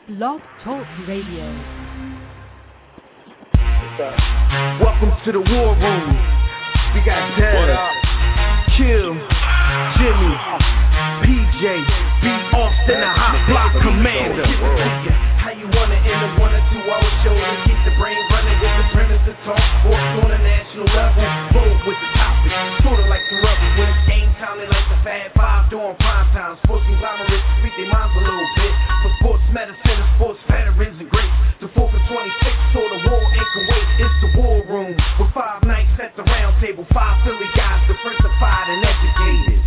Blog Talk Radio. Welcome to the War Room. We got Daz, Kill, Jimmy, PJ, B. Austin, the Hot Block Commander. How you wanna end a 1 or 2 hour show to keep the brain running with the premise to talk sports on a national level? Roll with the topic, sorta like the Rebels when it's game time. They like the Fab Five during prime time. Sports conglomerates speak their minds a little bit. For sports medicine and sports veterans and greats. The 4th and 26th, so the war ain't can wait. It's the War Room with 5 nights at the round table. 5 Philly guys, diversified and educated.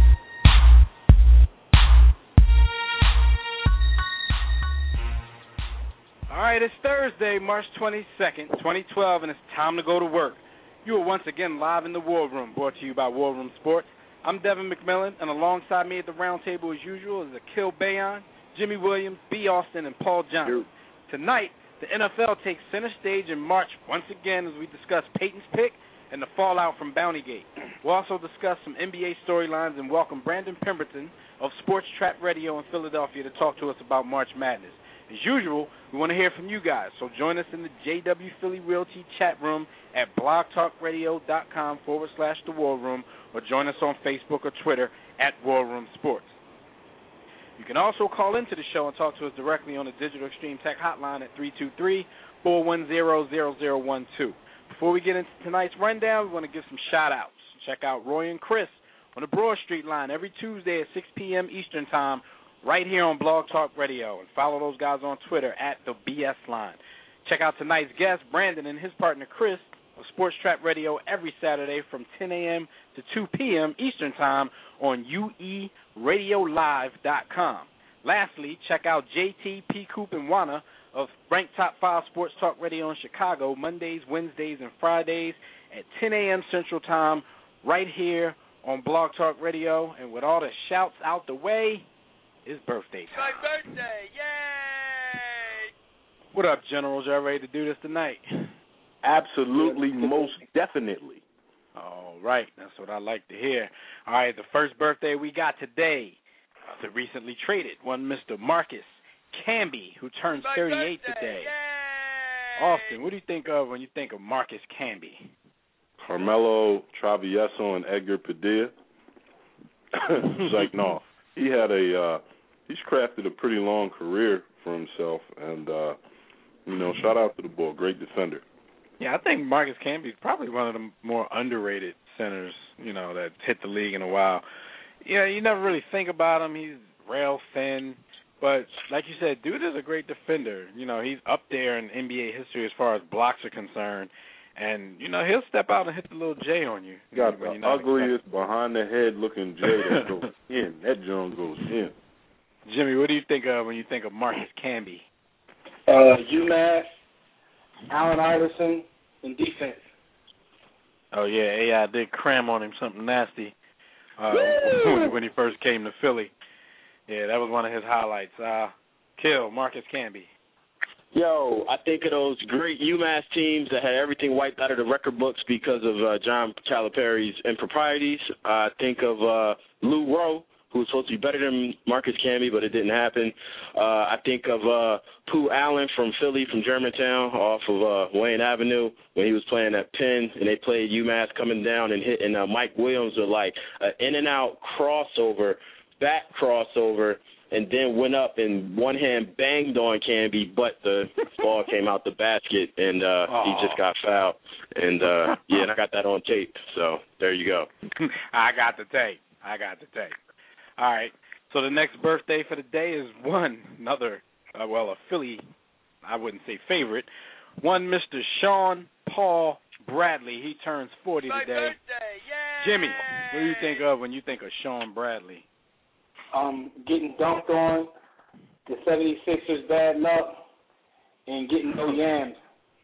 All right, it's Thursday, March 22nd, 2012, and it's time to go to work. You are once again live in the War Room, brought to you by War Room Sports. I'm Devin McMillan, and alongside me at the round table as usual is Akil Bayon, Jimmy Williams, B. Austin, and Paul Johnson. Tonight, the NFL takes center stage in March once again as we discuss Peyton's pick and the fallout from Bountygate. We'll also discuss some NBA storylines and welcome Brandon Pemberton of Sports Trap Radio in Philadelphia to talk to us about March Madness. As usual, we want to hear from you guys, so join us in the JW Philly Realty chat room at blogtalkradio.com/The War Room, or join us on Facebook or Twitter at War Room Sports. You can also call into the show and talk to us directly on the Digital Extreme Tech hotline at 323-410-0012. Before we get into tonight's rundown, we want to give some shout-outs. Check out Roy and Chris on the Broad Street line every Tuesday at 6 p.m. Eastern Time, right here on Blog Talk Radio, and follow those guys on Twitter at the BS Line. Check out tonight's guest, Brandon, and his partner, Chris, of Sports Trap Radio every Saturday from 10 a.m. to 2 p.m. Eastern Time on ueradiolive.com. Lastly, check out JT, P. Coop, and Wana of Ranked Top 5 Sports Talk Radio in Chicago Mondays, Wednesdays, and Fridays at 10 a.m. Central Time right here on Blog Talk Radio. And with all the shouts out the way, it's birthday time. My birthday, yay! What up, Generals? Y'all ready to do this tonight? Absolutely, most definitely. All right, that's what I like to hear. All right, the first birthday we got today, the recently traded one, Mr. Marcus Camby, who turns 38 today. Yay! Austin, what do you think of when you think of Marcus Camby? Carmelo Travieso and Edgar Padilla. It's like, no, he's crafted a pretty long career for himself, and shout out to the boy, great defender. Yeah, I think Marcus Camby is probably one of the more underrated centers, that hit the league in a while. Yeah, you never really think about him. He's rail thin, but like you said, dude is a great defender. He's up there in NBA history as far as blocks are concerned, and he'll step out and hit the little J on you. Got the ugliest behind the head looking J that goes in. That joint goes in. Jimmy, what do you think of when you think of Marcus Camby? UMass, Allen Iverson, and defense. Oh, yeah, AI did cram on him something nasty when he first came to Philly. Yeah, that was one of his highlights. Kill, Marcus Camby. Yo, I think of those great UMass teams that had everything wiped out of the record books because of John Calipari's improprieties. I think of Lou Rowe, who was supposed to be better than Marcus Camby, but it didn't happen. I think of Pooh Allen from Philly, from Germantown, off of Wayne Avenue, when he was playing at Penn, and they played UMass coming down and hitting Mike Williams with like an in-and-out crossover, back crossover, and then went up and one hand banged on Camby, but the ball came out the basket, and he just got fouled. And, and I got that on tape, so there you go. I got the tape. All right, so the next birthday for the day is another a Philly, I wouldn't say favorite, one Mr. Sean Paul Bradley. He turns 40 My today. birthday, yay! Jimmy, what do you think of when you think of Sean Bradley? Getting dunked on, the 76ers bad luck, and getting no yams.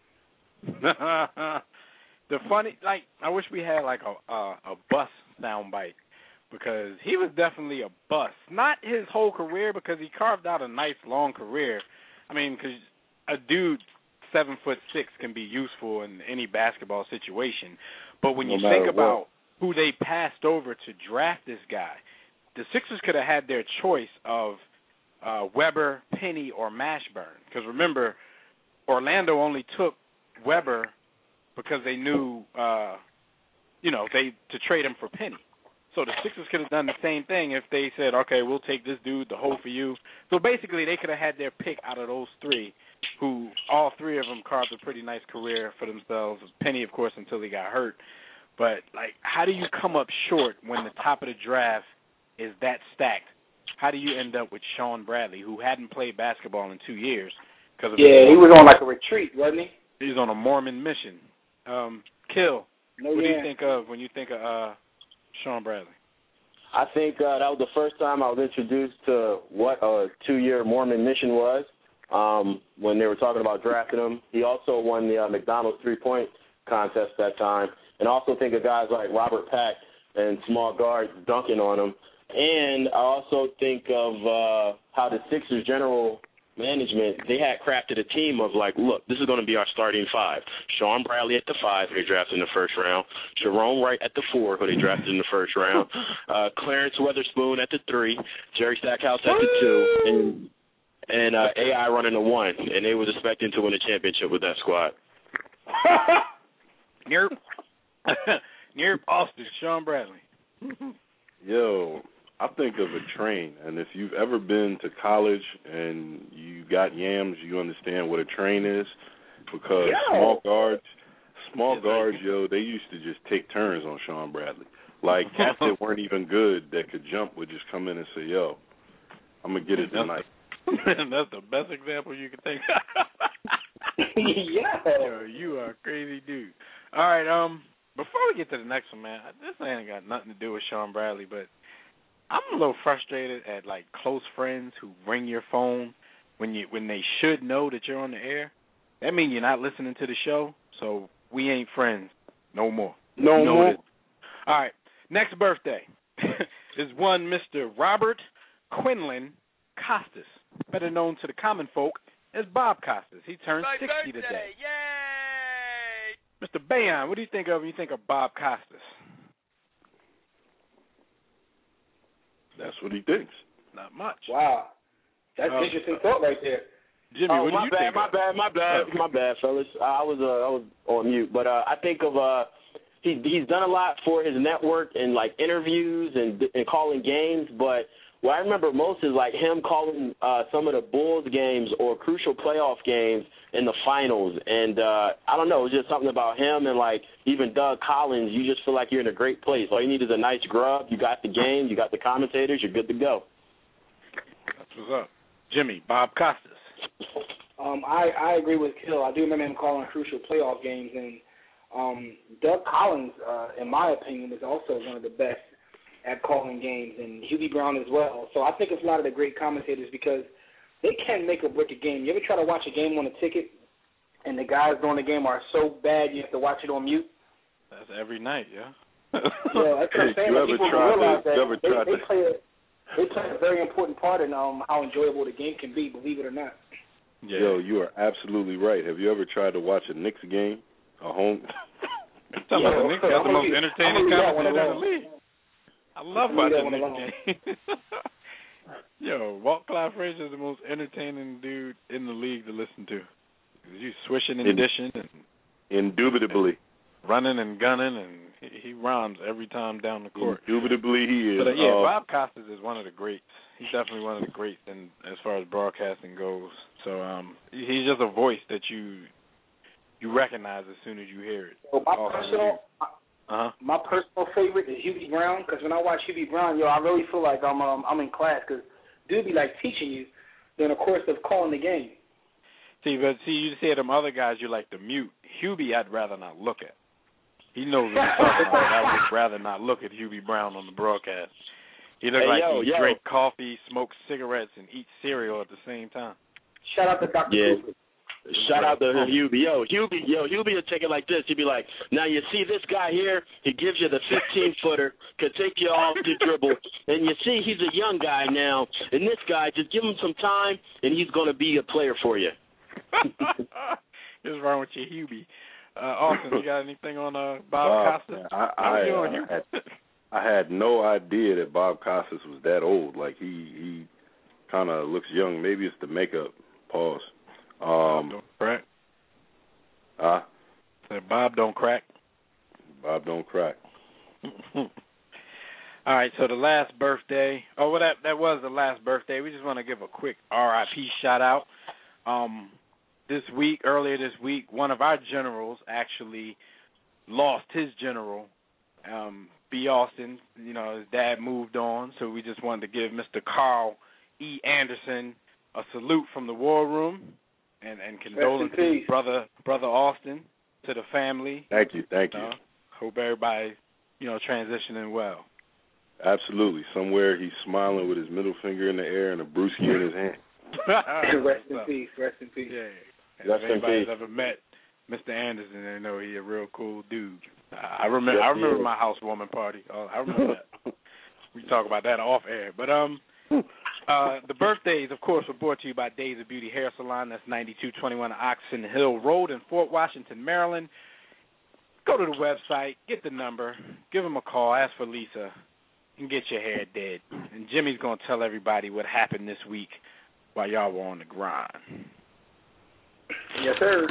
The funny, I wish we had a bus soundbite, because he was definitely a bust. Not his whole career, because he carved out a nice long career. I mean, because a dude 7'6" can be useful in any basketball situation. But when you think about who they passed over to draft this guy, the Sixers could have had their choice of Weber, Penny, or Mashburn. Because remember, Orlando only took Weber because they knew, to trade him for Penny. So the Sixers could have done the same thing if they said, okay, we'll take this dude to hold for you. So basically they could have had their pick out of those three, who all three of them carved a pretty nice career for themselves. Penny, of course, until he got hurt. But, how do you come up short when the top of the draft is that stacked? How do you end up with Sean Bradley, who hadn't played basketball in 2 years? He was on a retreat, wasn't he? He's on a Mormon mission. Kill, what do you think of when you think of Sean Bradley? I think that was the first time I was introduced to what a 2-year Mormon mission was when they were talking about drafting him. He also won the McDonald's three-point contest that time. And I also think of guys like Robert Pack and small guards dunking on him. And I also think of how the Sixers general management, they had crafted a team of look, this is going to be our starting five. Sean Bradley at the 5, who they drafted in the first round. Jerome Wright at the 4, who they drafted in the first round. Clarence Weatherspoon at the 3. Jerry Stackhouse at the 2. And AI running the 1. And they was expecting to win a championship with that squad. Near Austin, Sean Bradley. Yo, I think of a train, and if you've ever been to college and you got yams, you understand what a train is, because small guards, they used to just take turns on Sean Bradley. Cats that weren't even good that could jump would just come in and say, yo, I'm going to get it tonight. That's the best example you can think of. Yo, you are a crazy dude. All right, before we get to the next one, man, this ain't got nothing to do with Sean Bradley, but I'm a little frustrated at close friends who ring your phone when they should know that you're on the air. That means you're not listening to the show, so we ain't friends no more. No more. All right, next birthday is one Mr. Robert Quinlan Costas, better known to the common folk as Bob Costas. He turned 60 today. Yay! Mr. Bayon, what do you think of when you think of Bob Costas? That's what he thinks. Not much. Wow. That's interesting thought right there. Jimmy, what do you think? My bad, fellas. I was on mute, but I think of he's done a lot for his network and interviews and calling games. But what I remember most is him calling some of the Bulls games or crucial playoff games in the finals. And I don't know, it's just something about him and even Doug Collins. You just feel like you're in a great place. All you need is a nice grub. You got the game. You got the commentators. You're good to go. That's what's up. Jimmy, Bob Costas. I agree with Kill. I do remember him calling crucial playoff games, and Doug Collins, in my opinion, is also one of the best at calling games, and Hubie Brown as well. So I think it's a lot of the great commentators because they can make or break a game. You ever try to watch a game on a ticket, and the guys during the game are so bad you have to watch it on mute? That's every night, yeah. Yeah, that's what I'm saying. They play a very important part in how enjoyable the game can be, believe it or not. Yeah. Yo, you are absolutely right. Have you ever tried to watch a Knicks game, a home? Talking about the Knicks got the most entertaining commentator in the league. I love watching the Knicks game. Yo, Walt Clyde Frazier is the most entertaining dude in the league to listen to. You swishing and dishing and indubitably running and gunning, and he rhymes every time down the court. Indubitably he is. But Bob Costas is one of the greats. He's definitely one of the greats as far as broadcasting goes. So he's just a voice that you recognize as soon as you hear it. So my personal favorite is Hubie Brown, because when I watch Hubie Brown, I really feel like I'm in class, because dude be teaching you during the course of calling the game. See, you say them other guys you like to mute. Hubie, I'd rather not look at. He knows what he's talking about. I would rather not look at Hubie Brown on the broadcast. He looks he drink coffee, smoke cigarettes, and eat cereal at the same time. Shout out to Dr. Cooper. Shout out to Hubie. Hubie will take it like this. He'd be like, now you see this guy here, he gives you the 15-footer, could take you off the dribble, and you see he's a young guy now, and this guy, just give him some time, and he's going to be a player for you. What's wrong with you, Hubie? Austin, you got anything on Bob Costas? I had no idea that Bob Costas was that old. kind of looks young. Maybe it's the makeup. Pause. Bob don't crack. Said Bob don't crack. Bob don't crack. All right, so the last birthday. Oh, well, that was the last birthday. We just want to give a quick RIP shout-out. Earlier this week, one of our generals actually lost his general, B. Austin. You know, his dad moved on, so we just wanted to give Mr. Carl E. Anderson a salute from the War Room and condolences, brother Austin, to the family. Thank you. Hope everybody's, transitioning well. Absolutely. Somewhere he's smiling with his middle finger in the air and a brewski in his hand. Rest in peace. Yeah. If anybody's ever met Mr. Anderson, they know he's a real cool dude. I remember my housewarming party. I remember that. We can talk about that off air. But the birthdays, of course, were brought to you by Days of Beauty Hair Salon. That's 9221 Oxon Hill Road in Fort Washington, Maryland. Go to the website, get the number, give them a call, ask for Lisa, and get your hair did. And Jimmy's going to tell everybody what happened this week while y'all were on the grind. Yes, sir.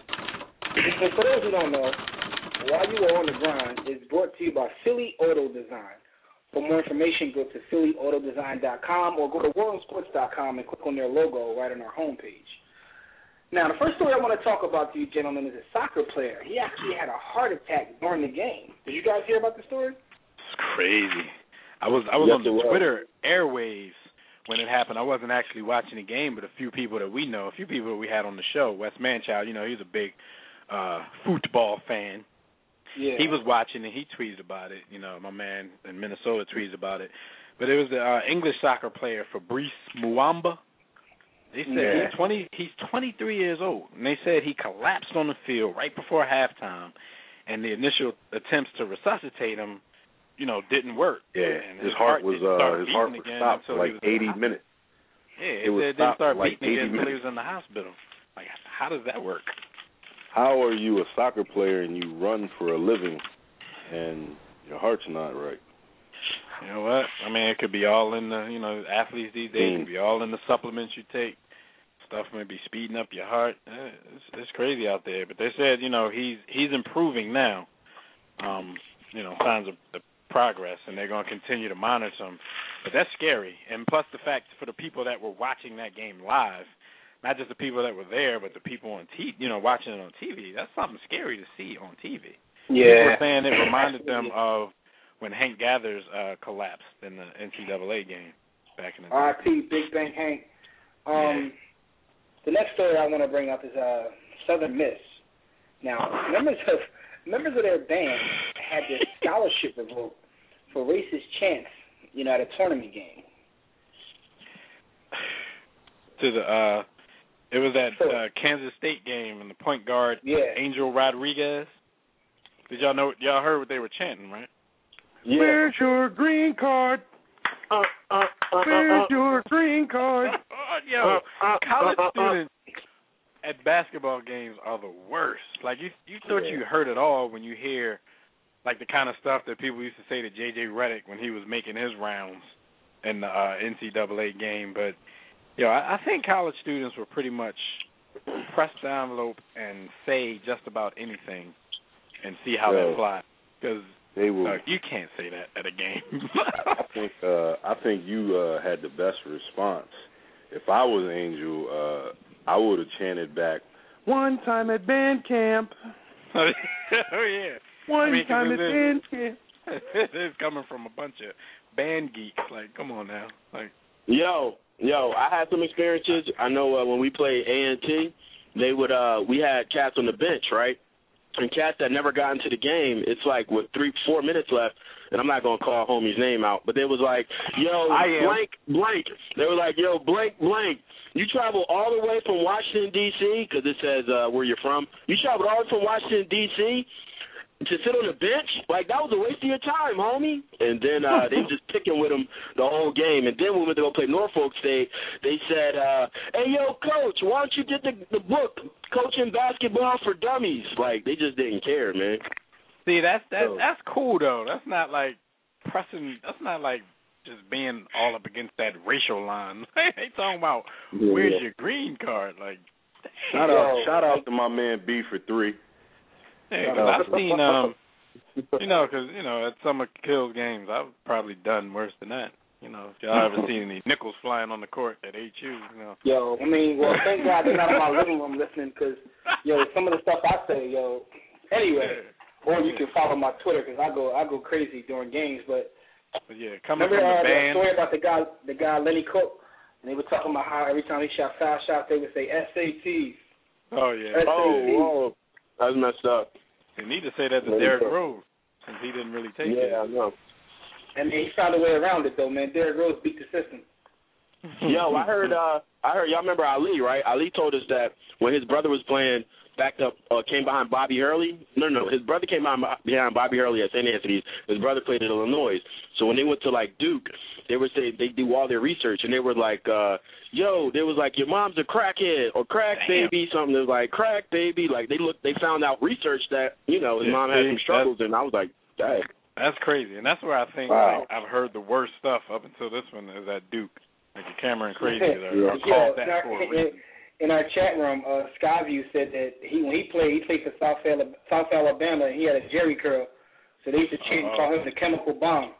And for those who don't know, While You Were on the Grind is brought to you by Philly Auto Design. For more information, go to phillyautodesign.com or go to worldsports.com and click on their logo right on our homepage. Now, the first story I want to talk about to you, gentlemen, is a soccer player. He actually had a heart attack during the game. Did you guys hear about the story? It's crazy. I was on the Twitter airwaves when it happened. I wasn't actually watching the game, but a few people that we know, a few people that we had on the show, Wes Manchild, he's a big football fan. Yeah. He was watching and he tweeted about it. My man in Minnesota tweeted about it. But it was the English soccer player Fabrice Muamba. They said he's 23 years old, and they said he collapsed on the field right before halftime, and the initial attempts to resuscitate him, didn't work. Yeah, and his heart was stopped for like 80 minutes. Yeah, it didn't start beating again until he was in the hospital. Like, how does that work? How are you a soccer player and you run for a living and your heart's not right? You know what? I mean, it could be all in the, athletes these days can be all in the supplements you take. Stuff may be speeding up your heart. It's crazy out there. But they said, he's improving now. Signs of progress, and they're going to continue to monitor him. But that's scary. And plus the fact for the people that were watching that game live, not just the people that were there, but the people on TV, watching it on TV. That's something scary to see on TV. Yeah. People were saying it reminded them of when Hank Gathers collapsed in the NCAA game back in the day. R.I.P. Big Bang Hank. The next story I want to bring up is Southern Miss. Now, members of their band had their scholarship revoked for racist chants, at a tournament game. It was that Kansas State game, and the point guard Angel Rodriguez. Did y'all heard what they were chanting, right? Yeah. Where's your green card? Where's your green card? College students at basketball games are the worst. Like, you thought you heard it all when you hear, like, the kind of stuff that people used to say to J.J. Redick when he was making his rounds in the NCAA game. But, I think college students will pretty much press the envelope and say just about anything and see how they fly. Because they will. You can't say that at a game. I think you had the best response. If I was Angel, I would have chanted back, "One time at band camp." Oh yeah. One time at band camp. It's coming from a bunch of band geeks. Like, come on now. Like, Yo, I had some experiences. I know when we played A&T, we had cats on the bench, right? And cats that never got into the game, it's like with 3-4 minutes left, and I'm not going to call homie's name out, but they was like, blank. They were like, yo, blank. You travel all the way from Washington, D.C., because it says where you're from. You traveled all the way from Washington, D.C., to sit on the bench? Like, that was a waste of your time, homie. And then they were just picking with him the whole game. And then when we went to go play Norfolk State, they said, hey, yo, coach, why don't you get the book, Coaching Basketball for Dummies? Like, they just didn't care, man. See, that's cool, though. That's not like pressing. That's not like just being all up against that racial line. They talking about where's your green card? Like, shout out to my man B for 3. Hey, I've seen because at some of Kill's games, I've probably done worse than that. If y'all ever seen any nickels flying on the court at HU, Yo, I mean, well, thank God they're not in my living room listening, because, some of the stuff I say, anyway. Or you can follow my Twitter, because I go crazy during games. But coming from the band. That story about the guy Lenny Cook, and they were talking about how every time he shot foul shots, they would say SATs. Oh yeah. SATs. Oh, that's messed up. They need to say that to Derrick Rose, since he didn't really take it. Yeah, I know. And he found a way around it though, man. Derrick Rose beat the system. Yo, I heard y'all remember Ali, right? Ali told us that when his brother was playing came behind Bobby Hurley. No, his brother came behind Bobby Hurley at St. Anthony's. His brother played at Illinois. So when they went to Duke, they would say they do all their research, and they were like, they was like, your mom's a crackhead or crack baby, something. It was like crack baby. Like they found out research that his mom had some struggles, and I was like, dang. That's crazy, and that's where I think I've heard the worst stuff up until this one is at Duke. Like the Cameron Crazies are called that for a reason. In our chat room, Skyview said that when he played for South Alabama, and he had a Jerry curl, so they used to chant and call him the chemical bomb.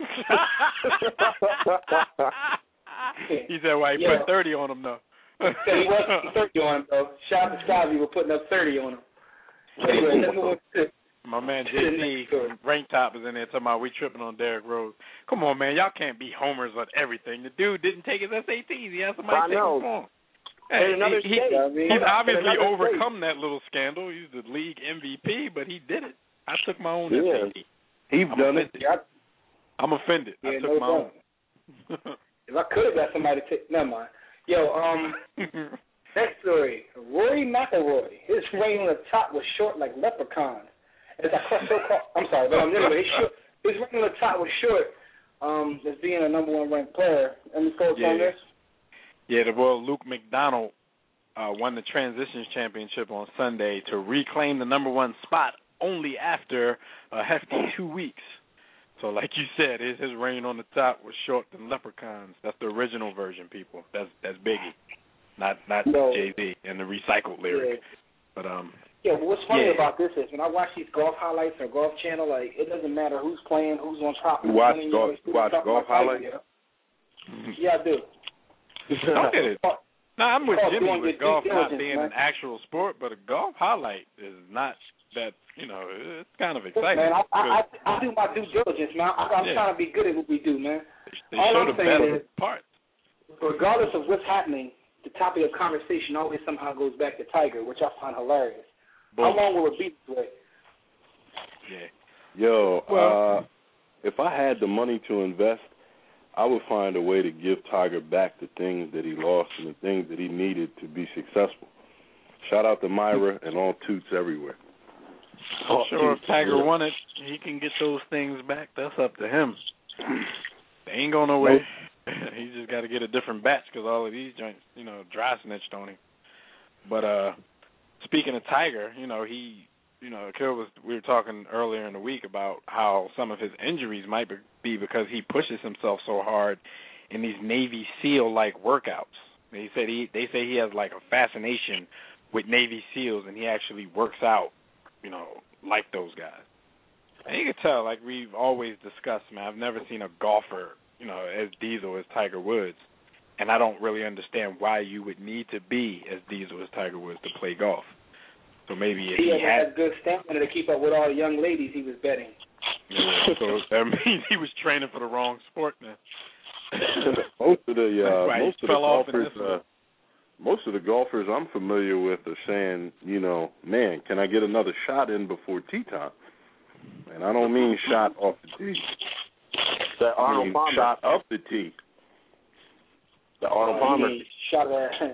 He said, "Why he put 30 on him though?" He wasn't 30 on him though. Shout out to Skyview for putting up 30 on him. Anyway, let's move to. My man JC from Rank Top is in there talking about we tripping on Derrick Rose. Come on, man, y'all can't be homers on everything. The dude didn't take his SATs. He had somebody take him for him. Hey, he's obviously overcome that little scandal. He's the league MVP, but he did it. I took my own SAT. He's done it. I'm offended. I took my own. If I could have got somebody to take, never mind. Yo, next story. Rory McIlroy. His reign on the top was short like leprechauns. I'm sorry, but anyway, his reign on the top was short as being a number 1 ranked player. Any thoughts on this? Yeah, Luke McDonald won the Transitions Championship on Sunday to reclaim the number 1 spot only after a hefty 2 weeks. So like you said, his reign on the top was short than leprechauns. That's the original version, people. That's Biggie, not Jay-Z and the recycled lyric. But but what's funny about this is when I watch these golf highlights on Golf Channel, like it doesn't matter who's playing, who's on top. Watch golf highlights? Yeah, I do. Okay. No, I'm with Jimmy with golf not being an actual sport, but a golf highlight is not that, it's kind of exciting. Man, I do my due diligence, man. I'm trying to be good at what we do, man. They show the better parts. Regardless of what's happening, the topic of conversation always somehow goes back to Tiger, which I find hilarious. Boom. How long will it be this way? Yeah. Yo, if I had the money to invest, I would find a way to give Tiger back the things that he lost and the things that he needed to be successful. Shout out to Myra and all toots everywhere. I'm sure if Tiger won it, he can get those things back. That's up to him. They ain't going nowhere. He just got to get a different batch because all of these joints, dry snitched on him. But speaking of Tiger, we were talking earlier in the week about how some of his injuries might be because he pushes himself so hard in these Navy SEAL-like workouts. They say he has like a fascination with Navy SEALs, and he actually works out, like those guys. And you can tell, like we've always discussed, man, I've never seen a golfer, as diesel as Tiger Woods, and I don't really understand why you would need to be as diesel as Tiger Woods to play golf. So maybe if he had good stamina to keep up with all the young ladies he was betting. Yeah, so that means he was training for the wrong sport, man. Most of the golfers I'm familiar with are saying, man, can I get another shot in before tee time? And I don't mean shot off the tee. The Arnold Palmer shot up the tee. The Arnold Palmer shot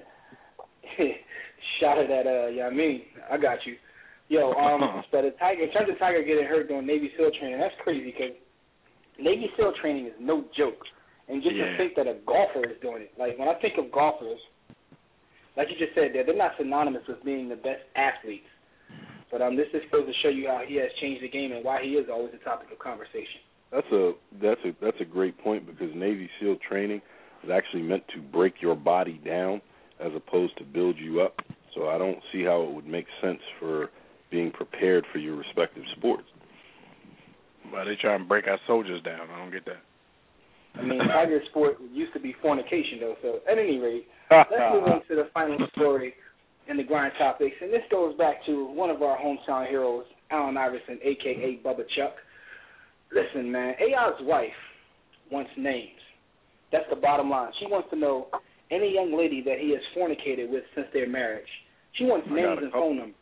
at that. I got you. Yo, but in terms of Tiger getting hurt during Navy SEAL training, that's crazy because Navy SEAL training is no joke. And just to think that a golfer is doing it. Like, when I think of golfers, like you just said, they're not synonymous with being the best athletes. But this just goes to show you how he has changed the game and why he is always a topic of conversation. That's a great point, because Navy SEAL training is actually meant to break your body down as opposed to build you up. So I don't see how it would make sense for being prepared for your respective sports. Well, they try and break our soldiers down. I don't get that. I mean, Tiger sport used to be fornication, though. So at any rate, let's move on to the final story in the grind topics. And this goes back to one of our hometown heroes, Allen Iverson, a.k.a. Bubba Chuck. Listen, man, A.I.'s wife wants names. That's the bottom line. She wants to know any young lady that he has fornicated with since their marriage. She wants names and phone numbers.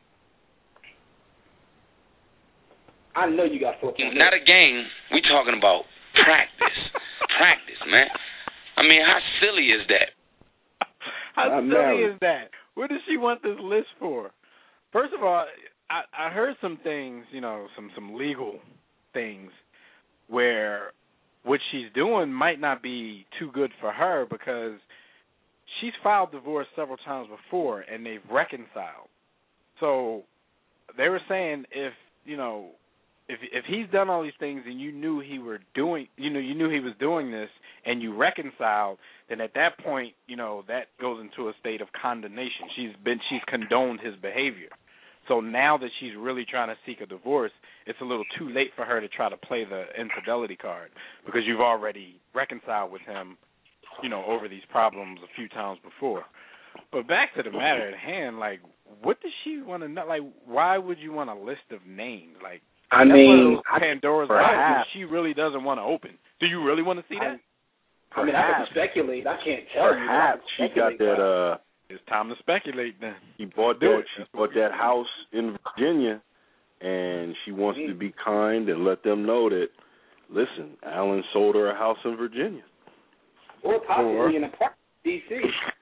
I know you got 4 points. Not a game. We talking about practice. Practice, man. I mean, how silly is that? How silly is that? What does she want this list for? First of all, I heard some things, some legal things where what she's doing might not be too good for her, because she's filed divorce several times before and they've reconciled. So they were saying if he's done all these things and you knew he was doing this and you reconciled, then at that point, that goes into a state of condemnation. She's condoned his behavior. So now that she's really trying to seek a divorce, it's a little too late for her to try to play the infidelity card, because you've already reconciled with him, over these problems a few times before. But back to the matter at hand, like, what does she want to know? Like, why would you want a list of names? Like, I mean, Pandora's box she really doesn't want to open. Do you really want to see that? I mean, I can speculate. I can't tell you. Perhaps she got that. It's time to speculate then. She bought that house in Virginia, and she wants to be kind and let them know that, listen, Alan sold her a house in Virginia. Or possibly in a park in D.C.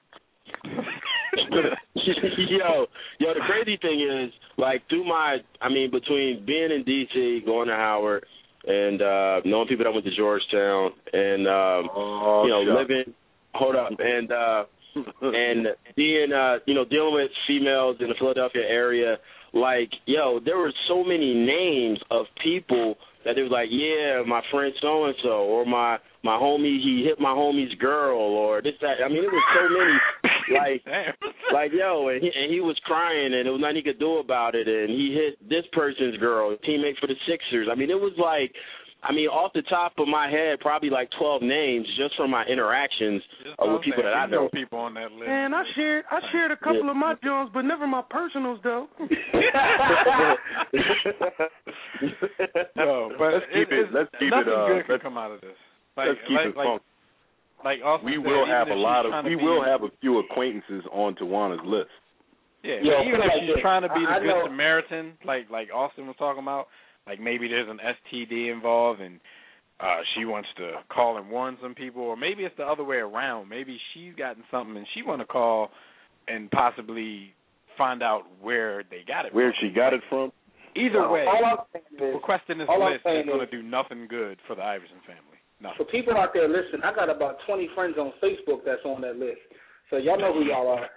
Yo, the crazy thing is, like, between being in D.C., going to Howard, and knowing people that went to Georgetown, and living, and being, dealing with females in the Philadelphia area, like, there were so many names of people that they was like, yeah, my friend so-and-so, or my homie, he hit my homie's girl, or this, that. I mean, it was so many, and he was crying, and there was nothing he could do about it, and he hit this person's girl, teammate for the Sixers. I mean, it was like, off the top of my head, probably like 12 names just from my interactions with people that I know. People on that list. Man, I shared a couple of my joints, but never my personals, though. No, but let's keep it. Nothing good can come out of this. Let's keep it fun. Like Austin we said, will have have a few acquaintances on Tawana's list. Yeah, but even if she's trying to be the good Samaritan, like Austin was talking about, like maybe there's an STD involved and she wants to call and warn some people, or maybe it's the other way around. Maybe she's gotten something and she want to call and possibly find out where they got it Where she got it from? Either way, requesting this list is going to do nothing good for the Iverson family. Nothing. For people out there, listen, I got about 20 friends on Facebook that's on that list. So y'all know who y'all are.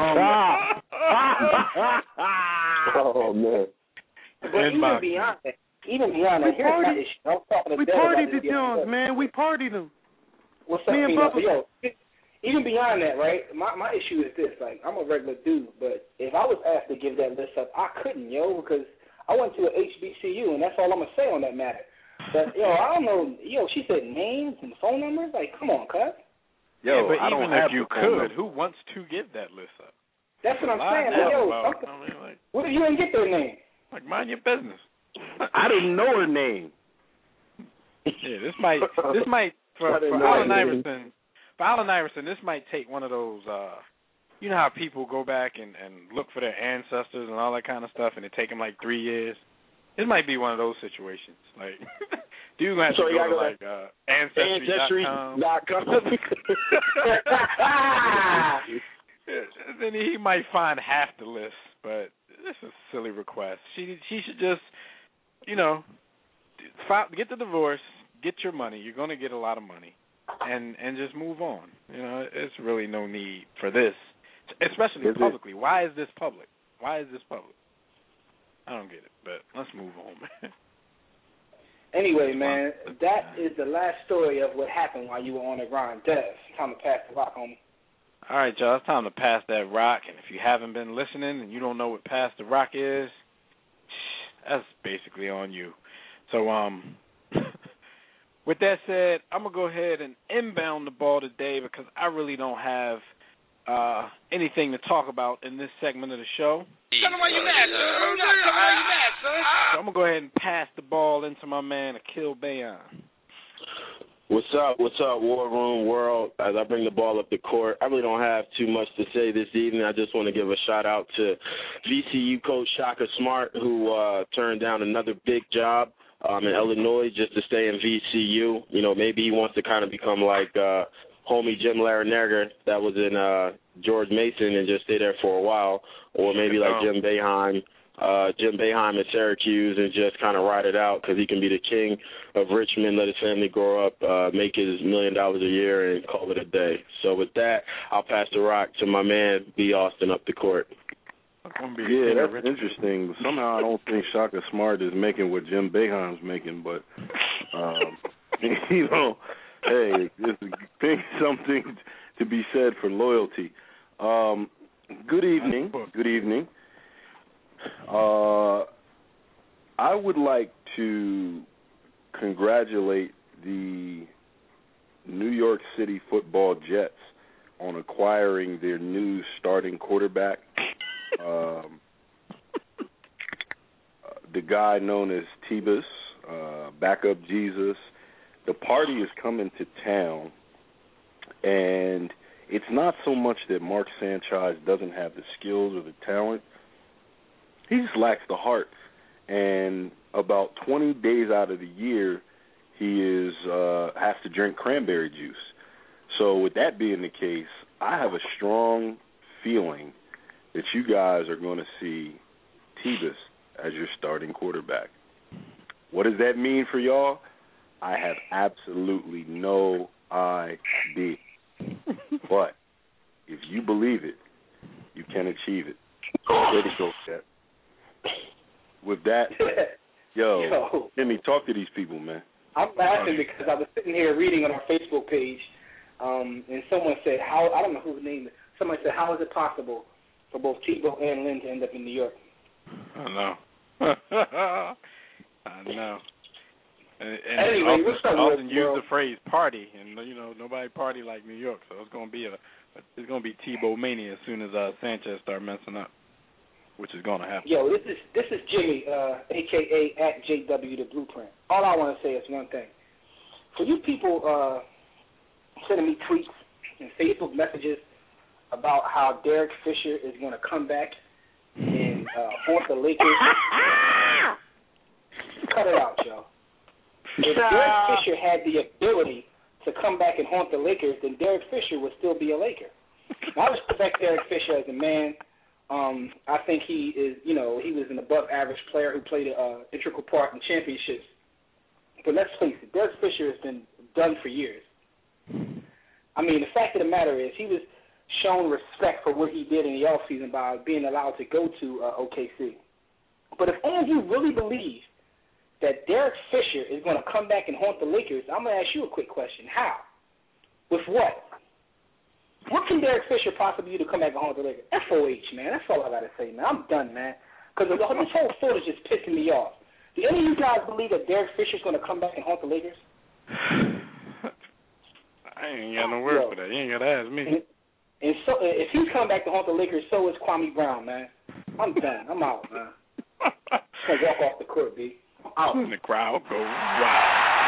Oh, man. But even beyond that, here's my issue. We partied the Jones, man. We partied them. What's up, even beyond that, right, my issue is this. Like, I'm a regular dude, but if I was asked to give that list up, I couldn't, because I went to a HBCU, and that's all I'm going to say on that matter. But, I don't know. She said names and phone numbers. Like, come on, cuz. But even if you could, who wants to give that list up? That's what I'm saying. What if you didn't get their name? Like, mind your business. I didn't know her name. Yeah, this might for Allen Iverson. For Allen Iverson, this might take one of those. You know how people go back and look for their ancestors and all that kind of stuff, and it take them like 3 years. It might be one of those situations. Like, dude has to go to like Ancestry.com. Then he might find half the list, but it's a silly request. She should just, get the divorce, get your money. You're going to get a lot of money, and just move on. It's really no need for this, especially publicly. Why is this public? I don't get it, but let's move on, man. Anyway, man, that is the last story of what happened while you were on the grind. Dev, time to pass the rock, homie. All right, y'all, it's time to pass that rock. And if you haven't been listening and you don't know what pass the rock is, that's basically on you. So, with that said, I'm going to go ahead and inbound the ball today because I really don't have anything to talk about in this segment of the show. Tell me why you mad, son. So I'm going to go ahead and pass the ball into my man, Akil Bayon. What's up, War Room World? As I bring the ball up the court, I really don't have too much to say this evening. I just want to give a shout-out to VCU coach Shaka Smart, who turned down another big job in Illinois just to stay in VCU. You know, maybe he wants to kind of become like homie Jim Larrañaga that was in George Mason and just stay there for a while, or maybe like Jim Boeheim at Syracuse and just kind of ride it out because he can be the king of Richmond, let his family grow up, make his $1 million a year, and call it a day. So with that, I'll pass the rock to my man, B. Austin, up the court. Yeah, that's interesting. Somehow I don't think Shaka Smart is making what Jim Boeheim's making, but, you know, hey, there's something to be said for loyalty. Good evening. I would like to congratulate the New York City Football Jets on acquiring their new starting quarterback, the guy known as Tebus, Backup Jesus. The party is coming to town, and it's not so much that Mark Sanchez doesn't have the skills or the talent. He just lacks the heart. And about 20 days out of the year, he has to drink cranberry juice. So with that being the case, I have a strong feeling that you guys are going to see Tebus as your starting quarterback. What does that mean for y'all? I have absolutely no idea. But if you believe it, you can achieve it. Way to go, Cat. With that, yo, Jimmy, talk to these people, man. I'm laughing because I was sitting here reading on our Facebook page, and someone said, I don't know whose name it is. Somebody said, how is it possible for both Tebow and Lynn to end up in New York? I know. I know. And anyway, often use the phrase party, and you know nobody party like New York, so it's gonna be Tebow mania as soon as Sanchez start messing up, which is gonna happen. Yo, this is Jimmy, aka at JW the Blueprint. All I want to say is one thing: for you people sending me tweets and Facebook messages about how Derek Fisher is gonna come back and haunt the Lakers, cut it out, yo. If Derek Fisher had the ability to come back and haunt the Lakers, then Derek Fisher would still be a Laker. Now, I respect Derek Fisher as a man. I think he is, he was an above-average player who played an integral part in championships. But let's face it, Derek Fisher has been done for years. I mean, the fact of the matter is he was shown respect for what he did in the offseason by being allowed to go to OKC. But if any of you really believe that Derek Fisher is going to come back and haunt the Lakers, I'm going to ask you a quick question. How? With what? What can Derek Fisher possibly do to come back and haunt the Lakers? FOH, man. That's all I got to say, man. I'm done, man. Because this whole thought is just pissing me off. Do any of you guys believe that Derek Fisher is going to come back and haunt the Lakers? I ain't got no word for that. You ain't got to ask me. And so, if he's coming back to haunt the Lakers, so is Kwame Brown, man. I'm done. I'm out, man. I'm going to walk off the court, B. Out. And the crowd goes wild.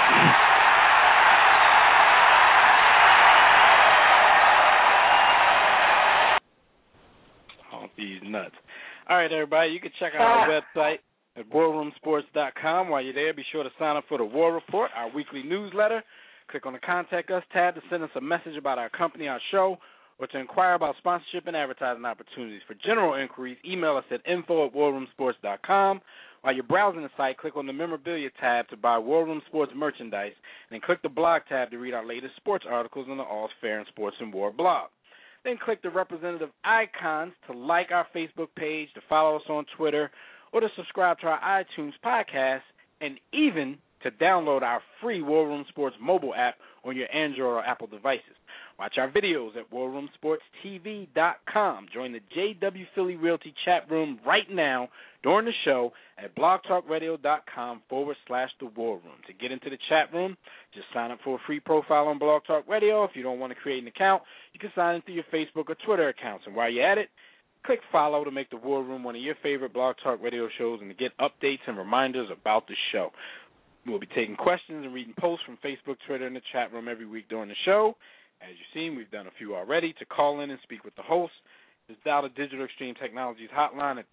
All these nuts. All right, everybody, you can check out our website at warroomsports.com. While you're there, be sure to sign up for the War Report, our weekly newsletter. Click on the Contact Us tab to send us a message about our company, our show, or to inquire about sponsorship and advertising opportunities. For general inquiries, email us at info@warroomsports.com. While you're browsing the site, click on the Memorabilia tab to buy War Room Sports merchandise, and then click the Blog tab to read our latest sports articles on the All's Fair in Sports and War blog. Then click the representative icons to like our Facebook page, to follow us on Twitter, or to subscribe to our iTunes podcast, and even to download our free War Room Sports mobile app on your Android or Apple devices. Watch our videos at warroomsportstv.com. Join the JW Philly Realty chat room right now during the show at blogtalkradio.com/The War Room. To get into the chat room, just sign up for a free profile on Blog Talk Radio. If you don't want to create an account, you can sign in through your Facebook or Twitter accounts. And while you're at it, click follow to make The War Room one of your favorite Blog Talk Radio shows and to get updates and reminders about the show. We'll be taking questions and reading posts from Facebook, Twitter, and the chat room every week during the show. As you've seen, we've done a few already. To call in and speak with the host, just dial the Digital Extreme Technologies hotline at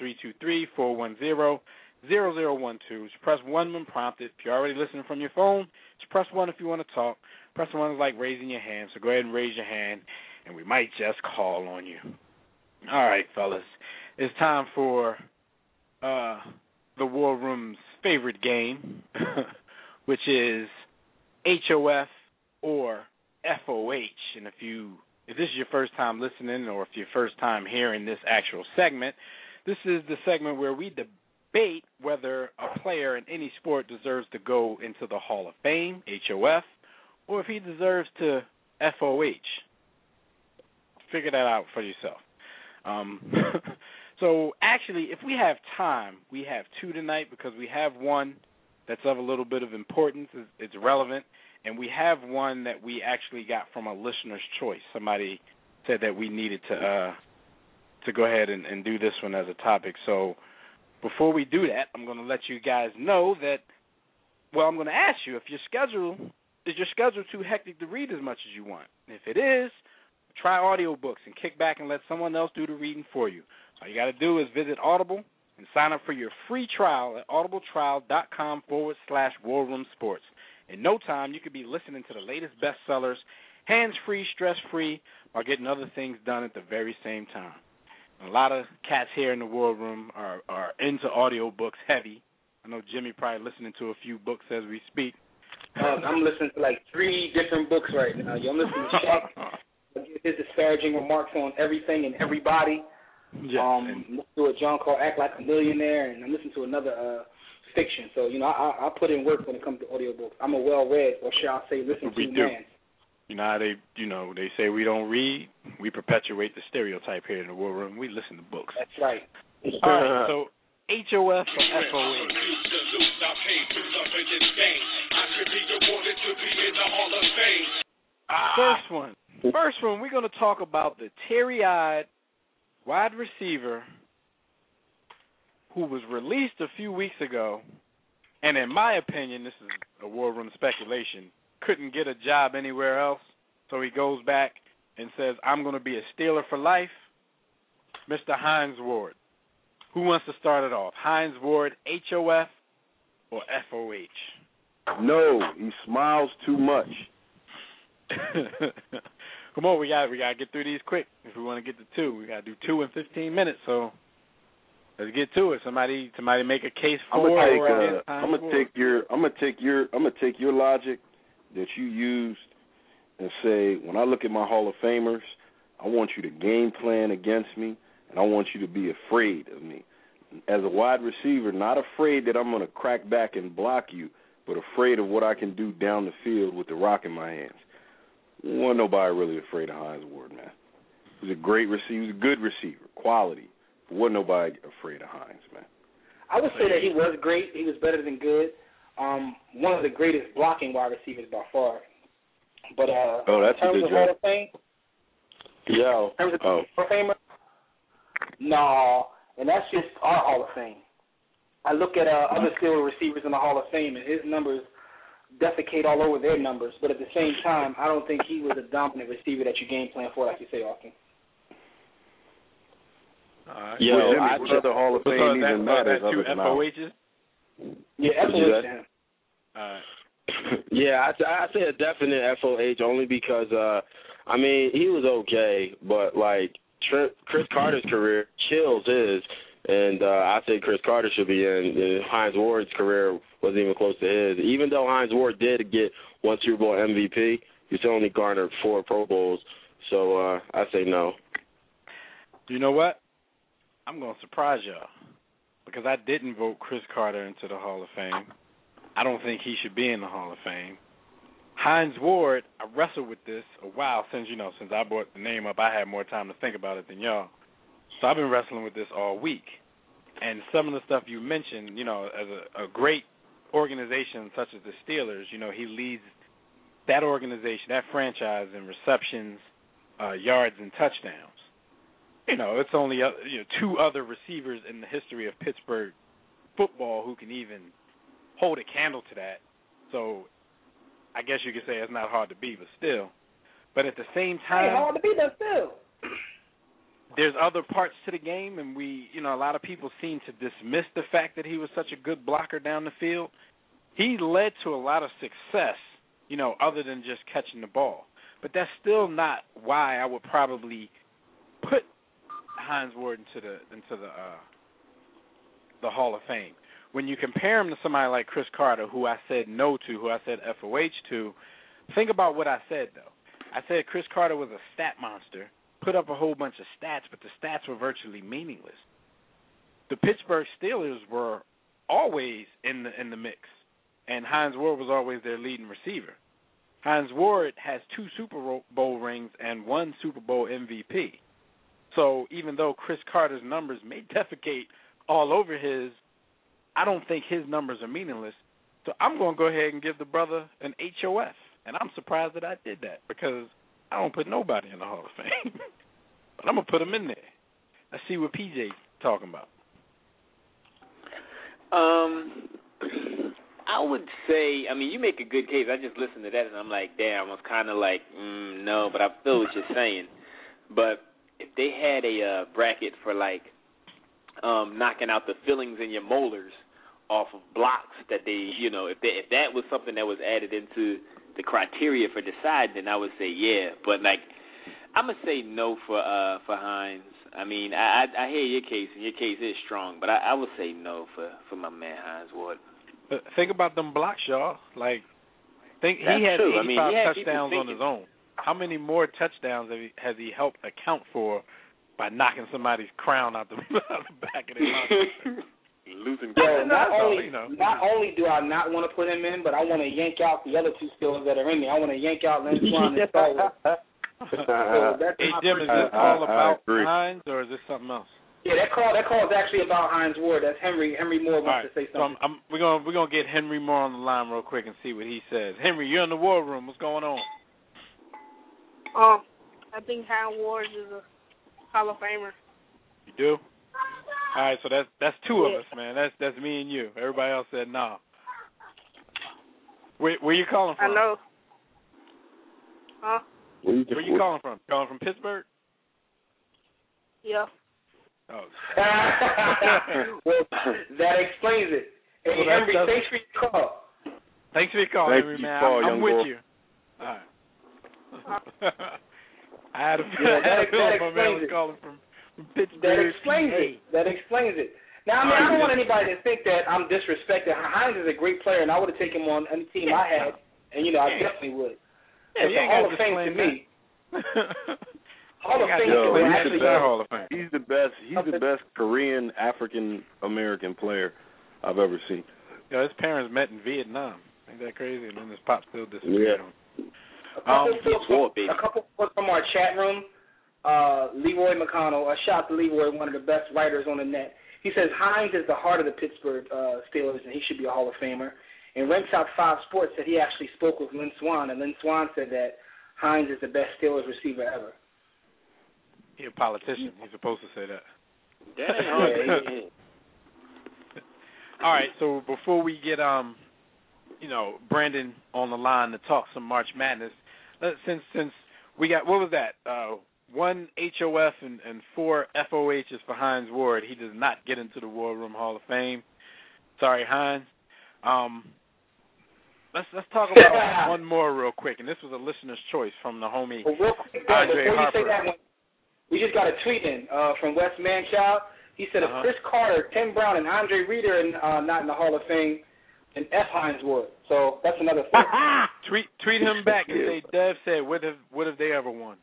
323-410-0012. Just press 1 when prompted. If you're already listening from your phone, just press 1 if you want to talk. Press 1 is like raising your hand, so go ahead and raise your hand, and we might just call on you. All right, fellas. It's time for the War Room's favorite game, which is HOF or FOH. And if this is your first time listening or if your first time hearing this actual segment, this is the segment where we debate whether a player in any sport deserves to go into the Hall of Fame, HOF, or if he deserves to FOH. Figure that out for yourself. So actually, if we have time, we have 2 tonight because we have one that's of a little bit of importance. It's relevant. And we have one that we actually got from a listener's choice. Somebody said that we needed to go ahead and do this one as a topic. So before we do that, I'm going to let you guys know that, well, I'm going to ask you, is your schedule too hectic to read as much as you want? If it is, try audiobooks and kick back and let someone else do the reading for you. All you got to do is visit Audible and sign up for your free trial at audibletrial.com/War Room Sports. In no time, you could be listening to the latest bestsellers, hands-free, stress-free, while getting other things done at the very same time. A lot of cats here in the War Room are into audiobooks heavy. I know Jimmy probably listening to a few books as we speak. I'm listening to like 3 different books right now. I'm listening to Shaq. His disparaging remarks on everything and everybody. Yes, listen to a John called Act Like a Millionaire, and I'm listening to another fiction. So, I put in work when it comes to audiobooks. I'm a well-read, or shall I say, listen to man. You know how they say we don't read. We perpetuate the stereotype here in the War Room. We listen to books. That's right. All right, so HOF or FOH? First one, we're going to talk about the teary-eyed wide receiver who was released a few weeks ago, and in my opinion, this is a War Room speculation, couldn't get a job anywhere else, so he goes back and says, I'm going to be a Steeler for life, Mr. Hines Ward. Who wants to start it off? Hines Ward, HOF or FOH? No, he smiles too much. Come on, we got to get through these quick. If we want to get to 2, we got to do 2 in 15 minutes. So let's get to it. Somebody make a case for. I'm gonna take your logic that you used and say, when I look at my Hall of Famers, I want you to game plan against me, and I want you to be afraid of me. As a wide receiver, not afraid that I'm going to crack back and block you, but afraid of what I can do down the field with the rock in my hands. Wasn't nobody really afraid of Hines Ward, man. He was a great receiver. He was a good receiver, quality. But wasn't nobody afraid of Hines, man. I would say that he was great. He was better than good. One of the greatest blocking wide receivers by far. But that's in terms of Hall of Fame, in terms of Hall of Famer, no, and that's just our Hall of Fame. I look at other Steelers receivers in the Hall of Fame, and his numbers defecate all over their numbers. But at the same time, I don't think he was a dominant receiver that you game plan for, like you say, Austin. What other Hall of Fame even matters other than FOHs? Yeah, FOH. Yeah, I say a definite FOH only because, he was okay, but, Chris Carter's career chills his, and I say Chris Carter should be in. And Hines Ward's career wasn't even close to his. Even though Hines Ward did get 1 Super Bowl MVP, he still only garnered 4 Pro Bowls, so I say no. You know what? I'm going to surprise y'all because I didn't vote Chris Carter into the Hall of Fame. I don't think he should be in the Hall of Fame. Hines Ward, I wrestled with this a while since I brought the name up. I had more time to think about it than y'all. So I've been wrestling with this all week. And some of the stuff you mentioned, as a great organization such as the Steelers, he leads that organization, that franchise in receptions, yards, and touchdowns. It's only two other receivers in the history of Pittsburgh football who can even hold a candle to that. So I guess you could say it's not hard to beat, but still. But at the same time, hard to beat, but still. There's other parts to the game, and a lot of people seem to dismiss the fact that he was such a good blocker down the field. He led to a lot of success, other than just catching the ball. But that's still not why I would probably put Hines Ward into the Hall of Fame. When you compare him to somebody like Chris Carter, who I said no to, who I said FOH to, think about what I said, though. I said Chris Carter was a stat monster, put up a whole bunch of stats, but the stats were virtually meaningless. The Pittsburgh Steelers were always in the mix, and Hines Ward was always their leading receiver. Hines Ward has 2 Super Bowl rings and 1 Super Bowl MVP. So even though Chris Carter's numbers may defecate all over his, I don't think his numbers are meaningless. So I'm going to go ahead and give the brother an HOF, and I'm surprised that I did that because I don't put nobody in the Hall of Fame. But I'm going to put him in there. Let's see what PJ's talking about. I would say, you make a good case. I just listened to that, and I'm like, damn, I was kind of like, no, but I feel what you're saying. But if they had a bracket for, knocking out the fillings in your molars off of blocks that they, if that was something that was added into the criteria for deciding, then I would say yeah. But, I'm going to say no for Hines. I hear your case, and your case is strong, but I would say no for my man Hines Ward. But think about them blocks, y'all. He had true. 85 touchdowns on his own. How many more touchdowns has he helped account for by knocking somebody's crown out the back of their mouth? Losing. Not only do I not want to put him in, but I want to yank out the other 2 Steelers that are in there. I want to yank out Lynn Swann and Star. Hey Jim, is this all about Hines or is this something else? Yeah, that call is actually about Hines Ward. That's Henry. Henry Moore wants to say something. So we're gonna get Henry Moore on the line real quick and see what he says. Henry, you're in the war room. What's going on? I think Hines Ward is a Hall of Famer. You do? All right, so that's 2 of us, man. That's me and you. Everybody else said no. Where you calling from? I know. Where you calling from? Calling from Pittsburgh? Yeah. Oh. Well, that explains it. Hey, Henry, thanks for your call. Thanks for your call, Henry, man. I'm with you. All right. I had a feeling my man was calling from Pittsburgh. That explains it. Now, I don't want anybody to think that I'm disrespecting. Hines is a great player, and I would have taken him on any team I had, and, I definitely would. Yeah, it's a Hall of Fame to me. Hall of Fame He's the best. He's the best Korean African American player I've ever seen. Yeah, his parents met in Vietnam. Ain't that crazy? And then his pop still disappeared. Yeah. A couple from our chat room. Leroy McConnell. A shout to Leroy, one of the best writers on the net. He says Hines is the heart of the Pittsburgh Steelers, and he should be a Hall of Famer. And Ranks Out 5 Sports said he actually spoke with Lynn Swann, and Lynn Swann said that Hines is the best Steelers receiver ever. He's a politician. He's supposed to say that. All right, so before we get Brandon on the line to talk some March Madness, since we got, what was that, 1 HOF and 4 FOHs for Hines Ward, he does not get into the War Room Hall of Fame. Sorry, Hines. Let's talk about one more real quick, and this was a listener's choice from the homie Andre Harper. We just got a tweet in from Wes Manchild. He said if Chris Carter, Tim Brown, and Andre Reeder are not in the Hall of Fame, then F. Hines Ward. So that's another thing. Tweet him back and say Dev said, what have they ever won?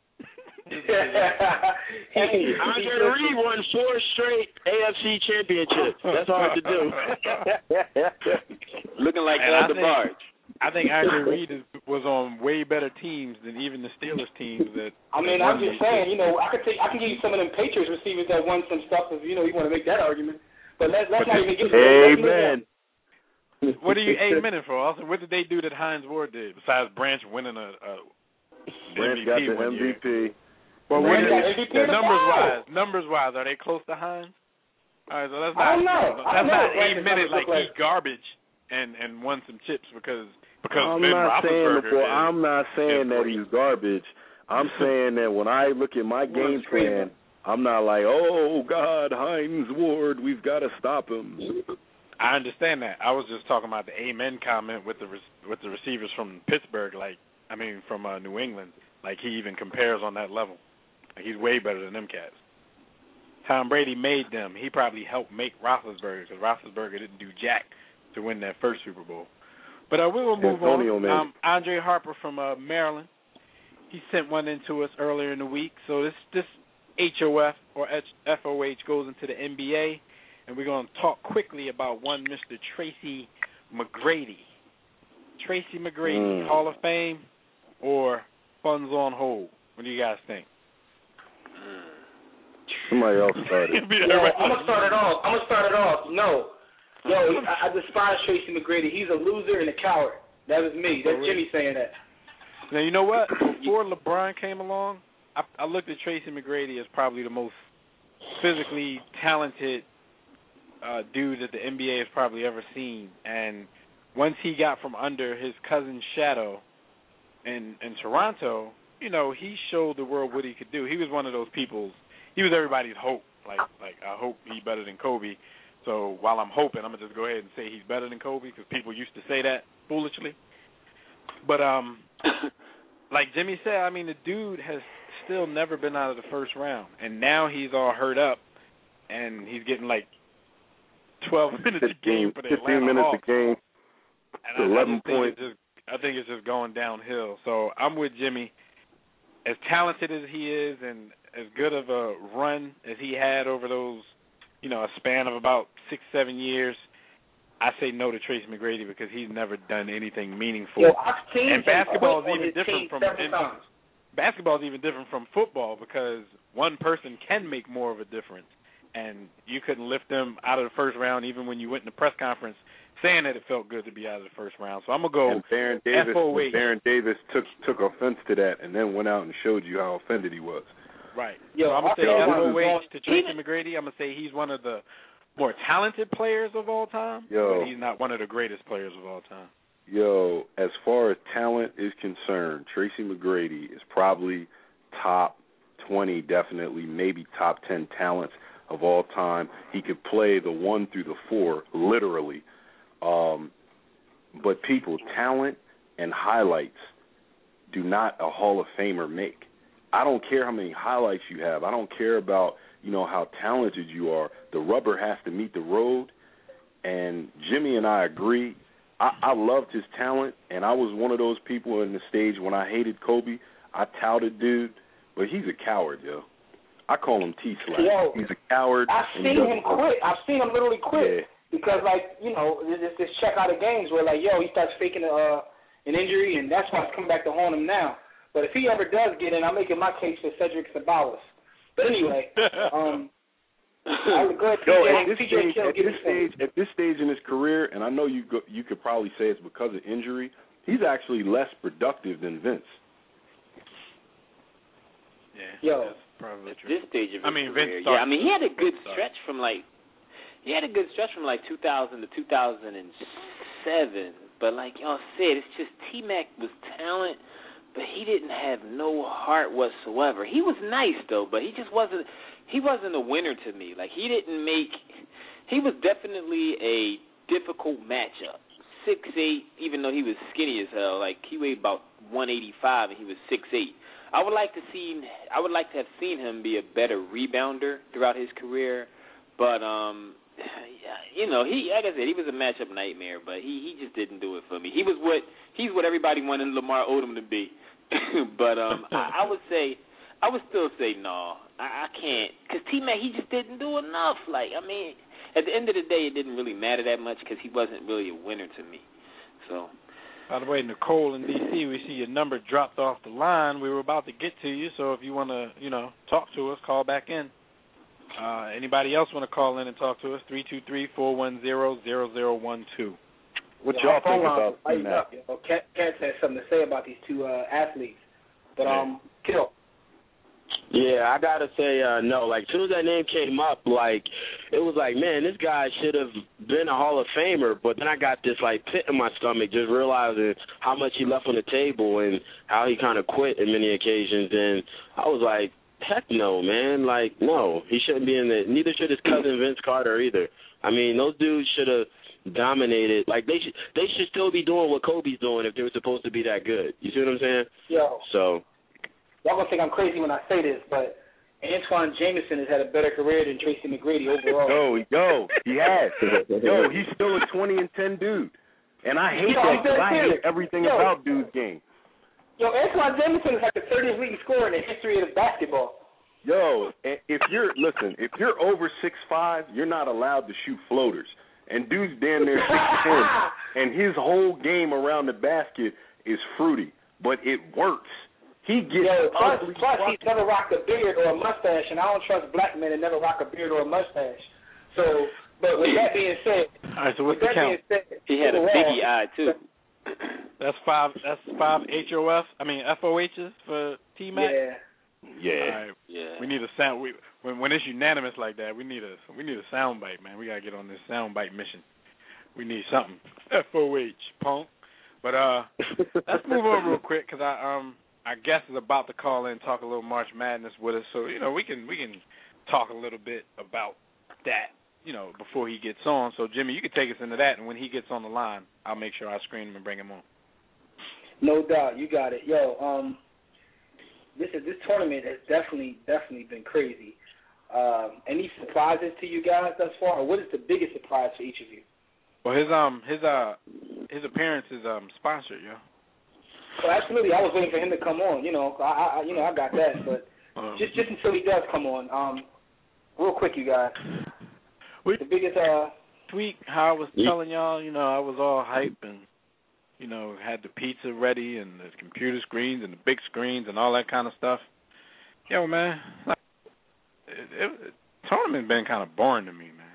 Hey, Andre Reed won 4 straight AFC championships. That's hard to do. Looking like And DeBarge. I think Andre Reed was on way better teams than even the Steelers teams that. I'm just saying, I can give you some of them Patriots receivers that won some stuff if you want to make that argument. But let's not even get. Amen. What are you amening for, Austin? What did they do that Hines Ward did besides Branch winning a Branch MVP got the one year? MVP. Well, MVP numbers wise, are they close to Hines? All right, so let's I not. don't know. Let's not amen it like he's garbage and won some chips because I'm Ben not Roethlisberger. I'm not saying that he's garbage. I'm saying that when I look at my game plan, I'm not like, oh God, Hines Ward, we've got to stop him. I understand that. I was just talking about the amen comment with the receivers from Pittsburgh, from New England. Like he even compares on that level. Like he's way better than them cats. Tom Brady made them. He probably helped make Roethlisberger because Roethlisberger didn't do jack to win that first Super Bowl. But we will move on. Andre Harper from Maryland, he sent one in to us earlier in the week. So this HOF or FOH goes into the NBA, and we're going to talk quickly about one Mr. Tracy McGrady. Tracy McGrady, Hall of Fame or funds on hold? What do you guys think? Somebody else started. I'm gonna start it off. No. I despise Tracy McGrady. He's a loser and a coward. That was me. That's Jimmy saying that. Now, you know what? Before LeBron came along, I looked at Tracy McGrady as probably the most physically talented dude that the NBA has probably ever seen. And once he got from under his cousin's shadow in Toronto, he showed the world what he could do. He was one of those people. He was everybody's hope. Like I hope he's better than Kobe. So while I'm hoping, I'm going to just go ahead and say he's better than Kobe because people used to say that foolishly. But like Jimmy said, the dude has still never been out of the first round. And now he's all hurt up, and he's getting like 12 minutes a game for the Atlanta 15 minutes Hawks. a game, and 11 points. I think it's just going downhill. So I'm with Jimmy. As talented as he is and as good of a run as he had over those, a span of about 6-7 years, I say no to Tracy McGrady because he's never done anything meaningful. I've seen and basketball is even different from times. basketball is even different from football because one person can make more of a difference, and you couldn't lift them out of the first round even when you went in the press conference saying that it felt good to be out of the first round. So I'm gonna go. And Baron Davis took offense to that and then went out and showed you how offended he was. Right. So I'm gonna say FOH to Tracy McGrady. I'm gonna say he's one of the more talented players of all time, but he's not one of the greatest players of all time. As far as talent is concerned, Tracy McGrady is probably top 20, definitely, maybe top 10 talents of all time. He could play the 1 through the 4, literally. But people, talent and highlights do not a Hall of Famer make. I don't care how many highlights you have. I don't care about, how talented you are. The rubber has to meet the road, and Jimmy and I agree. I loved his talent, and I was one of those people in the stage when I hated Kobe. I touted dude, but he's a coward, I call him T-Slack. He's a coward. I've seen him quit. I've seen him literally quit. Yeah. Because, there's this check out of games where, he starts faking an injury, and that's why it's coming back to haunt him now. But if he ever does get in, I'm making my case for Cedric Sabalas. But anyway, I would go ahead at this stage in his career, and I know you could probably say it's because of injury, he's actually less productive than Vince. Yeah, that's probably true. This stage of his career, Vince he had a good stretch from 2000 to 2007. But like y'all said, it's just T-Mac was talent, but he didn't have no heart whatsoever. He was nice though, but he just wasn't. He wasn't a winner to me. Like he was definitely a difficult matchup. 6'8", even though he was skinny as hell. Like he weighed about 185 and he was 6'8". I would like to have seen him be a better rebounder throughout his career, but he like I said, he was a matchup nightmare, but he just didn't do it for me. He's what everybody wanted Lamar Odom to be. But I would still say no. I can't, because T-Mac, he just didn't do enough. at the end of the day, it didn't really matter that much because he wasn't really a winner to me. So. By the way, Nicole in D.C., we see your number dropped off the line. We were about to get to you, so if you want to, talk to us, call back in. Anybody else want to call in and talk to us? 323-410-0012. What y'all think about that? Cat has something to say about these two athletes. But, Kill. Yeah, I got to say no. Like, as soon as that name came up, it was like, man, this guy should have been a Hall of Famer. But then I got this, pit in my stomach just realizing how much he left on the table and how he kind of quit in many occasions. And I was like, heck no, man. No, he shouldn't be in there. Neither should his cousin Vince Carter either. I mean, those dudes should have dominated. They should still be doing what Kobe's doing if they were supposed to be that good. You see what I'm saying? Yo. So. Y'all gonna think I'm crazy when I say this, but Antoine Jameson has had a better career than Tracy McGrady overall. Yo, he has. Yo, he's still a 20-10 dude. And I hate that because I hate everything about dude's game. Yo, Antoine Jameson is like the 30th leading scorer in the history of basketball. Yo, if you're over 6'5", you're not allowed to shoot floaters. And dude's damn near 6'10", and his whole game around the basket is fruity, but it works. He gets ugly. Plus, he's never rocked a beard or a mustache, and I don't trust black men that never rock a beard or a mustache. So, but with that being said, all right. So what's the count? He had a biggie eye too. That's five FOHs for T-Mac. Yeah. All right. Yeah. We need a sound. When it's unanimous like that, we need a sound bite, man. We gotta get on this sound bite mission. We need something. FOH, punk. But let's move on real quick because our guest is about to call in and talk a little March Madness with us. So we can talk a little bit about that, before he gets on. So Jimmy, you can take us into that, and when he gets on the line, I'll make sure I screen him and bring him on. No doubt, you got it. Yo, this tournament has definitely been crazy. Any surprises to you guys thus far, or what is the biggest surprise for each of you? Well, his appearance is sponsored, yo. Well, absolutely. I was waiting for him to come on. I got that, but just until he does come on. Real quick, you guys. The biggest tweet. How I was telling y'all, I was all hype and had the pizza ready and the computer screens and the big screens and all that kind of stuff. Yo, man, tournament been kind of boring to me, man.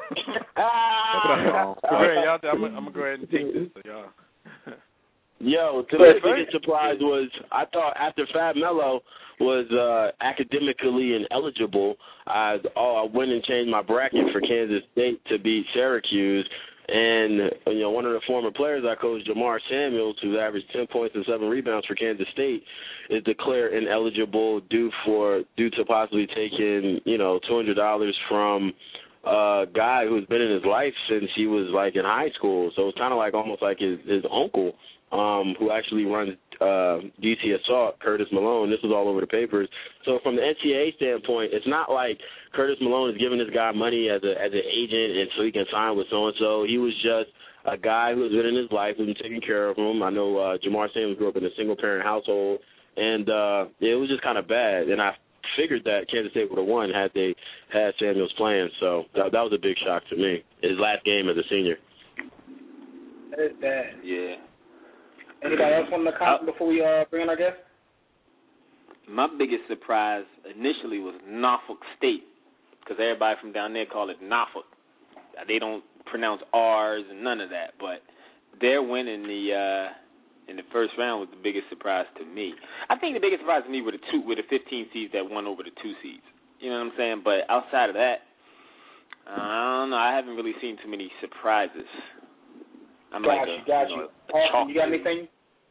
I'm gonna go ahead and take this, so y'all. Yo, to me, the biggest surprise was I thought after Fab Melo was academically ineligible, I went and changed my bracket for Kansas State to beat Syracuse. And, one of the former players I coached, Jamar Samuels, who averaged 10 points and 7 rebounds for Kansas State, is declared ineligible due to possibly taking, $200 from a guy who's been in his life since he was, in high school. So it's kind of almost like his uncle, who actually runs DC Assault, Curtis Malone. This was all over the papers. So from the NCAA standpoint, it's not like Curtis Malone is giving this guy money as an agent and so he can sign with so-and-so. He was just a guy who has been in his life, who's been taking care of him. I know Jamar Samuels grew up in a single-parent household, and it was just kind of bad. And I figured that Kansas State would have won had they had Samuels playing. So that was a big shock to me. His last game as a senior. That is bad. Yeah. Anybody else want to comment before we bring in our guest? My biggest surprise initially was Norfolk State, because everybody from down there call it Norfolk. They don't pronounce R's and none of that, but their win in the first round was the biggest surprise to me. I think the biggest surprise to me were the 15 seeds that won over the 2 seeds. You know what I'm saying? But outside of that, I don't know. I haven't really seen too many surprises. I'm got you. Austin, you got anything?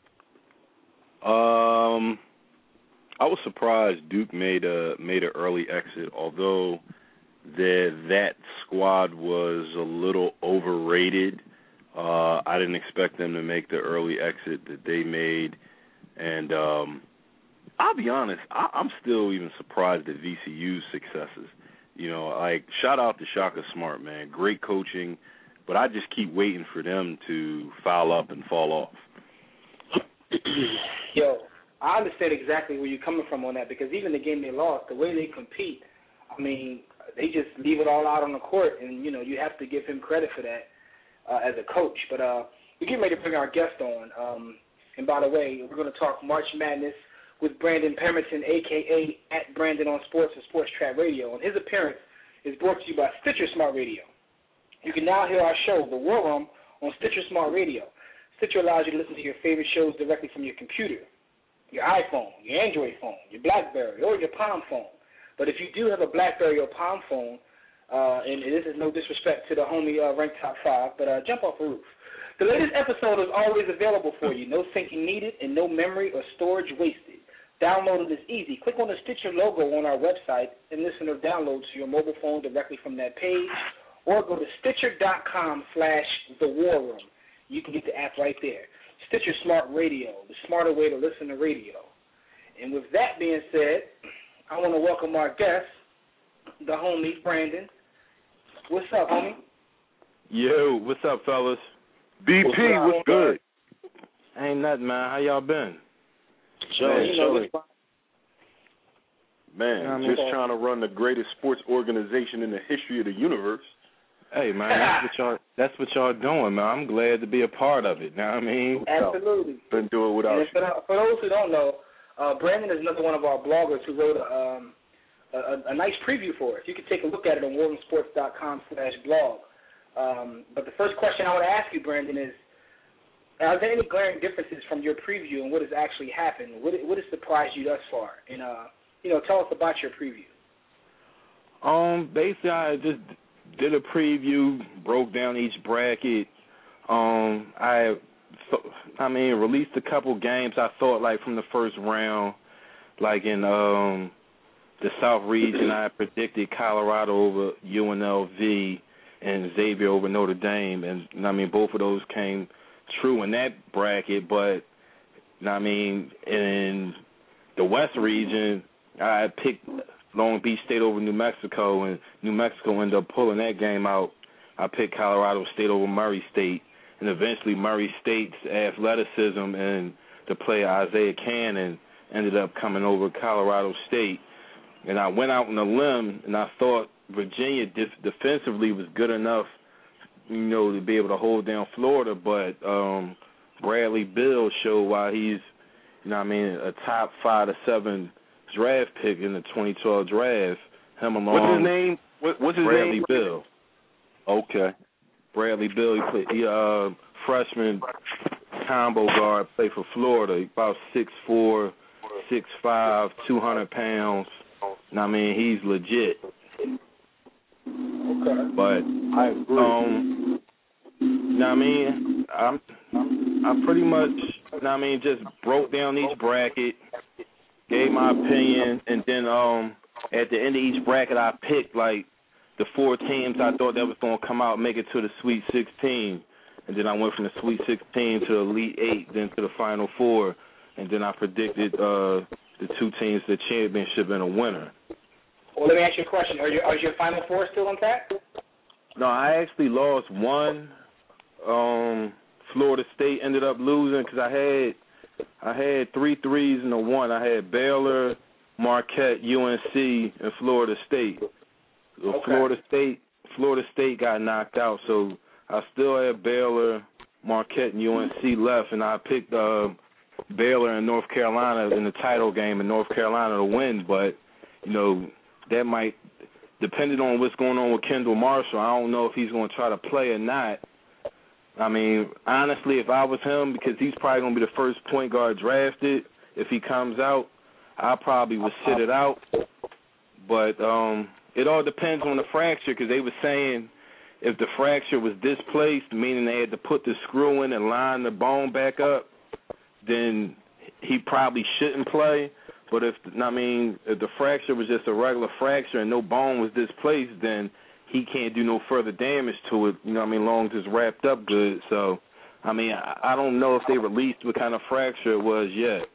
I was surprised Duke made an early exit, although that squad was a little overrated. I didn't expect them to make the early exit that they made, and I'll be honest, I'm still even surprised at VCU's successes. Shout out to Shaka Smart, man, great coaching, but I just keep waiting for them to foul up and fall off. Yo, I understand exactly where you're coming from on that, because even the game they lost, the way they compete, I mean, they just leave it all out on the court, and you have to give him credit for that as a coach. But we're getting ready to bring our guest on. And by the way, we're going to talk March Madness with Brandon Pemberton, a.k.a. at Brandon on Sports and Sports Track Radio. And his appearance is brought to you by Stitcher Smart Radio. You can now hear our show, The War Room, on Stitcher Smart Radio. Stitcher allows you to listen to your favorite shows directly from your computer, your iPhone, your Android phone, your BlackBerry, or your Palm phone. But if you do have a BlackBerry or Palm phone, and this is no disrespect to the homie ranked top 5, but jump off the roof. The latest episode is always available for you. No syncing needed and no memory or storage wasted. Downloading is easy. Click on the Stitcher logo on our website and listen or download to your mobile phone directly from that page, or go to Stitcher.com/TheWarRoom. You can get the app right there. Stitcher Smart Radio, the smarter way to listen to radio. And with that being said, I want to welcome our guest, the homie, Brandon. What's up, homie? Yo, what's up, fellas? BP, what's good? Ain't nothing, man. How y'all been? Man, just trying to run the greatest sports organization in the history of the universe. Hey, man, that's what y'all doing, man. I'm glad to be a part of it. Know what I mean? Absolutely. Couldn't do it without you. For those who don't know, Brandon is another one of our bloggers who wrote a nice preview for us. You can take a look at it on WarRoomSports.com/blog. But the first question I would ask you, Brandon, is, are there any glaring differences from your preview and what has actually happened? What has surprised you thus far? And, tell us about your preview. Basically, I just did a preview, broke down each bracket. Released a couple games I thought, like, from the first round, like in the South region. I predicted Colorado over UNLV and Xavier over Notre Dame, and both of those came true in that bracket. But in the West region, I picked Long Beach State over New Mexico, and New Mexico ended up pulling that game out. I picked Colorado State over Murray State, and eventually Murray State's athleticism and the player Isaiah Cannon ended up coming over Colorado State. And I went out on a limb, and I thought Virginia defensively was good enough, to be able to hold down Florida, but Bradley Beal showed why he's, a top 5 to 7 draft pick in the 2012 draft. Him along. What's his name? What's his Bradley name? Beal. Okay. Bradley Beal. He freshman combo guard, played for Florida. He about 6'4", 6'5", 200 pounds. He's legit. Okay. But I agree. I pretty much, just broke down each bracket, gave my opinion, and then at the end of each bracket, I picked like the 4 teams I thought that was going to come out and make it to the Sweet 16, and then I went from the Sweet 16 to the Elite 8, then to the Final 4, and then I predicted the 2 teams to the championship and a winner. Well, let me ask you a question. Are your Final 4 still intact? No, I actually lost one. Florida State ended up losing because I had 3 threes and a 1. I had Baylor, Marquette, UNC, and Florida State. So okay. Florida State got knocked out, so I still had Baylor, Marquette, and UNC left, and I picked Baylor and North Carolina in the title game in North Carolina to win. But that might, depending on what's going on with Kendall Marshall, I don't know if he's going to try to play or not. Honestly, if I was him, because he's probably going to be the first point guard drafted, if he comes out, I probably would sit it out. But it all depends on the fracture, because they were saying if the fracture was displaced, meaning they had to put the screw in and line the bone back up, then he probably shouldn't play. But if the fracture was just a regular fracture and no bone was displaced, then he can't do no further damage to it, long as it's wrapped up good. So, I don't know if they released what kind of fracture it was yet.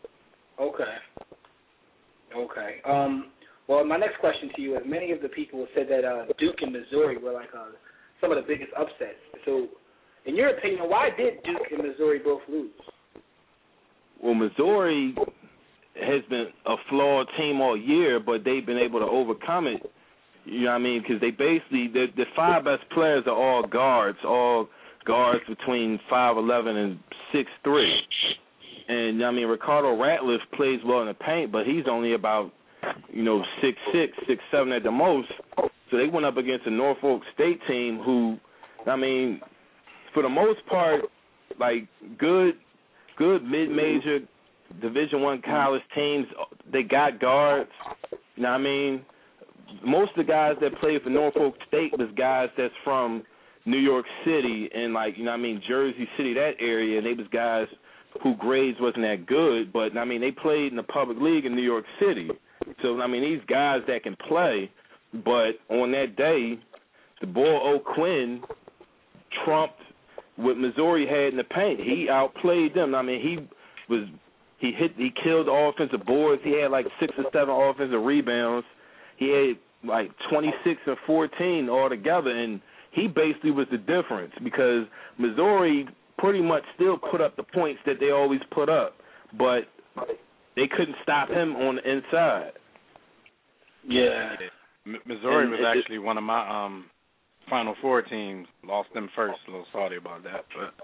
Okay. Well, my next question to you is, many of the people said that Duke and Missouri were like some of the biggest upsets. So, in your opinion, why did Duke and Missouri both lose? Well, Missouri has been a flawed team all year, but they've been able to overcome it. You know what I mean? Because they basically the 5 best players are all guards between 5'11" and 6'3". And I mean, Ricardo Ratliff plays well in the paint, but he's only about 6'6", 6'7" at the most. So they went up against a Norfolk State team who, I mean, for the most part, like good mid-major Division I college teams, they got guards. You know what I mean? Most of the guys that played for Norfolk State was guys that's from New York City and Jersey City, that area, and they was guys who grades wasn't that good, but I mean they played in the public league in New York City. So I mean these guys that can play, but on that day, the boy O'Quinn trumped what Missouri had in the paint. He outplayed them. I mean he killed the offensive boards. He had like 6 or 7 offensive rebounds. He had like 26 and 14 altogether, and he basically was the difference because Missouri pretty much still put up the points that they always put up, but they couldn't stop him on the inside. Yeah. Missouri was actually one of my Final Four teams. Lost them first. A little salty about that, but.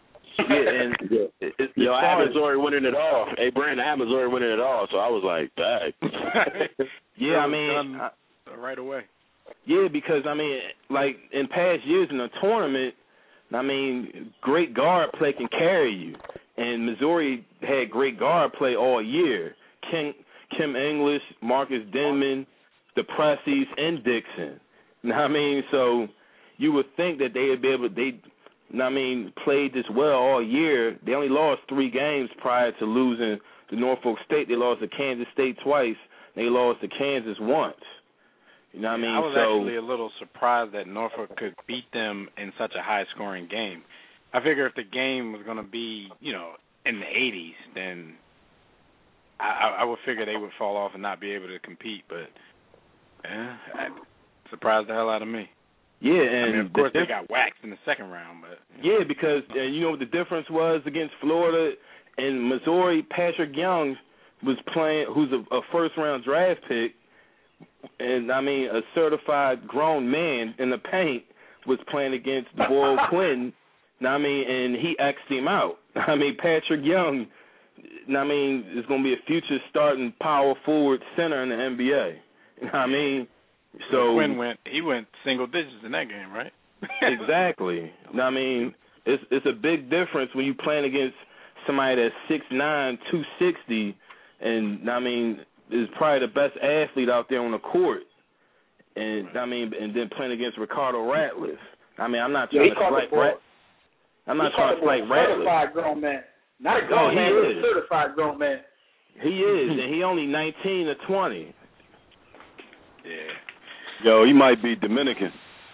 I had Missouri winning it all. Hey, Brandon, I had Missouri winning it all, so I was like, dang. Yeah, I mean, right away. Yeah, because I mean, like in past years in the tournament, I mean, great guard play can carry you, and Missouri had great guard play all year. Kim English, Marcus Denman, the Pressies, and Dixon. You know what I mean? So you would think that they would be able played this well all year. They only lost 3 games prior to losing to Norfolk State. They lost to Kansas State twice. They lost to Kansas once. You know what I mean? I was actually a little surprised that Norfolk could beat them in such a high-scoring game. I figure if the game was going to be, in the 80s, then I would figure they would fall off and not be able to compete. But it surprised the hell out of me. Yeah, and of course they got waxed in the second round, but yeah, because you know what the difference was against Florida and Missouri. Patrick Young was playing, who's a first-round draft pick, and I mean a certified grown man in the paint was playing against the boy Quinn. And he X'd him out. I mean Patrick Young, is going to be a future starting power forward center in the NBA. You know what I mean? So Quinn went single digits in that game, right? Exactly. It's a big difference when you're playing against somebody that's 6'9", 260, and is probably the best athlete out there on the court. And and then playing against Ricardo Ratliff. I'm not trying to slight Ratliff. I'm not trying to slight Ratliff. Certified grown man, not a grown man, but a certified grown man. He is, and he only 19 or 20. Yeah. Yo, he might be Dominican.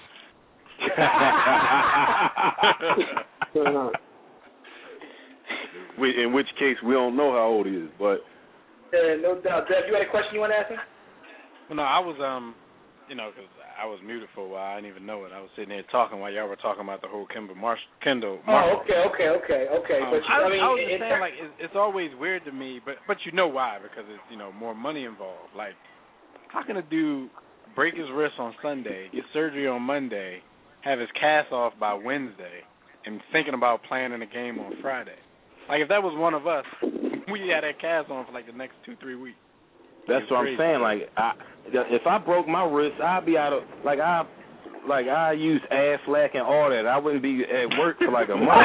In which case, we don't know how old he is, but. No doubt. Dev, you had a question you want to ask him? Well, no, I was, because I was muted for a while. I didn't even know it. I was sitting there talking while y'all were talking about the whole Kendall Marshall. Oh, okay. But I was just saying, like, it's always weird to me, but you know why? Because it's, more money involved. Like, how can a dude break his wrist on Sunday, get surgery on Monday, have his cast off by Wednesday, and thinking about playing in a game on Friday? Like, if that was one of us, we had that cast on for like the next 2-3 weeks. That's what I'm saying. Like, if I broke my wrist, I'd be out of I use Aflac and all that. I wouldn't be at work for like a month.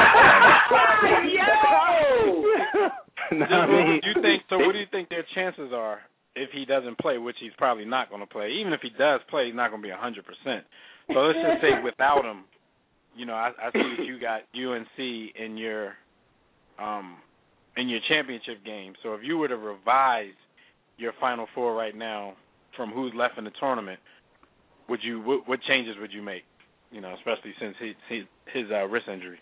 What do you think their chances are if he doesn't play, which he's probably not going to play? Even if he does play, he's not going to be 100%. So let's just say without him, I see that you got UNC in your championship game. So if you were to revise your Final Four right now from who's left in the tournament, what changes would you make? Especially since his wrist injury.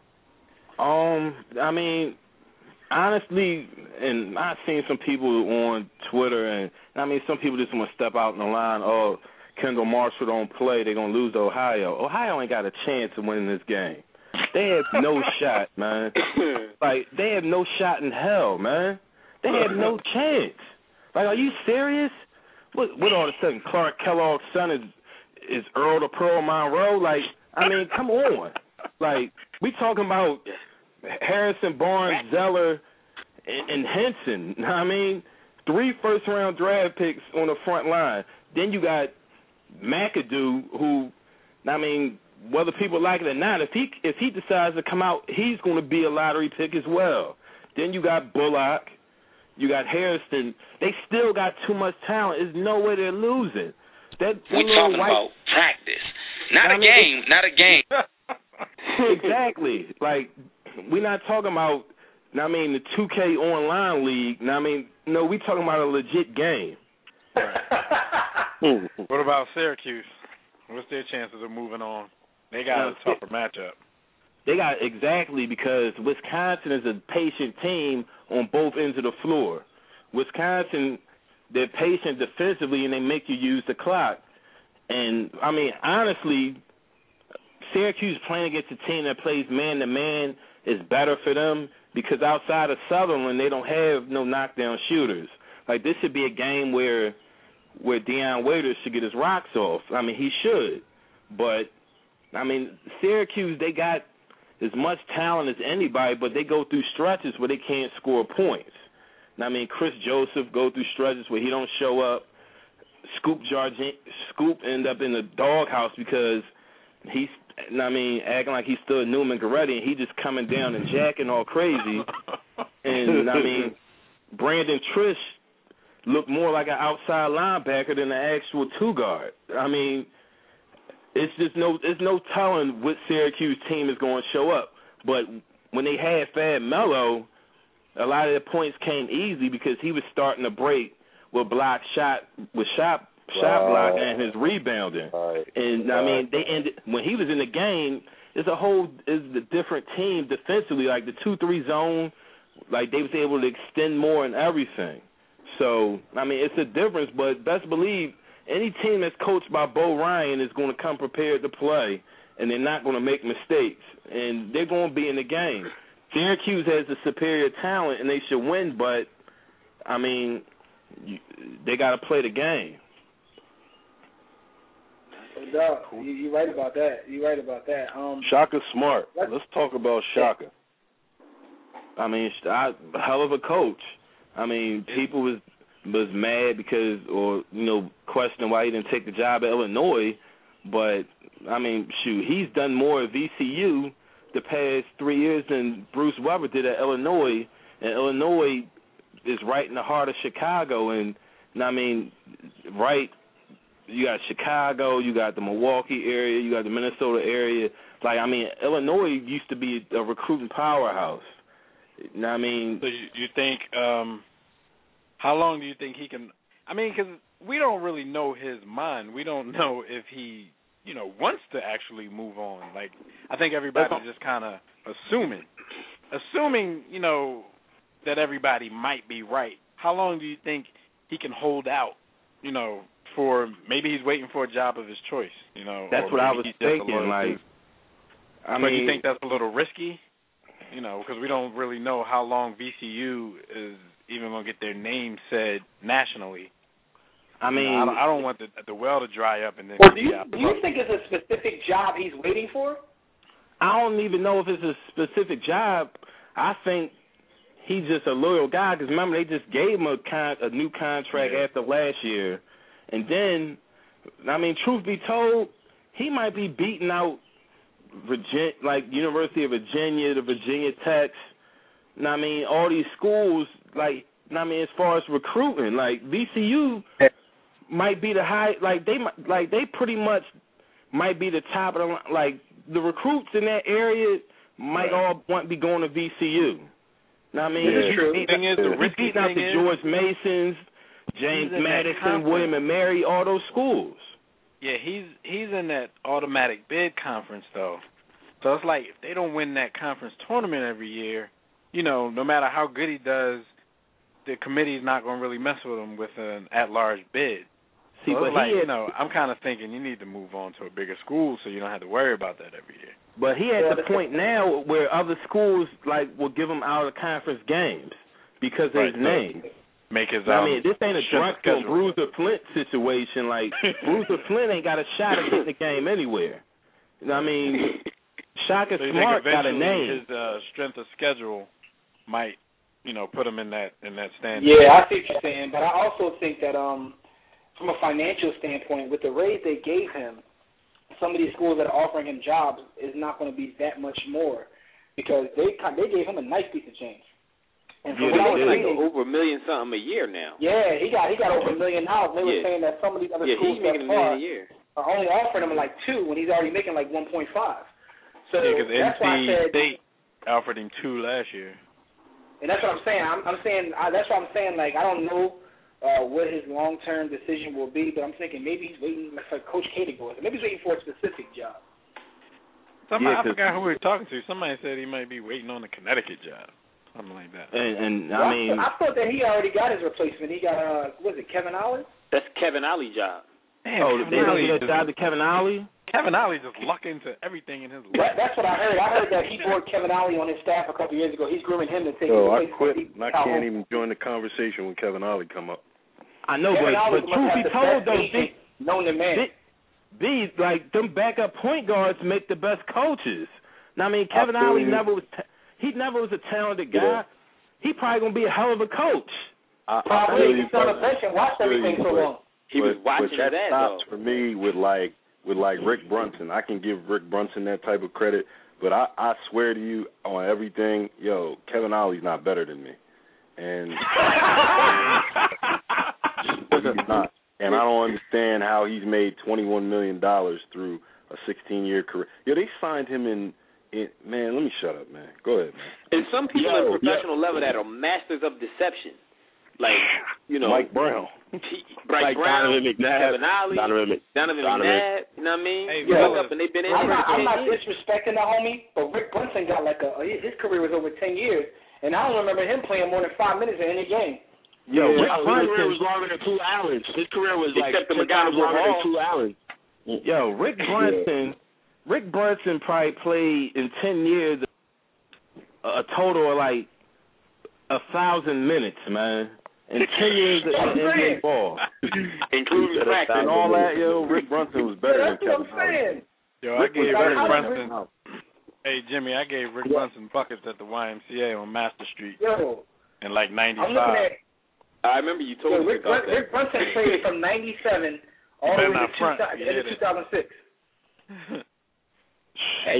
Honestly, and I've seen some people on Twitter, and some people just want to step out in the line. Oh, Kendall Marshall don't play, they're gonna lose to Ohio. Ohio ain't got a chance of winning this game. They have no shot, man. Like, they have no shot in hell, man. They have no chance. Like, are you serious? what all of a sudden Clark Kellogg's son is Earl the Pearl Monroe? Like, I mean, come on. Like, we talking about Harrison Barnes, Zeller, and Henson. I mean, 3 first-round draft picks on the front line. Then you got McAdoo, who, I mean, whether people like it or not, if he decides to come out, he's going to be a lottery pick as well. Then you got Bullock, you got Harrison. They still got too much talent. There's no way they're losing. We're talking about practice, not a game, not a game. Exactly. Like, we're not talking about, I mean, the 2K online league. I mean, no, we're talking about a legit game. What about Syracuse? What's their chances of moving on? They got a tougher matchup. They got exactly, because Wisconsin is a patient team on both ends of the floor. Wisconsin, they're patient defensively, and they make you use the clock. And, I mean, honestly, Syracuse playing against a team that plays man-to-man is better for them, because outside of Sutherland, they don't have no knockdown shooters. Like, this should be a game where Deion Waiters should get his rocks off. I mean, he should. But, I mean, Syracuse, they got as much talent as anybody, but they go through stretches where they can't score points. I mean, Chris Joseph go through stretches where he don't show up. Scoop end up in the doghouse because he's, acting like he stood Newman Goretti, and he just coming down and jacking all crazy. And, I mean, Brandon Trish looked more like an outside linebacker than an actual two-guard. I mean, it's no telling what Syracuse team is going to show up. But when they had Fab Melo, a lot of the points came easy because he was starting to break with shot block and his rebounding. Right. And I mean, they ended when he was in the game. It's a different team defensively. Like the 2-3 zone, like they was able to extend more and everything. So I mean, it's a difference. But best believe any team that's coached by Bo Ryan is going to come prepared to play, and they're not going to make mistakes, and they're going to be in the game. Syracuse has the superior talent, and they should win, but, I mean, they got to play the game. You're right about that. Shaka Smart. Let's talk about Shaka. I mean, hell of a coach. I mean, people was mad because, or, questioning why he didn't take the job at Illinois, but, I mean, shoot, he's done more at VCU the past 3 years than Bruce Weber did at Illinois, and Illinois is right in the heart of Chicago, and I mean, right, you got Chicago, you got the Milwaukee area, you got the Minnesota area. Like, I mean, Illinois used to be a recruiting powerhouse. I mean, so you think, how long do you think he can? I mean, because we don't really know his mind. We don't know if he, wants to actually move on. Like, I think everybody's just kind of assuming, that everybody might be right. How long do you think he can hold out, for maybe he's waiting for a job of his choice, That's what I was thinking. Like, but you think that's a little risky, because we don't really know how long VCU is even going to get their name said nationally. I mean, I don't want the well to dry up and then. Well, do you think it's a specific job he's waiting for? I don't even know if it's a specific job. I think he's just a loyal guy because remember they just gave him a new contract after last year, and then, I mean, truth be told, he might be beating out University of Virginia, the Virginia Techs. I mean, all these schools, as far as recruiting, like VCU might be the high, they pretty much might be the top of the line. Like the recruits in that area might all want to be going to VCU. I mean, he's beating out the George Masons, James Madison, William and Mary, all those schools. Yeah, he's in that automatic bid conference though. So it's like if they don't win that conference tournament every year, no matter how good he does, the committee's not going to really mess with him with an at-large bid. See, so but I'm kind of thinking you need to move on to a bigger school so you don't have to worry about that every year. But he at the point now where other schools will give him out of conference games because of his name. make his. I mean, this ain't a Drexel and Bruiser Flint situation. Like Bruiser Flint ain't got a shot at getting the game anywhere. You know what I mean? Shaka Smart got a name. His strength of schedule might, put him in that standing. Yeah, I see what you're saying, but I also think that from a financial standpoint, with the raise they gave him, some of these schools that are offering him jobs is not going to be that much more because they gave him a nice piece of change. And from what I was reading, over $1 million something a year now. Yeah, he got over $1 million. They were saying that some of these other schools he's making $1 million a year. Are only offering him like $2 million when he's already making like $1.5 million. So because that's why I said State offered him $2 million last year. And that's what I'm saying. That's what I'm saying. Like I don't know what his long-term decision will be, but I'm thinking maybe he's waiting for Coach K to go. Maybe he's waiting for a specific job. I forgot who we were talking to. Somebody said he might be waiting on the Connecticut job. Something like that. And I thought that he already got his replacement. He got was it Kevin Ollie? That's Kevin Ollie's job. Damn, they don't get a job to Kevin Ollie? Kevin Ollie just luck into everything in his life. That's what I heard. I heard that he brought Kevin Ollie on his staff a couple of years ago. He's grooming him to take his I place. quit. I can't even join the conversation when Kevin Ollie come up. I know, but truth be told, though, known the man. Like them backup point guards make the best coaches. Now, I mean, Kevin Ollie never was a talented guy. He probably gonna be a hell of a coach. Probably he's on the bench and watched everything so long. He was watching that though. stops for me with Rick Brunson. I can give Rick Brunson that type of credit, but I swear to you on everything, Kevin Ollie's not better than me, and he's not. And I don't understand how he's made $21 million through a 16-year career. They signed him in. Man, let me shut up, man. Go ahead, man. And some people at professional level that are masters of deception, like Mike Brown, Bryce Brown, Donovan McNabb, Kevin Ollie, Donovan McNabb. You know what I mean? Hey, up and they've been in. I'm not disrespecting the homie, but Rick Brunson got his career was over 10 years, and I don't remember him playing more than 5 minutes in any game. His career was longer than Tuu Allen's. His career was except the 10 times longer than Tuu Allen. Rick Brunson probably played in 10 years a total of like 1,000 minutes, man. In 10 years of NBA ball. Including practice. And all that, Rick Brunson was better than Kevin Ollie. I gave Rick Brunson. Hey, Jimmy, I gave Rick Brunson buckets at the YMCA on Master Street in like 95. I remember you told me about that. Rick Brunson played from 97 all the way to 2006. Hey,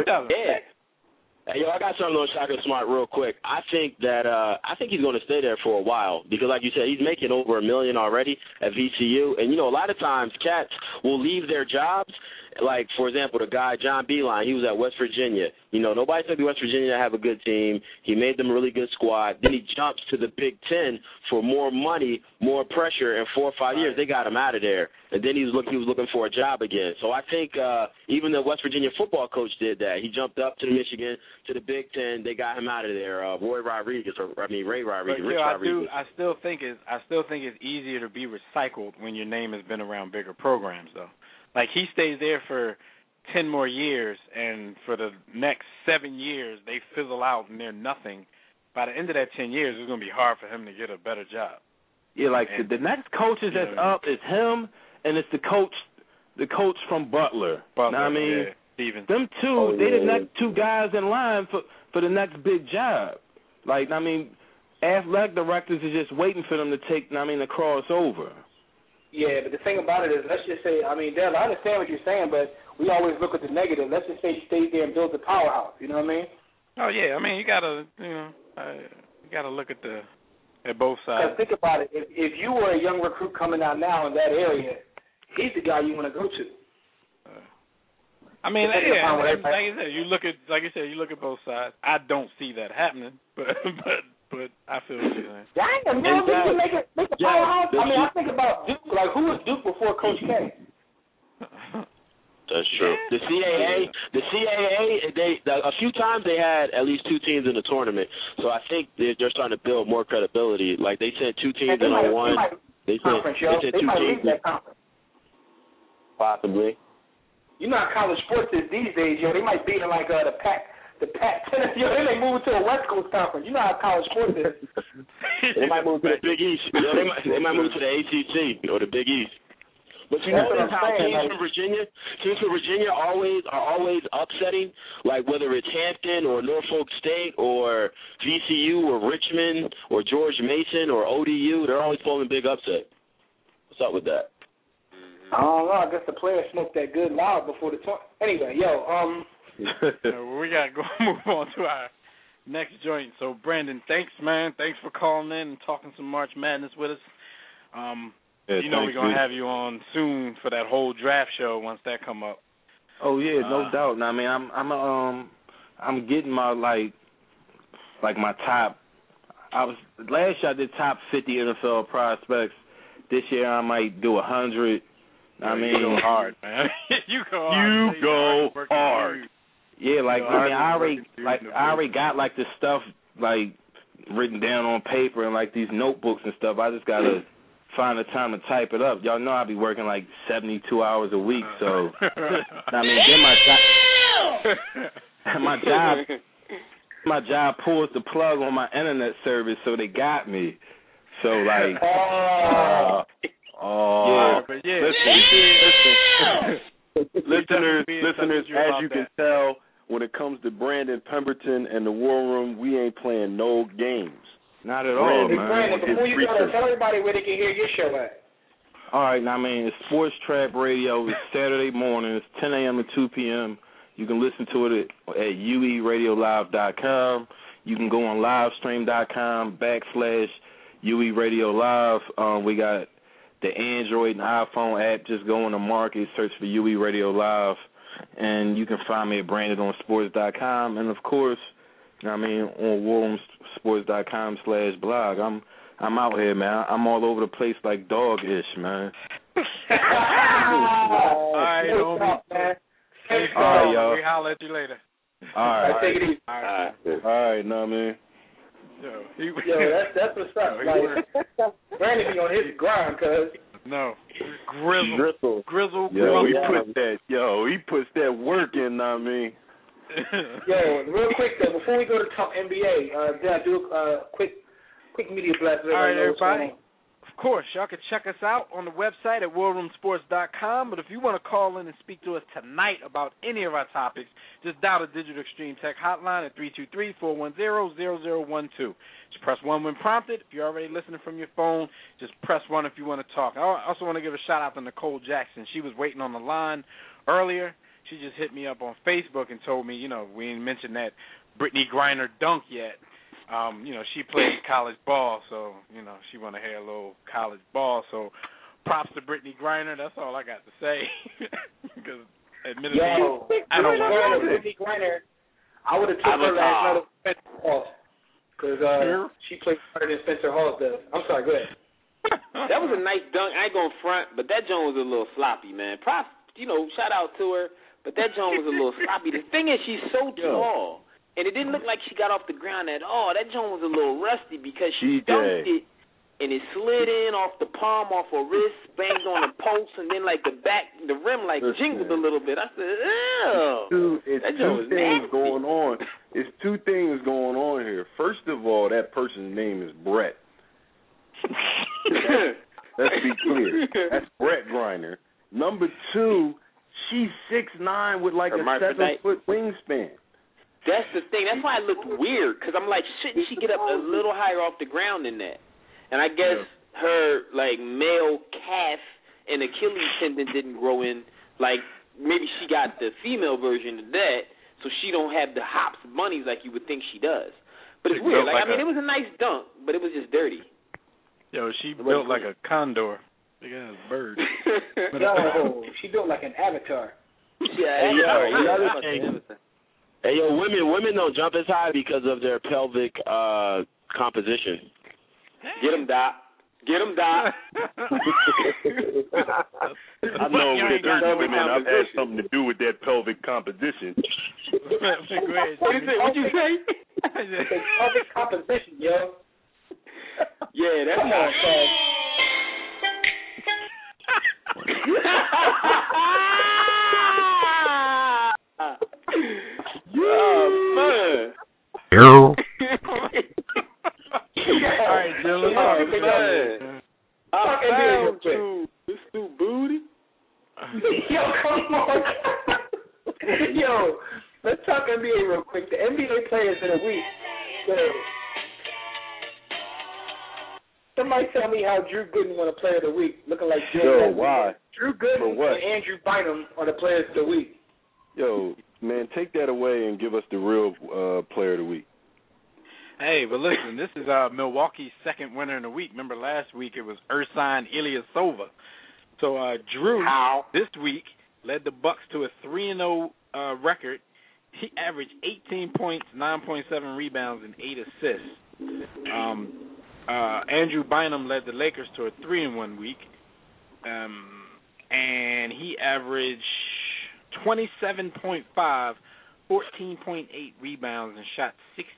I got something on Shaka Smart real quick. I think he's going to stay there for a while because, like you said, he's making over $1 million already at VCU. And, a lot of times cats will leave their jobs. Like, for example, the guy, John Beilein, he was at West Virginia. Nobody expected West Virginia to have a good team. He made them a really good squad. Then he jumps to the Big Ten for more money, more pressure, and 4 or 5 years, they got him out of there. And then he was looking for a job again. So I think even the West Virginia football coach did that. He jumped up to Michigan, to the Big Ten. They got him out of there. Ray Rodriguez. Rodriguez. I still think it's easier to be recycled when your name has been around bigger programs, though. Like, he stays there for 10 more years, and for the next 7 years, they fizzle out and they're nothing. By the end of that 10 years, it's going to be hard for him to get a better job. Yeah, like the next coaches that's up is him, and it's the coach from Butler. Stevens. Them two, they the next two guys in line for the next big job. Like, athletic directors are just waiting for them to to cross over. Yeah, but the thing about it is, let's just say, Dev, I understand what you're saying, but we always look at the negative. Let's just say he stays there and builds a powerhouse. You know what I mean? Oh yeah, you gotta, look at both sides. Because think about it. If you were a young recruit coming out now in that area, he's the guy you want to go to. You look at both sides. I don't see that happening, but I feel what you're saying. Dang, man, you can make a powerhouse. I think about Duke. Like, who was Duke before Coach K? That's true. The CAA, a few times they had at least 2 teams in the tournament. So I think they're starting to build more credibility. Like, they sent 2 teams in on one. They sent 2 teams. That conference. Possibly. You know how college sports is these days, They might be in like the the Pac-10. Yo, they may move to a West Coast conference. You know how college sports is. They might move to the Big East. Yo, they might move to the ACC or the Big East. But you know how teams from Virginia are always upsetting, like whether it's Hampton or Norfolk State or VCU or Richmond or George Mason or ODU, they're always pulling big upset. What's up with that? I don't know. I guess the players smoked that good loud before the tournament. Anyway, we gotta go move on to our next joint. So Brandon, thanks, man. Thanks for calling in and talking some March Madness with us. We're gonna have you on soon for that whole draft show once that come up. Oh yeah, no doubt. I mean, I'm getting my like my top. Last year I did top 50 NFL prospects. This year I might do 100. I mean, you go hard, man. You go hard. Yeah, I already got like the stuff like written down on paper and like these notebooks and stuff. I just gotta find the time to type it up. Y'all know I be working like 72 hours a week, so I mean, then my job pulls the plug on my internet service, so they got me. So like, listeners, as you can tell, when it comes to Brandon Pemberton and the War Room, we ain't playing no games. Not at all, man. Brandon, before you go, tell everybody where they can hear your show at. All right, now, it's Sports Trap Radio. It's Saturday morning. It's 10 a.m. to 2 p.m. You can listen to it at ueradiolive.com. You can go on livestream.com/UERadioLive. We got the Android and iPhone app. Just go on the market, search for UE Radio Live, and you can find me at BrandonOnSports.com. And, of course, on WarRoomSports.com/blog. I'm out here, man. I'm all over the place like dog-ish, man. All right, homie. All right, y'all. We holler at you later. All right. Take it easy. All right, know what I mean? Yo, that's what's up. Brandon be on his grind, cuz. No. Grizzle. He puts that work in, know what I mean? Yo, real quick though, before we go to talk NBA, did I do a quick media blast? All right, everybody. Of course, y'all can check us out on the website at WarRoomSports.com. But if you want to call in and speak to us tonight about any of our topics, just dial the Digital Extreme Tech hotline at 323-410-0012. Just press 1 when prompted. If you're already listening from your phone, just press 1 if you want to talk. I also want to give a shout-out to Nicole Jackson. She was waiting on the line earlier. She just hit me up on Facebook and told me, we didn't mention that Brittany Griner dunk yet. She played college ball, so, she want to hear a little college ball. So props to Brittany Griner. That's all I got to say. Because admittedly, I don't want to. Brittany Griner, I would have took her last night of Spencer Hall. Because she played harder than Spencer Hall does. I'm sorry, go ahead. That was a nice dunk. I ain't going front, but that joint was a little sloppy, man. Props, shout out to her. But that joint was a little sloppy. The thing is, she's so tall. And it didn't look like she got off the ground at all. That joint was a little rusty because she dunked it, and it slid in off the palm, off her wrist, banged on the post, and then, the rim, jingled a little bit. I said, ew. That joint was nasty. Going on. It's two things going on here. First of all, that person's name is Brett. Let's be clear. That's Brett Griner. Number two, she's 6'9" with a 7-foot wingspan. That's the thing. That's why it looked weird, because I'm like, shouldn't she get up a little higher off the ground than that? And I guess her, male calf and Achilles tendon didn't grow in. Maybe she got the female version of that, so she don't have the hops bunnies like you would think she does. But it's weird. It was a nice dunk, but it was just dirty. Yo, she built like a condor. Big ass bird. Yo, she built like an avatar. Another thing. Hey, yo, women don't jump as high because of their pelvic composition. Get them, Doc. I know with certain women, I've had something to do with that pelvic composition. What'd you say? Pelvic composition, yo. Yeah, that's come on, son. Oh, man. All right, Jim, let's talk about This new booty. Yo, come on. Yo, let's talk NBA real quick. The NBA players of the week. So, somebody tell me how Drew Gooden won a player of the week, looking like Joe. Yo, why? Drew Gooden and Andrew Bynum are the players of the week. Yo, man, take that away and give us the real player of the week. Hey, but listen, this is Milwaukee's second winner in the week. Remember last week it was Ersan Ilyasova. So Drew this week led the Bucks to a 3-0 record. He averaged 18 points, 9.7 rebounds, and 8 assists. Andrew Bynum led the Lakers to a 3-1 week, and he averaged 27.5, 14.8 rebounds, and shot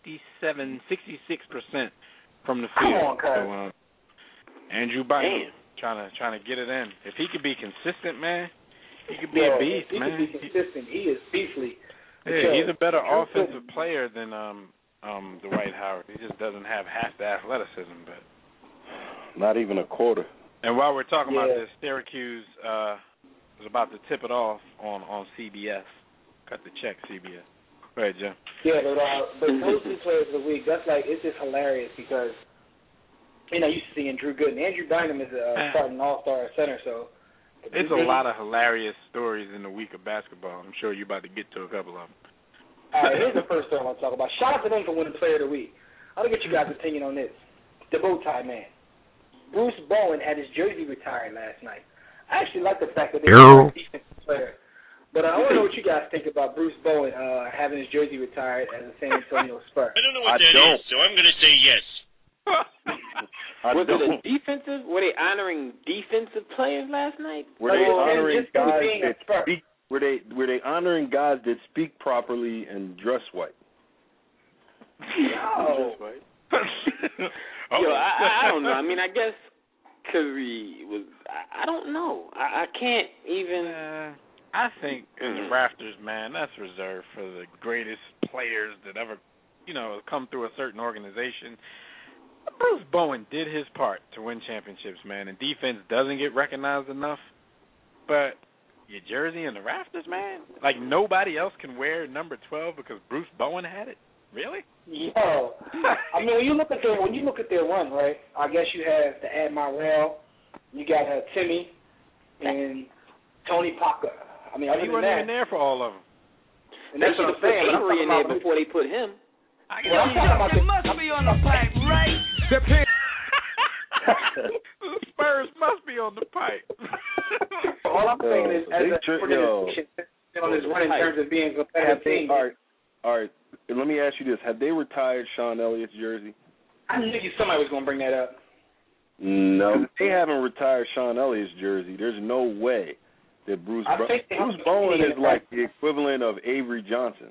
66% from the field. So, Andrew Bynum trying to get it in. If he could be consistent, man, he could be a beast, man. He could be consistent. He is beastly. Yeah, he's a better offensive player than Dwight Howard. He just doesn't have half the athleticism, but not even a quarter. And while we're talking about this, Syracuse was about to tip it off on CBS. Cut the check, CBS. Go ahead, Jim. Yeah, but those two players of the week, it's just hilarious because you used to seeing Drew Gooden. Andrew Bynum is a starting all-star center, so it's a lot of hilarious stories in the week of basketball. I'm sure you're about to get to a couple of them. All right, here's the first thing I want to talk about. Shout out to them for winning Player of the Week. I want to get you guys' opinion on this. The bow tie man. Bruce Bowen had his jersey retired last night. I actually like the fact that they were a defensive player. But I want to know what you guys think about Bruce Bowen having his jersey retired as a San Antonio Spur. I don't know what that is, so I'm going to say yes. Was it a defensive? Were they honoring defensive players last night? Were they honoring guys that speak? Were they honoring guys that speak properly and dress white? No. Yo, I don't know. I mean, I guess Curry was. I don't know. I can't even. I think in the rafters, man, that's reserved for the greatest players that ever, come through a certain organization. Bruce Bowen did his part to win championships, man, and defense doesn't get recognized enough. But your jersey in the rafters, man, like nobody else can wear number 12 because Bruce Bowen had it. Really? Yo, I mean, when you look at their run, right? I guess you have the Admiral, you got Timmy, and Tony Parker. I mean, he wasn't even there for all of them. And that's what I'm saying. They were in there before they put him. It must be on the pipe, right? The Spurs must be on the pipe. All I'm saying is, as an organization, on this run in terms of being a competitive team. All right. Let me ask you this: have they retired Sean Elliott's jersey? I knew somebody was going to bring that up. No, they haven't retired Sean Elliott's jersey. There's no way that Bruce Bowen is like the equivalent of Avery Johnson.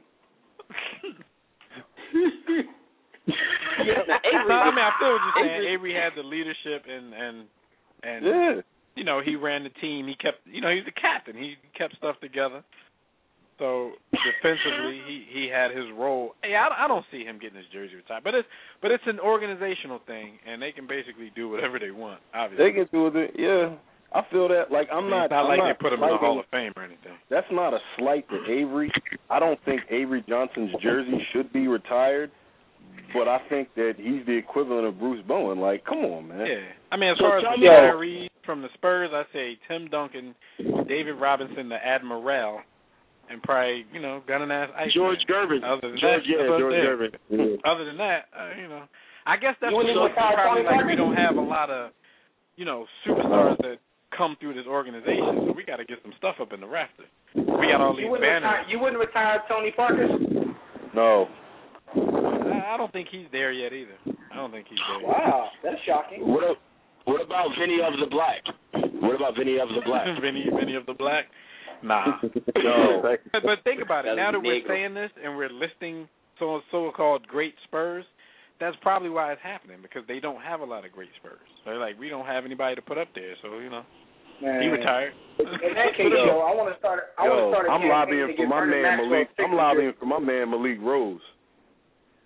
I feel what you're saying. Avery had the leadership and he ran the team. He kept, he was the captain. He kept stuff together. So defensively, he had his role. Hey, I don't see him getting his jersey retired, but it's an organizational thing, and they can basically do whatever they want. Obviously, they can do it. Yeah, I feel that. Like it's not like they put him in the Hall of Fame or anything. That's not a slight to Avery. I don't think Avery Johnson's jersey should be retired, but I think that he's the equivalent of Bruce Bowen. Like, come on, man. Yeah, I mean, as far as the retirees from the Spurs, I say Tim Duncan, David Robinson, the Admiral. And probably, gunning-ass ice. George Gervin. George Gervin. Other than that, I guess that's probably like we don't have a lot of, superstars that come through this organization, so we got to get some stuff up in the rafters. We got all these banners. You wouldn't retire Tony Parker? No. I don't think he's there yet either. I don't think he's there yet. Wow, that's shocking. What about Vinny of the Black? Vinny of the Black? Nah. No. But think about it. Now that we're saying this and we're listing so-called great Spurs, that's probably why it's happening, because they don't have a lot of great Spurs. They're like, we don't have anybody to put up there, so, he retired. In that case, I want to start a I'm lobbying for my man Malik. I'm lobbying for my man Malik Rose.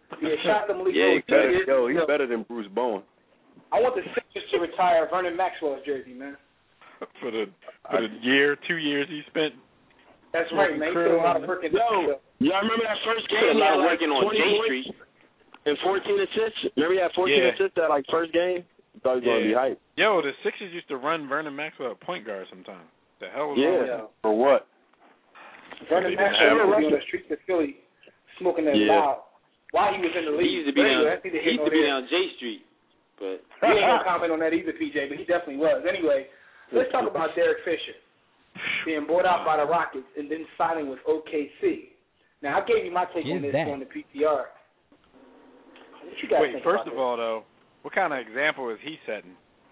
Yeah, shout out to Malik Yeah, Rose. he's better than Bruce Bowen. I want the Sixers to retire Vernon Maxwell's jersey, man. For the year, 2 years he spent. That's right, man. He put a lot of work in. Y'all remember that first game? He had like working on 20 J points Street and 14 assists. Remember he had 14 assists that like first game? Thought he was going to be hyped. Yo, the Sixers used to run Vernon Maxwell at point guard sometimes. The hell was Yeah. For what? Vernon Maxwell was on the streets of Philly smoking that loud while he was in the league. He used to be down J Street. But we ain't gonna comment on that either, PJ, but he definitely was. Anyway, let's talk about Derek Fisher being bought out by the Rockets and then signing with OKC. Now, I gave you my take on this on the PTR. What you guys think first about of all, though, what kind of example is he setting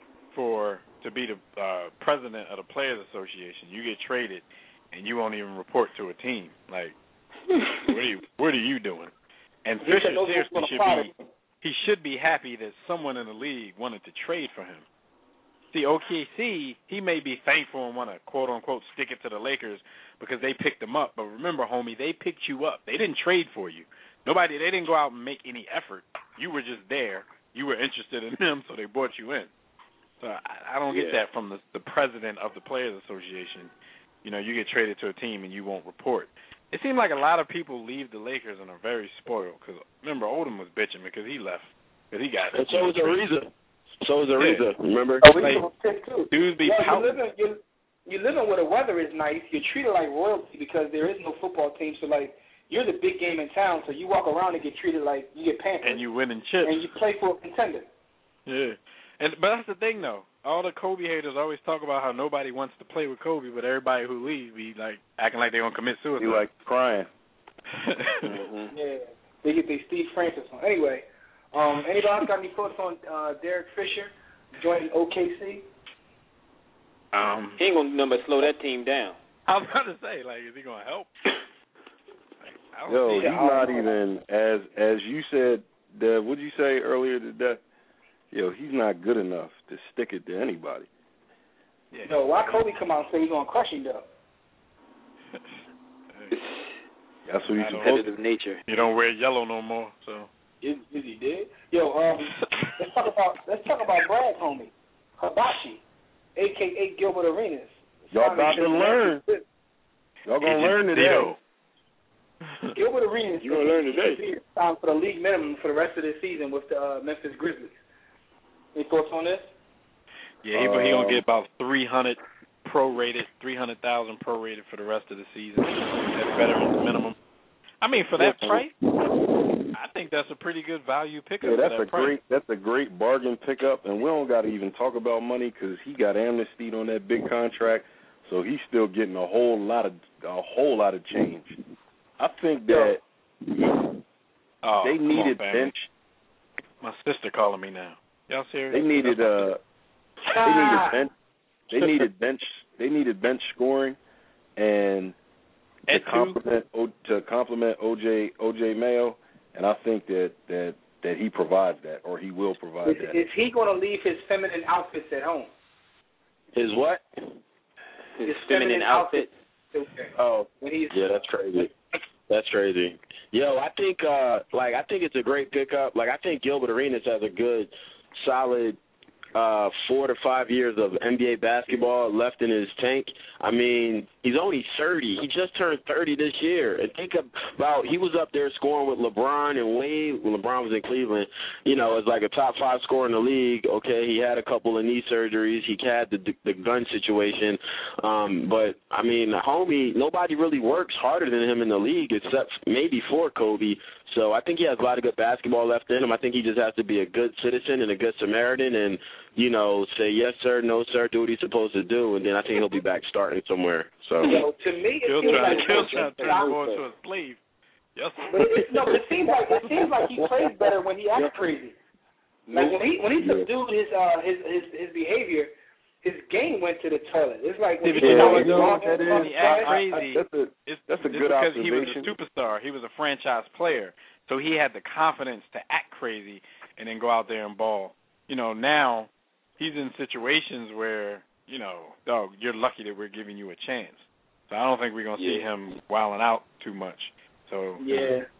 to be the president of the Players Association? You get traded and you won't even report to a team. Like, what are you doing? And Fisher seriously should be happy that someone in the league wanted to trade for him. See, OKC, he may be thankful and want to, quote-unquote, stick it to the Lakers because they picked him up. But remember, homie, they picked you up. They didn't trade for you. They didn't go out and make any effort. You were just there. You were interested in them, so they brought you in. So I don't get that from the president of the Players Association. You know, you get traded to a team and you won't report. It seemed like a lot of people leave the Lakers and are very spoiled. Because remember, Odom was bitching because he left. Because he got. And so was Ariza. Remember? Dudes be pouting. You're living where the weather is nice. You're treated like royalty because there is no football team. So, like, you're the big game in town. So you walk around and get treated like you get pampered. And you winning chips. And you play for a contender. Yeah. But that's the thing, though. All the Kobe haters always talk about how nobody wants to play with Kobe, but everybody who leaves be like acting like they're gonna commit suicide. You like crying. Yeah, they get their Steve Francis on. Anyway, anybody else got any thoughts on Derek Fisher joining OKC? He ain't gonna do nothing but slow that team down. I was about to say, like, is he gonna help? Yo, he's not even as you said. What did you say earlier today? Yo, he's not good enough to stick it to anybody. Yeah. Yo, why Kobe come out and say he's gonna crush him though? That's what he's supposed to. Nature. He don't wear yellow no more, so. Is he did? Yo, let's talk about Brad, homie, Hibachi, aka Gilbert Arenas. Y'all about to learn. Y'all gonna learn today. Gilbert Arenas. You gonna learn today. Time for the league minimum for the rest of the season with the Memphis Grizzlies. Any thoughts on this? Yeah, but he gonna get about 300,000 prorated for the rest of the season. That's veterans minimum. I mean, for that price, I think that's a pretty good value pickup. Yeah, that's a great bargain pickup, and we don't got to even talk about money because he got amnestied on that big contract, so he's still getting a whole lot of change. I think that they needed bench. My sister calling me now. Y'all serious? They needed bench. They needed bench scoring, and to complement OJ Mayo, and I think that he provides that, or he will provide that. Is he going to leave his feminine outfits at home? His what? His feminine outfit. Oh, yeah, that's crazy. That's crazy. Yo, I think it's a great pickup. Like, I think Gilbert Arenas has a good, solid 4 to 5 years of NBA basketball left in his tank. I mean, he's only 30. He just turned 30 this year. And think about, he was up there scoring with LeBron and Wade when LeBron was in Cleveland, as like a top 5 scorer in the league. Okay, he had a couple of knee surgeries. He had the gun situation. But, I mean, homie, nobody really works harder than him in the league except maybe for Kobe. So I think he has a lot of good basketball left in him. I think he just has to be a good citizen and a good Samaritan and, say yes, sir, no, sir, do what he's supposed to do, and then I think he'll be back starting somewhere. So to me, it seems like turn the boy to a slave. Yes. But it seems like he plays better when he acts crazy. Like when he subdued his behavior, his game went to the toilet. It's like when he act crazy. That's a good observation. Because he was a superstar. He was a franchise player, so he had the confidence to act crazy and then go out there and ball. Now he's in situations where, dog, you're lucky that we're giving you a chance. So I don't think we're going to see him wilding out too much. So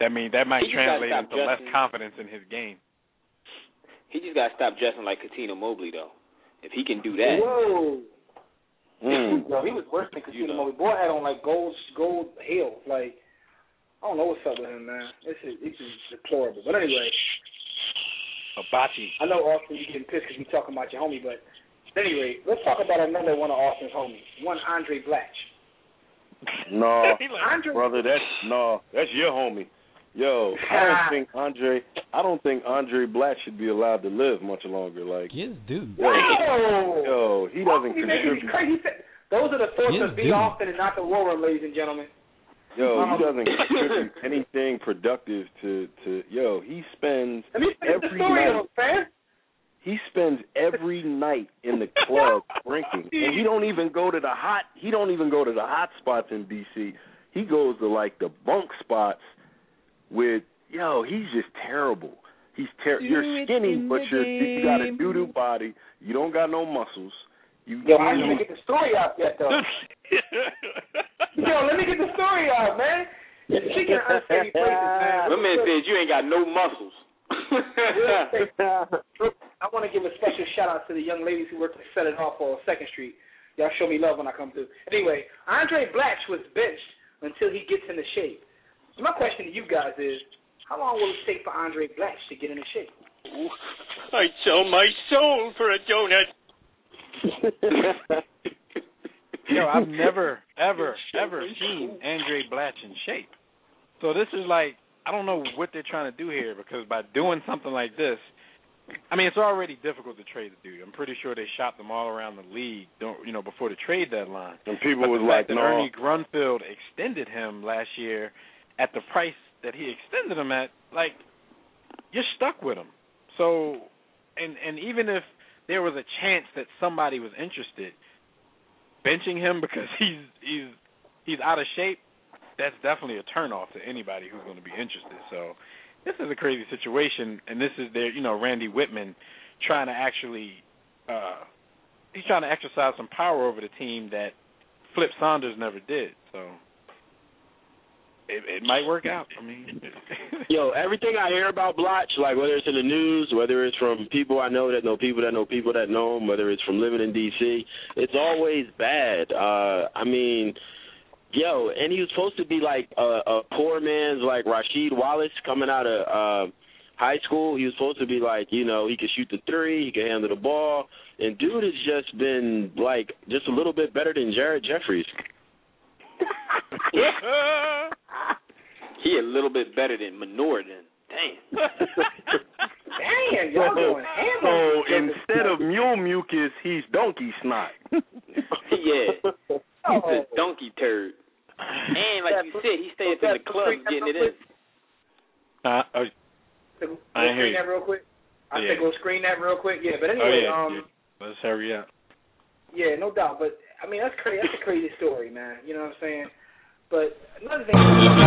That might translate into less confidence in his game. He just got to stop dressing like Cuttino Mobley, though. If he can do that. Whoa. Yo, he was worse than Cuttino Mobley. Boy had on like gold heels. Like, I don't know what's up with him, man. This is deplorable. But anyway. Hibachi. I know, Austin, you're getting pissed because you're talking about your homie, but anyway, let's talk about another one of Austin's homies. One Andre Blatch. No, brother, that's your homie. Yo, I don't think Andre Blatch should be allowed to live much longer. Like, yes, dude. Yo, he doesn't contribute. Those are the thoughts of B. Austin and not the War Room, ladies and gentlemen. Yo, he doesn't contribute anything productive to yo, he spends every night. He spends every night in the club drinking. And he don't even go to the hot spots in DC. He goes to like the bunk spots with he's just terrible. You're skinny, but you got a doo-doo body. You don't got no muscles. I didn't even get the story out yet, though. Let me get the story out, man. Speaking of unsteady places, man. My man said you ain't got no muscles. I want to give a special shout-out to the young ladies who work to Set It Off on 2nd Street. Y'all show me love when I come through. Anyway, Andre Blatch was benched until he gets into shape. So my question to you guys is, how long will it take for Andre Blatch to get into shape? I'd sell my soul for a donut. I've never, ever seen Andre Blatch in shape. So this is like, I don't know what they're trying to do here, because by doing something like this, I mean, it's already difficult to trade the dude. I'm pretty sure they shopped him all around the league, before the trade deadline. And people was like, no. Ernie Grunfeld extended him last year at the price that he extended him at, like, you're stuck with him. So, and even if there was a chance that somebody was interested, benching him because he's out of shape, that's definitely a turnoff to anybody who's going to be interested. So this is a crazy situation, and this is Randy Whitman trying to actually he's trying to exercise some power over the team that Flip Saunders never did. So it might work out. I mean, everything I hear about Blatch, like whether it's in the news, whether it's from people I know that know people that know people that know him, whether it's from living in D.C., it's always bad. And he was supposed to be like a poor man's like Rasheed Wallace coming out of high school. He was supposed to be like, he could shoot the three, he could handle the ball, and dude has just been like just a little bit better than Jared Jeffries. He a little bit better than Menor then. Damn. Damn, y'all going ham. So instead of mule mucus, he's donkey snot. Yeah. He's a donkey turd. And like you said, he stayed in the club getting it in. I didn't hear you. That real quick. I said go screen that real quick. Yeah, but anyway, let's hurry up. Yeah, no doubt. But I mean, that's crazy. That's a crazy story, man. You know what I'm saying? But another thing. He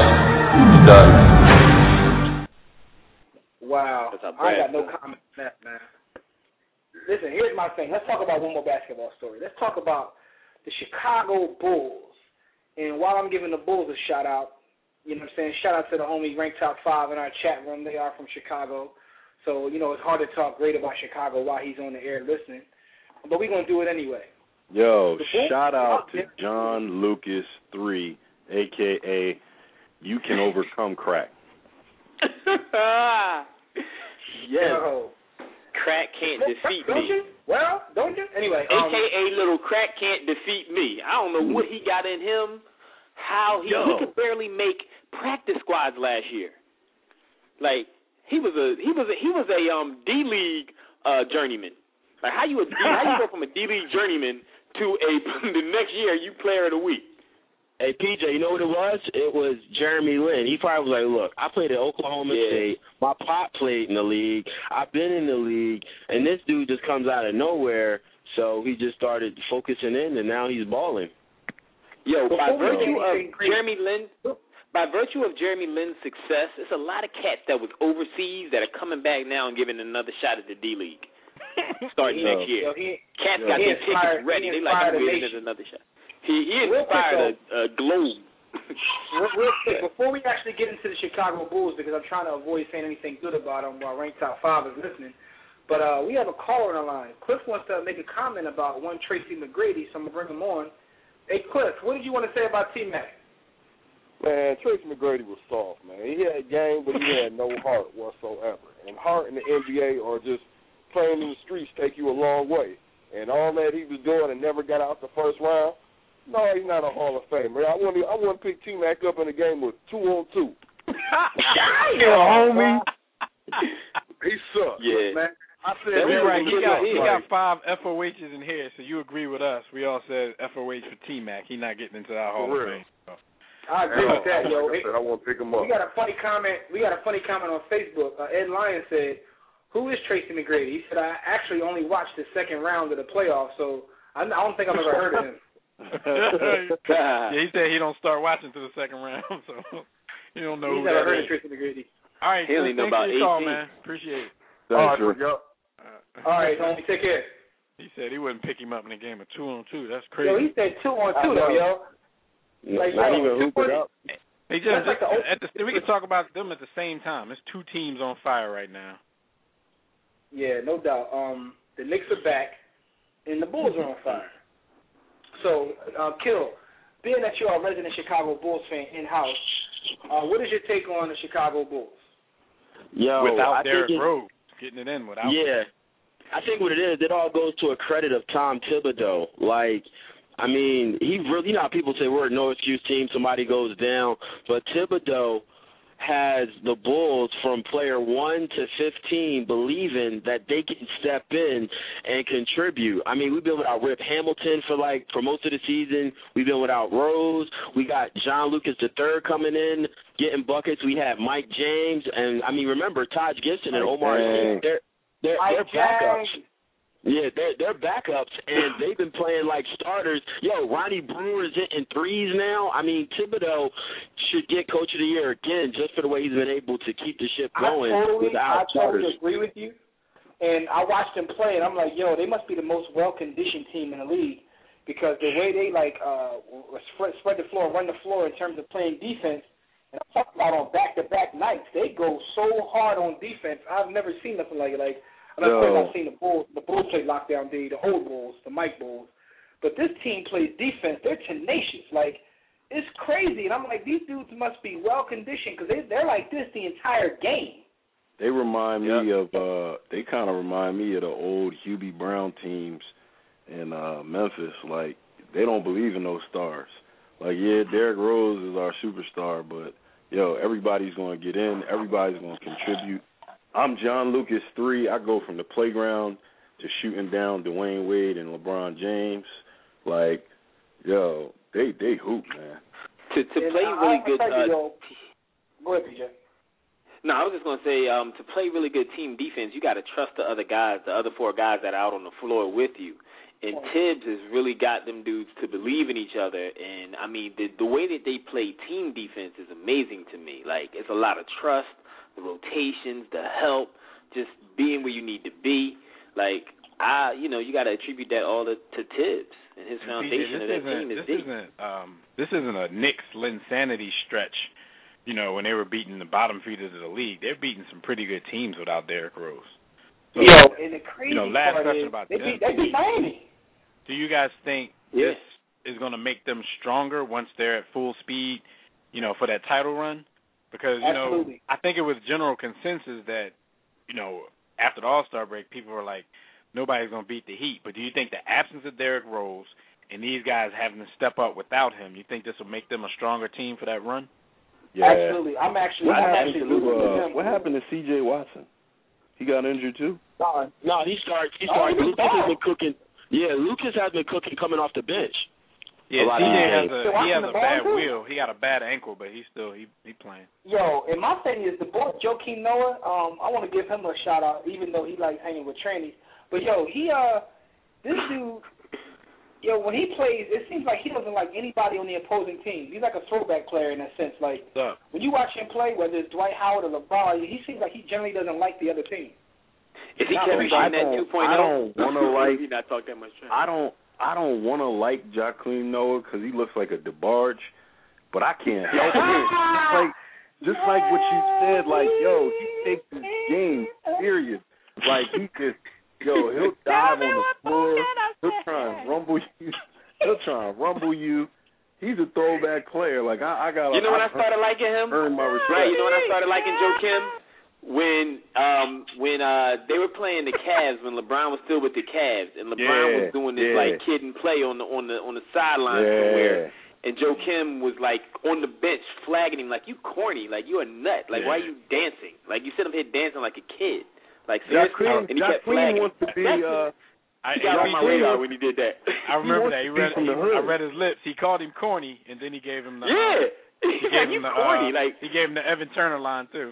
died. Wow. I got no comment on that, man. Listen, here's my thing. Let's talk about one more basketball story. Let's talk about the Chicago Bulls. And while I'm giving the Bulls a shout out, you know what I'm saying? Shout out to the homie ranked top 5 in our chat room. They are from Chicago. So, it's hard to talk great about Chicago while he's on the air listening. But we're going to do it anyway. Yo, shout out to John Lucas 3, a.k.a. You Can Overcome Crack. Yes. Crack can't defeat me. Well, don't you? Anyway. A.k.a. Little Crack can't defeat me. I don't know what he got in him, how he could barely make practice squads last year. Like, he was a D-League journeyman. Like, how you go from a D-League journeyman to the next year you player of the week? Hey, PJ, you know what it was? It was Jeremy Lin. He probably was like, look, I played at Oklahoma State. My pop played in the league. I've been in the league. And this dude just comes out of nowhere. So he just started focusing in, and now he's balling. Yo, by virtue of Jeremy Lin's success, there's a lot of cats that was overseas that are coming back now and giving another shot at the D-League. Starting next year. Cats got their tickets ready. They like, I'm waiting for another shot. He inspired a globe. real quick, before we actually get into the Chicago Bulls, because I'm trying to avoid saying anything good about them while Ranked Top 5 is listening, but we have a caller on the line. Cliff wants to make a comment about one Tracy McGrady, so I'm going to bring him on. Hey, Cliff, what did you want to say about T-Mac? Man, Tracy McGrady was soft, man. He had game, but he had no heart whatsoever. And heart in the NBA or just playing in the streets take you a long way. And all that he was doing and never got out the first round, no, he's not a Hall of Famer. I want to pick T-Mac up in a game with 2-on-2. Yeah, homie. He sucks. Yeah. Man. I said you're right. He got 5 FOHs in here, so you agree with us. We all said FOH for T-Mac. He's not getting into that Hall of Fame. So. I agree with that, yo. I want to pick him up. We got a funny comment on Facebook. Ed Lyon said, "Who is Tracy McGrady?" He said, "I actually only watched the second round of the playoffs, so I don't think I've ever heard of him." Yeah, he said he don't start watching to the second round, so you don't know who that is. He's never heard of Tracy McGrady. All right, he only know about 18. Call, man. Appreciate it. All right, homie, take care. He said he wouldn't pick him up in a game of 2-on-2. That's crazy. Yo, he said 2-on-2 though, yo. Like, not even hoop it up. They just we can talk about them at the same time. It's 2 teams on fire right now. Yeah, no doubt. The Knicks are back, and the Bulls are on fire. So, Kill, being that you're a resident Chicago Bulls fan in-house, what is your take on the Chicago Bulls? Yo, without Derrick Rose getting it in without. Yeah, I think what it is, it all goes to a credit of Tom Thibodeau. Like, I mean, he really, you know how people say we're a no-excuse team, somebody goes down, but Thibodeau has the Bulls from player 1 to 15 believing that they can step in and contribute. I mean, we've been without Rip Hamilton for most of the season. We've been without Rose. We got John Lucas III coming in, getting buckets. We have Mike James, and I mean, remember Taj Gibson and Omar Sy. They're backups. Yeah, they're backups, and they've been playing like starters. Yo, Ronnie Brewer is hitting threes now. I mean, Thibodeau should get Coach of the Year again just for the way he's been able to keep the ship going without starters. I totally agree with you. And I watched them play, and I'm like, yo, they must be the most well-conditioned team in the league because the way they, spread the floor, run the floor in terms of playing defense, and I'm talking about on back-to-back nights, they go so hard on defense. I've never seen nothing like it. I've seen the Bulls play lockdown D, the old Bulls, the Mike Bulls. But this team plays defense. They're tenacious. Like, it's crazy. And I'm like, these dudes must be well-conditioned because they're like this the entire game. They remind me of they kind of remind me of the old Hubie Brown teams in Memphis. Like, they don't believe in those stars. Like, yeah, Derrick Rose is our superstar, but, everybody's going to get in. Everybody's going to contribute. I'm John Lucas III. I go from the playground to shooting down Dwayne Wade and LeBron James. Like, they hoop, man. To play really good. Go ahead, PJ. No, I was just going to say, to play really good team defense, you got to trust the other guys, the other 4 guys that are out on the floor with you. And Tibbs has really got them dudes to believe in each other. And, I mean, the way that they play team defense is amazing to me. Like, it's a lot of trust. The rotations, the help, just being where you need to be. Like, you got to attribute that all to Tibbs and his foundation of that team is deep. This isn't a Knicks Linsanity stretch, when they were beating the bottom feeders of the league. They're beating some pretty good teams without Derrick Rose. So, and the crazy last part question is about they beat Miami. Do you guys think this is going to make them stronger once they're at full speed, for that title run? Because, I think it was general consensus that, after the All-Star break, people were like, nobody's going to beat the Heat. But do you think the absence of Derrick Rose and these guys having to step up without him, you think this will make them a stronger team for that run? Yeah. Absolutely. What happened to C.J. Watson? He got injured too? No, he started. Lucas has been cooking. Yeah, Lucas has been cooking coming off the bench. Yeah, CJ has a bad wheel. He got a bad ankle, but he's playing. Yo, and my thing is the boy Joakim Noah. I want to give him a shout out, even though he likes hanging with trannies. But this dude, when he plays, it seems like he doesn't like anybody on the opposing team. He's like a throwback player in that sense. Like when you watch him play, whether it's Dwight Howard or LeBron, he seems like he generally doesn't like the other team. Is he Kevin Garnett 2.0? I don't want to like. He not talk that much trash. I don't want to like Joakim Noah because he looks like a DeBarge, but I can't help it. Just like what you said, like, yo, he takes his game serious. Like, he just, he'll dive on the floor. He'll try and rumble you. He's a throwback player. Like, I got. You know when I started liking him? Earn my respect. Right. You know when I started liking Joakim? When they were playing the Cavs, when LeBron was still with the Cavs, and LeBron was doing this like kid and play on the sideline somewhere. And Joakim was like on the bench flagging him like, you corny, like you a nut, like why are you dancing? Like you sit up here dancing like a kid, like seriously. And he kept flagging. Wants to be. He got on my radar when he did that. I remember that. I read his lips. He called him corny, and then he gave him the He gave him the corny. He gave him the Evan Turner line too.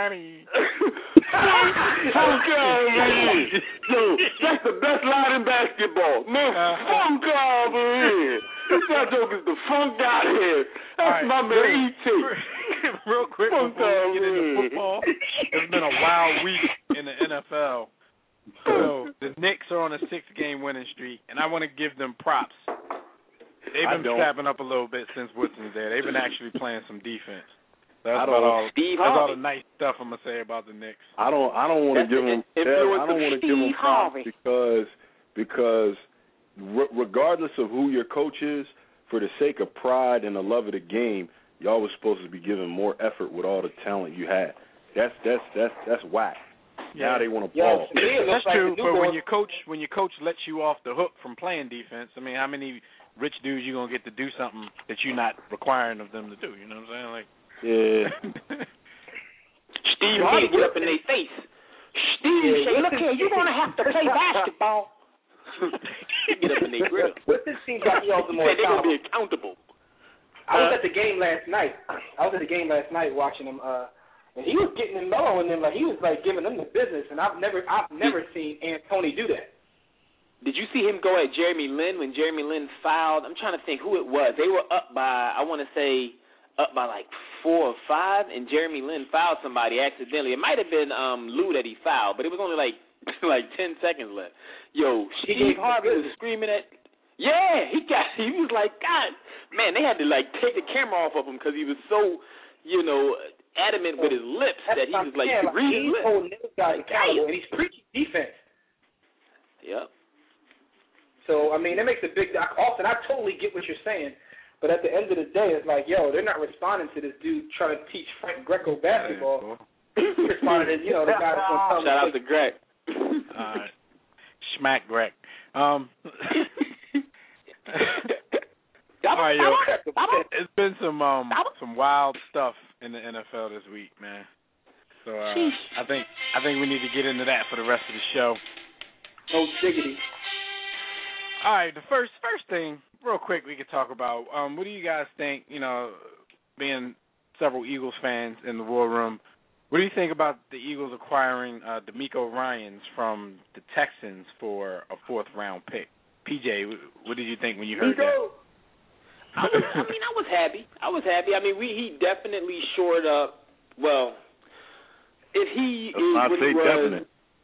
Funk man. Yo, that's the best line in basketball. Man, funk man. That joke is the funk out here. That's my man E.T. Real quick before we get into football, it's been a wild week in the NFL. So the Knicks are on a 6-game winning streak, and I want to give them props. They've been strapping up a little bit since Woodson's there. They've been actually playing some defense. That's all the nice stuff I'm gonna say about the Knicks. I don't want to give them. I don't want to give them props because regardless of who your coach is, for the sake of pride and the love of the game, y'all was supposed to be giving more effort with all the talent you had. That's whack. Yeah. Now they want to ball. That's true. But when your coach lets you off the hook from playing defense, I mean, how many rich dudes you gonna get to do something that you're not requiring of them to do? You know what I'm saying? Like, Steve Harvey get up in their face. Steve say, look here, you're gonna have to play basketball. Get up in their grill. What this seems like he also more they're gonna be accountable. I was at the game last night. Watching him. And he was getting them mellow, and then like he was like giving them the business, and I've never seen Antony do that. Did you see him go at Jeremy Lin when Jeremy Lin fouled? I'm trying to think who it was. They were up by like 4 or 5, and Jeremy Lin fouled somebody accidentally. It might have been Lou that he fouled, but it was only like 10 seconds left. Yo, Steve Harvey was screaming at. Yeah, he was like, God, man, they had to like take the camera off of him because he was so, adamant with his lips that he was like reading lips. He's holding this guy accountable, and he's preaching defense. Yep. So I mean, that makes a big. Austin, I totally get what you're saying, but at the end of the day, it's like, yo, they're not responding to this dude trying to teach Frank Greco basketball. They're responding to the guy that's going to tell them. Shout out to Greg. Schmack Greg. All right, yo. It's been some wild stuff in the NFL this week, man. So I think we need to get into that for the rest of the show. No diggity. All right, the first thing, real quick, we could talk about. What do you guys think? Being several Eagles fans in the War Room, what do you think about the Eagles acquiring D'Amico Ryans from the Texans for a 4th-round pick? PJ, what did you think when you heard that? I was happy. I mean, he definitely shored up. Well, if he is what he was,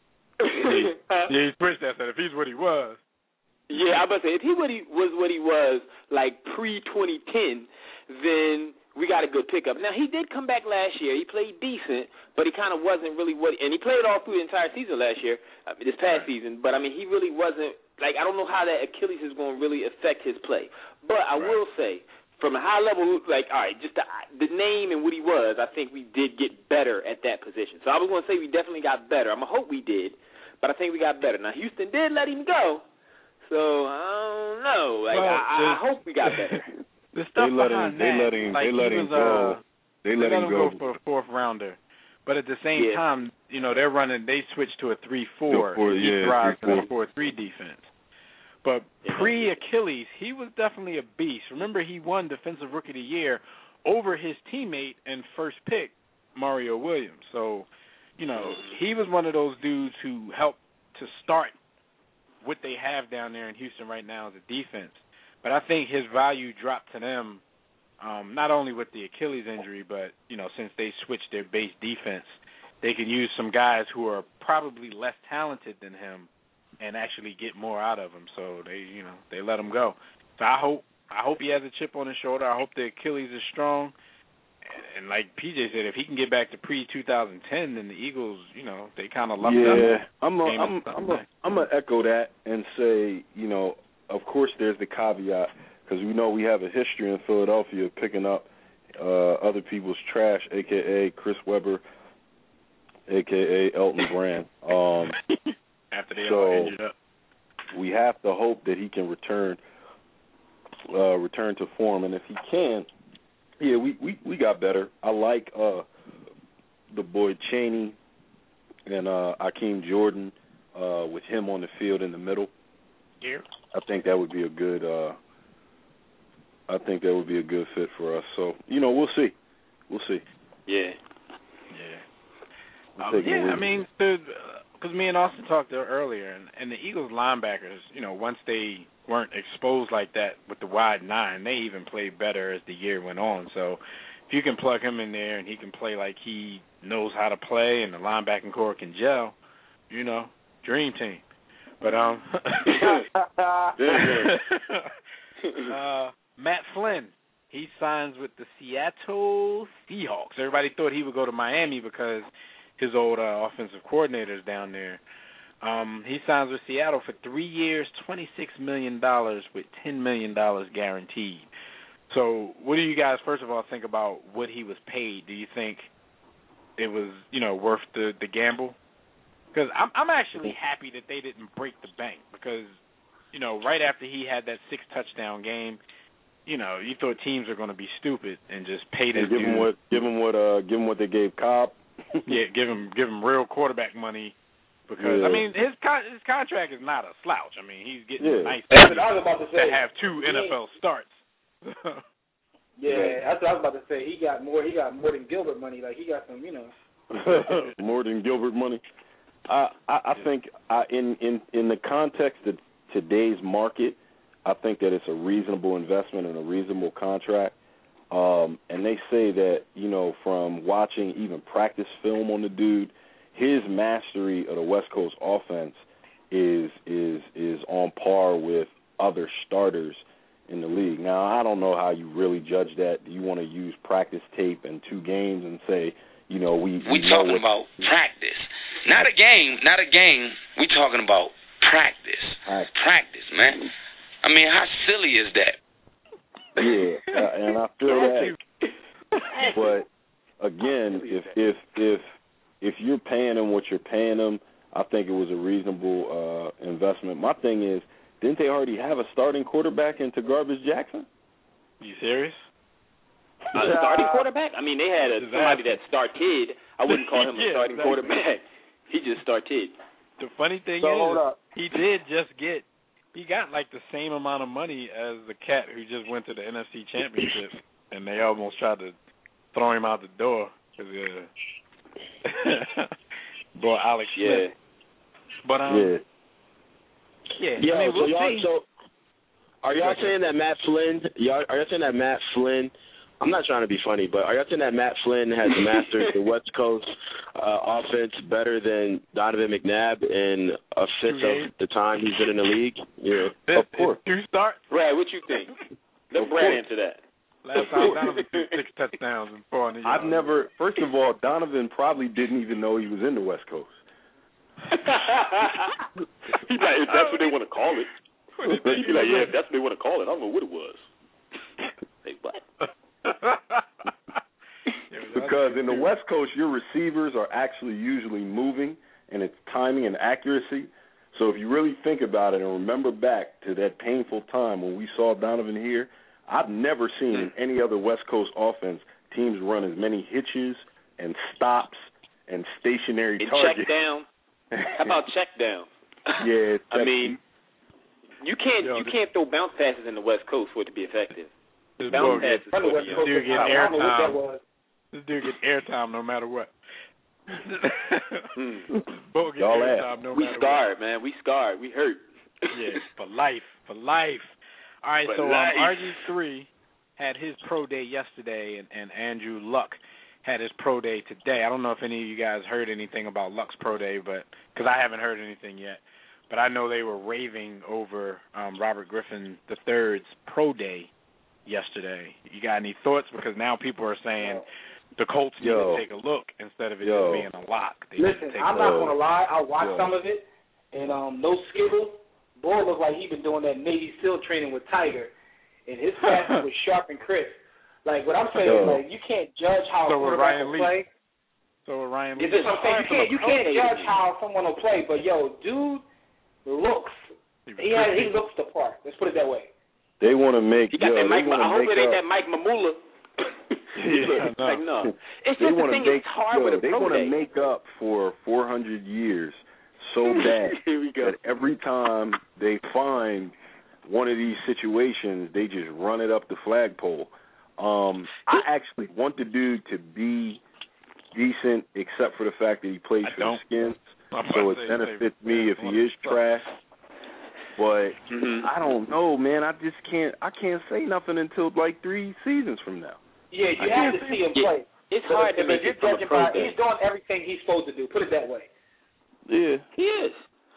he switched that. Said if he's what he was. Yeah, I was about to say if he was what he was like pre-2010, then we got a good pickup. Now he did come back last year. He played decent, but he kind of wasn't really and he played all through the entire season last year, this past season. But I mean, he really wasn't. Like, I don't know how that Achilles is going to really affect his play. But I will say, from a high level, like, all right, just the name and what he was, I think we did get better at that position. So I was going to say we definitely got better. I'm going to hope we did, but I think we got better. Now, Houston did let him go, so I don't know. Like, I hope we got better. The stuff behind that, they let him go for a 4th-rounder. But at the same time, they switched to a 3-4. He thrives in a 4-3 defense. But pre-Achilles, he was definitely a beast. Remember, he won Defensive Rookie of the Year over his teammate and first pick, Mario Williams. So, he was one of those dudes who helped to start what they have down there in Houston right now as a defense. But I think his value dropped to them, not only with the Achilles injury, but, since they switched their base defense, they can use some guys who are probably less talented than him and actually get more out of him. So they let him go. So I I hope he has a chip on his shoulder. I hope the Achilles is strong. And like PJ said, if he can get back to pre-2010, then the Eagles, they kind of lucked up. Yeah, I'm gonna echo that and say, of course there's the caveat because we know we have a history in Philadelphia of picking up other people's trash, a.k.a. Chris Webber, a.k.a. Elton Brand. After they all injured up. We have to hope that he can return to form, and if he can, yeah, we got better. I like the boy Chaney and Akeem Jordan with him on the field in the middle. Yeah. I think that would be a good. Fit for us. So we'll see. Yeah. I mean, because me and Austin talked earlier, and the Eagles linebackers, once they weren't exposed like that with the wide nine, they even played better as the year went on. So if you can plug him in there and he can play like he knows how to play and the linebacking core can gel, dream team. But Matt Flynn, he signs with the Seattle Seahawks. Everybody thought he would go to Miami because his old offensive coordinator's down there. He signs with Seattle for 3 years, $26 million with $10 million guaranteed. So what do you guys, first of all, think about what he was paid? Do you think it was, worth the gamble? Because I'm actually happy that they didn't break the bank because, right after he had that 6-touchdown game, you thought teams were going to be stupid and just pay this dude. Give him what they gave Cobb. Yeah, give him real quarterback money because I mean his contract is not a slouch. I mean he's getting a nice money to have 2 NFL starts. Yeah, that's what I was about to say. He got more than Gilbert money. Like he got some, more than Gilbert money. I think in the context of today's market, I think that it's a reasonable investment and a reasonable contract. And they say that, from watching even practice film on the dude, his mastery of the West Coast offense is on par with other starters in the league. Now, I don't know how you really judge that. Do you want to use practice tape in 2 games and say, we talking about practice. Not a game. We talking about practice. Practice, man. I mean, how silly is that? Yeah, and I feel that. But again, if you're paying them what you're paying them, I think it was a reasonable investment. My thing is, didn't they already have a starting quarterback in Garbage Jackson? You serious? A starting quarterback? I mean, they had somebody that started. I wouldn't call him a starting quarterback. He just started. The funny thing is, he did just get. He got like the same amount of money as the cat who just went to the NFC Championship, and they almost tried to throw him out the door because boy Alex Smith. But I mean, we'll see. So are y'all saying that Matt Flynn? Are y'all saying that Matt Flynn? I'm not trying to be funny, but are y'all saying that Matt Flynn has mastered the West Coast offense better than Donovan McNabb in a fifth of the time he's been in the league? Yeah, of course. 2 starts. Brad, what you think? Let Brad answer that. Last time Donovan threw 6 touchdowns and 400 yards. First of all, Donovan probably didn't even know he was in the West Coast. He's like, if that's what they want to call it. He'd be like, yeah, if that's what they want to call it. I don't know what it was. Hey, what? Because in the West Coast, your receivers are actually usually moving, and it's timing and accuracy. So if you really think about it and remember back to that painful time when we saw Donovan here, I've never seen in any other West Coast offense teams run as many hitches and stops and stationary targets. Check down. How about check down? Yeah. I mean, you can't throw bounce passes in the West Coast for it to be effective. Bounce passes. This dude gets airtime no matter what. We scarred, man. We scarred. We hurt. Yeah, for life. All right, so RG3 had his pro day yesterday, and Andrew Luck had his pro day today. I don't know if any of you guys heard anything about Luck's pro day, but because I haven't heard anything yet. But I know they were raving over Robert Griffin III's pro day yesterday. You got any thoughts? Because now people are saying the Colts need to take a look instead of it just being a lock. Listen, I'm not going to lie. I watched some of it, and no Skittle, boy, looked like he been doing that Navy SEAL training with Tiger, and his passes was sharp and crisp. Like, what I'm saying is, like, you can't judge how a quarterback will play. So Ryan Lee. You can't judge how someone will play, but, dude looks, he looks the part. Let's put it that way. They want to make, I hope it ain't that Mike Mamula. No. It's just the thing, it's hard with a pro day. They want to make up for 400 years so bad that every time they find one of these situations, they just run it up the flagpole. I actually want the dude to be decent, except for the fact that he plays for the Skins. So it benefits me if he is trash. But I don't know, man. I can't say nothing until like 3 seasons from now. Yeah, you have to see him play. It's hard to make it from a pro day. He's doing everything he's supposed to do. Put it that way. Yeah. He is.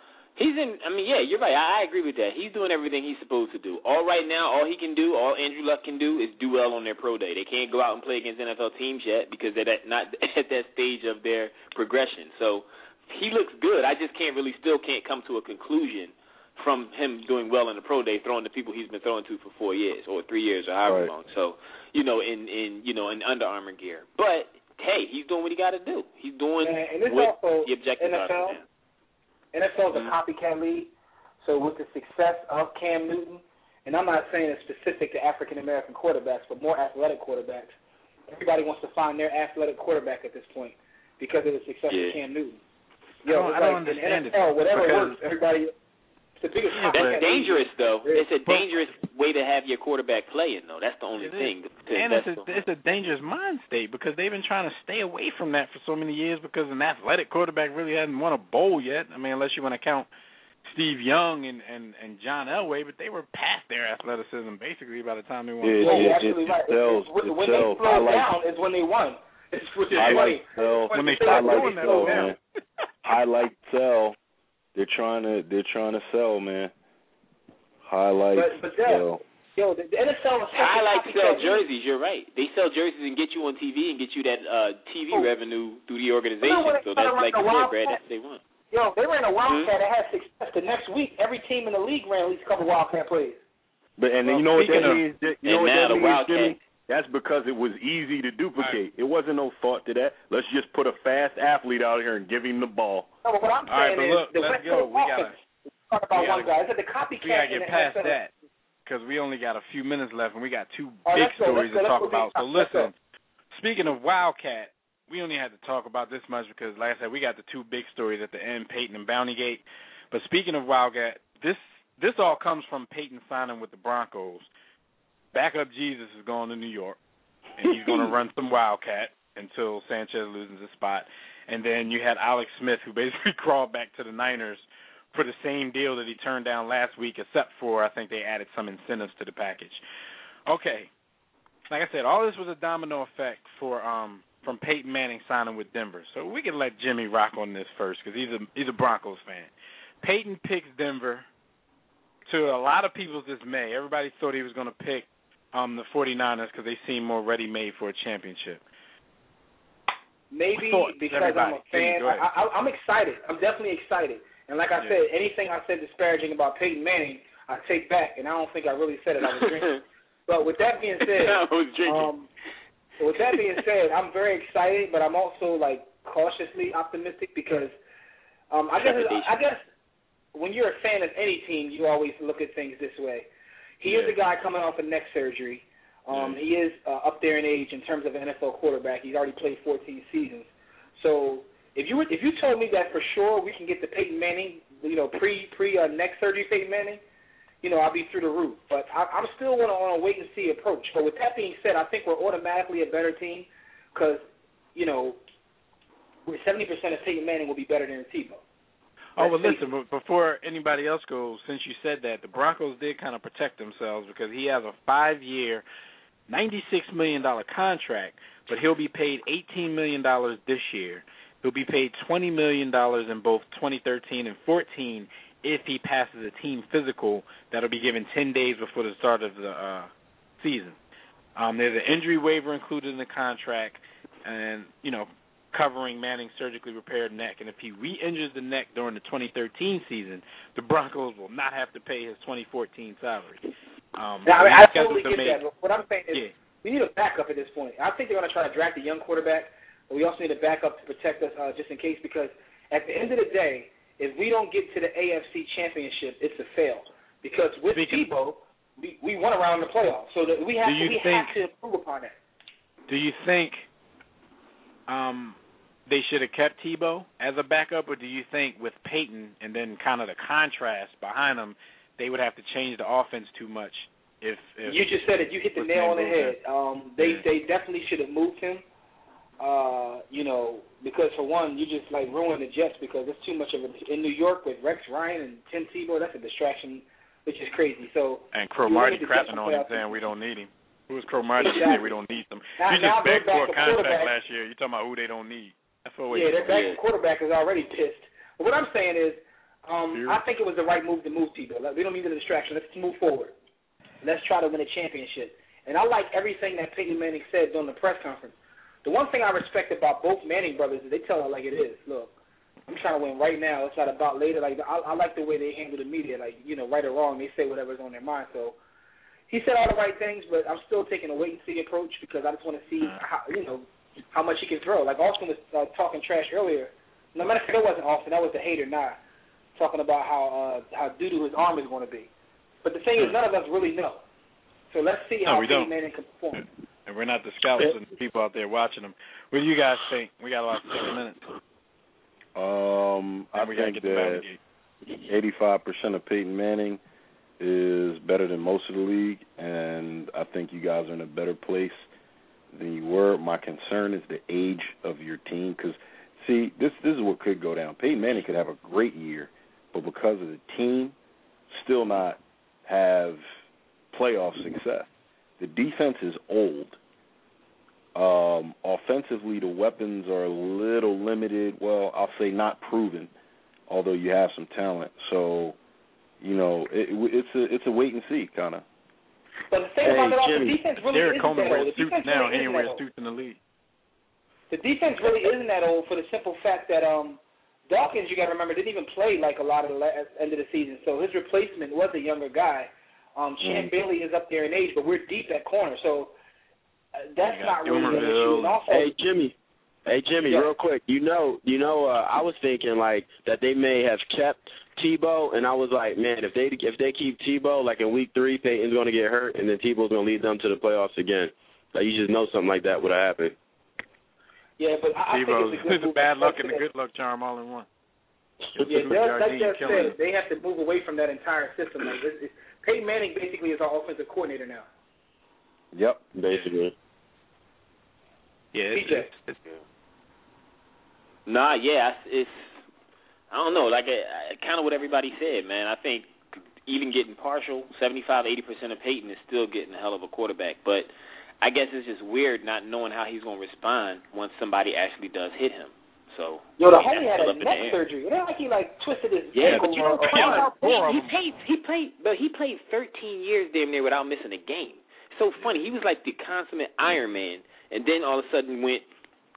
You're right. I agree with that. He's doing everything he's supposed to do. All Andrew Luck can do is do well on their pro day. They can't go out and play against NFL teams yet because they're not at that stage of their progression. So he looks good. I just can't come to a conclusion from him doing well in the pro day, throwing the people he's been throwing to for 4 years or 3 years or however long. So, in Under Armour gear. But hey, he's doing what he got to do. He's doing what the objectives are for him. NFL is a copycat league, so with the success of Cam Newton, and I'm not saying it's specific to African-American quarterbacks, but more athletic quarterbacks, everybody wants to find their athletic quarterback at this point because of the success of Cam Newton. I don't understand in NFL, whatever works, everybody... That's dangerous, though. It's a dangerous way to have your quarterback playing, though. That's the only thing. And it's a dangerous mind state because they've been trying to stay away from that for so many years because an athletic quarterback really hasn't won a bowl yet. I mean, unless you want to count Steve Young and John Elway, but they were past their athleticism basically by the time they won. When they slowed down is when they won. When they started doing that, highlight sell. They're trying to sell, man. Highlights. But the NFL is highlights sell jerseys. You're right. They sell jerseys and get you on TV and get you that TV revenue through the organization. So that's like you said, Brad. That's what they want. They ran a Wildcat that had success. The next week, every team in the league ran at least a couple Wildcat plays. You know what that means? You know what that means, Jimmy? That's because it was easy to duplicate. It wasn't no thought to that. Let's just put a fast athlete out here and give him the ball. No, but what I'm saying is, let's go. We gotta talk about one guy. Is it the copycat? We gotta get past that because we only got a few minutes left and we got 2 big stories to talk about. So listen, speaking of Wildcat, we only had to talk about this much because, like I said, we got the 2 big stories at the end, Peyton and Bountygate. But speaking of Wildcat, this all comes from Peyton signing with the Broncos. Backup Jesus is going to New York, and he's going to run some Wildcat until Sanchez loses his spot. And then you had Alex Smith, who basically crawled back to the Niners for the same deal that he turned down last week, except for I think they added some incentives to the package. Okay. Like I said, all this was a domino effect from Peyton Manning signing with Denver. So we can let Jimmy rock on this first because he's a Broncos fan. Peyton picks Denver to a lot of people's dismay. Everybody thought he was going to pick the 49ers because they seem more ready-made for a championship. Maybe because I'm a fan. I'm excited. I'm definitely excited. And like I said, anything I said disparaging about Peyton Manning, I take back. And I don't think I really said it. I was drinking. But with that being said, with that being said, I'm very excited, but I'm also like cautiously optimistic because I guess when you're a fan of any team, you always look at things this way. He is a guy coming off of neck surgery. He is up there in age in terms of an NFL quarterback. He's already played 14 seasons. So if you told me that for sure we can get the Peyton Manning, pre neck surgery Peyton Manning, I'll be through the roof. But I'm still on a wait and see approach. But with that being said, I think we're automatically a better team because 70% of Peyton Manning will be better than Tebow. Oh, well, listen, before anybody else goes, since you said that, the Broncos did kind of protect themselves because he has a 5-year, $96 million contract, but he'll be paid $18 million this year. He'll be paid $20 million in both 2013 and 2014 if he passes a team physical that'll be given 10 days before the start of the season. There's an injury waiver included in the contract, and covering Manning's surgically repaired neck. And if he re-injures the neck during the 2013 season, the Broncos will not have to pay his 2014 salary. I totally get that. But what I'm saying is we need a backup at this point. I think they're going to try to draft a young quarterback, but we also need a backup to protect us just in case, because at the end of the day, if we don't get to the AFC Championship, it's a fail. Because with Tebow, we won around the playoffs. So that we have to improve upon that. Do you think they should have kept Tebow as a backup, or do you think with Peyton and then kind of the contrast behind him, they would have to change the offense too much? If you just said it, you hit the nail on the head. They definitely should have moved him. Because for one, you just ruined the Jets because it's too much of it in New York with Rex Ryan and Tim Tebow. That's a distraction, which is crazy. So Cromartie crapping on him, saying we don't need him. Who was Cromartie to say we don't need them? You just begged for a contract last year. You're talking about who they don't need. That's what their backup quarterback is already pissed. But what I'm saying is, I think it was the right move to move Tebow. We don't need the distraction. Let's move forward. Let's try to win a championship. And I like everything that Peyton Manning said during the press conference. The one thing I respect about both Manning brothers is they tell it like it is. Look, I'm trying to win right now. It's not about later. I like the way they handle the media. Right or wrong, they say whatever's on their mind. So he said all the right things, but I'm still taking a wait-and-see approach because I just want to see how much he can throw. Like Austin was talking trash earlier. No matter if it wasn't Austin, that was the hater, talking about how doo-doo his arm is going to be. But the thing is, none of us really know. So let's see how Peyton Manning can perform. And we're not the scouts and the people out there watching them. What do you guys think? We got about 6 minutes. I think that 85% of Peyton Manning is better than most of the league, and I think you guys are in a better place than you were. My concern is the age of your team because, see, this is what could go down. Peyton Manning could have a great year, but because of the team, still not have playoff success. The defense is old. Offensively, the weapons are a little limited. Well, I'll say not proven, although you have some talent. So, it's a wait and see kind of. But the thing about the defense really Derek isn't Coleman that old. wears suits now. He wears suits in the league. The defense really isn't that old for the simple fact that Dawkins, you got to remember, didn't even play a lot of the end of the season. So his replacement was a younger guy. Champ Bailey is up there in age, but we're deep at corner, so that's not really an issue. And also, Hey Jimmy, real quick, I was thinking that they may have kept Tebow, and I was like, man, if they keep Tebow, in week 3, Peyton's going to get hurt, and then Tebow's going to lead them to the playoffs again. You just know something like that would have happened. Yeah, but I think it's a good bad luck and a good luck charm all in one. Yeah, like Jeff said, they have to move away from that entire system. Peyton Manning basically is our offensive coordinator now. Yep, basically. Yeah, it's it's I don't know, kind of what everybody said, man. I think even getting partial, 75-80% of Peyton is still getting a hell of a quarterback. But I guess it's just weird not knowing how he's going to respond once somebody actually does hit him. So the homie had a neck surgery. It ain't like he twisted his ankle. But he played 13 years damn near without missing a game. So funny. He was like the consummate Iron Man, and then all of a sudden went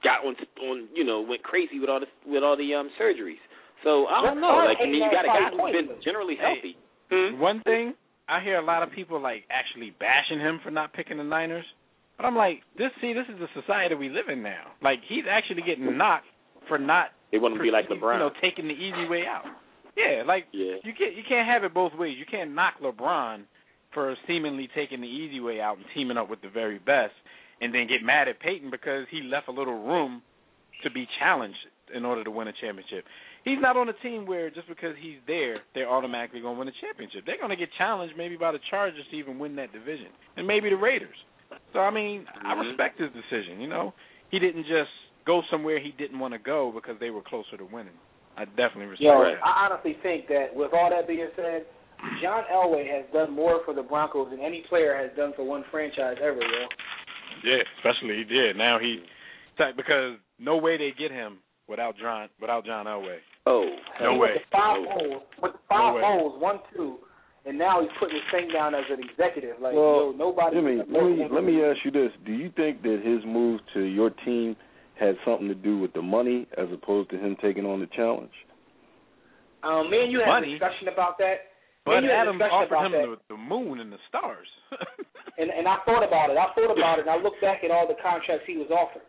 crazy with all the surgeries. So I don't know. You got a guy who's been generally healthy. One thing, I hear a lot of people actually bashing him for not picking the Niners, but I'm like, this is the society we live in now. He's actually getting knocked for not. They want to be like LeBron, taking the easy way out. You can't have it both ways. You can't knock LeBron for seemingly taking the easy way out and teaming up with the very best, and then get mad at Peyton because he left a little room to be challenged in order to win a championship. He's not on a team where just because he's there, they're automatically going to win a championship. They're going to get challenged maybe by the Chargers to even win that division, and maybe the Raiders. So, I respect his decision, He didn't just go somewhere he didn't want to go because they were closer to winning. I definitely respect that. I honestly think that with all that being said, John Elway has done more for the Broncos than any player has done for one franchise ever, Yeah, especially he did. Now because no way they get him without John Elway. Oh, no way. With the five bowls, 1-2, and now he's putting his thing down as an executive. Like, nobody. Jimmy, let me ask you this: do you think that his move to your team had something to do with the money as opposed to him taking on the challenge? Me and you had a discussion about that. But Adams offered him the moon and the stars. and I thought about it. And I looked back at all the contracts he was offered.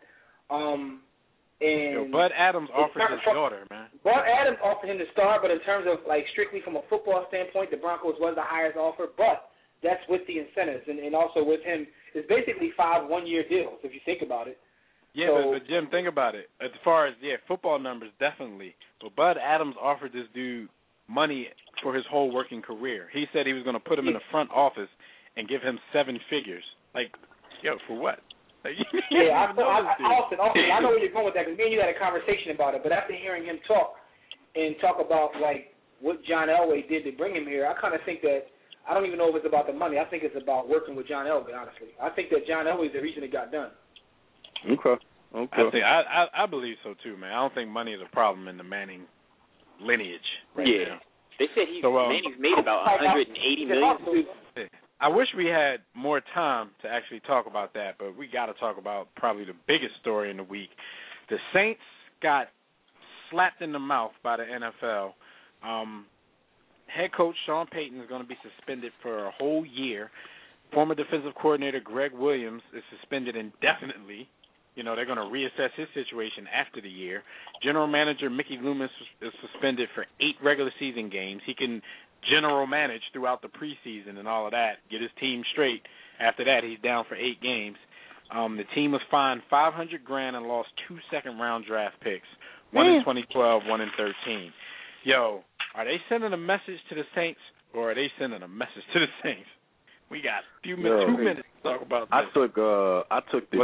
Bud Adams offered his daughter, man. Bud Adams offered him the star, but in terms of like strictly from a football standpoint, the Broncos was the highest offer. But that's with the incentives, and also with him, it's basically 5 one-year deals if you think about it. Yeah, but Jim, think about it. As far as football numbers, definitely. But Bud Adams offered this dude money for his whole working career. He said he was going to put him in the front office and give him 7 figures. Like, for what? Like, Austin, I know where you're going with that because me and you had a conversation about it. But after hearing him talk about like what John Elway did to bring him here, I kind of think that I don't even know if it's about the money. I think it's about working with John Elway. Honestly, I think that John Elway is the reason it got done. Okay. I believe so too, man. I don't think money is a problem in the Manning lineage right now. They said Manning's made about $180 million. I wish we had more time to actually talk about that, but we got to talk about probably the biggest story in the week. The Saints got slapped in the mouth by the NFL. Head coach Sean Payton is going to be suspended for a whole year. Former defensive coordinator Greg Williams is suspended indefinitely. They're going to reassess his situation after the year. General manager Mickey Loomis is suspended for 8 regular season games. He can general manage throughout the preseason and all of that, get his team straight. After that, he's down for 8 games. The team was fined $500,000 and lost 2 second-round draft picks, one in 2012, one in 2013. Are they sending a message to the Saints, or are they sending a message to the Saints? We got a few minutes, 2 minutes to talk about this. I took the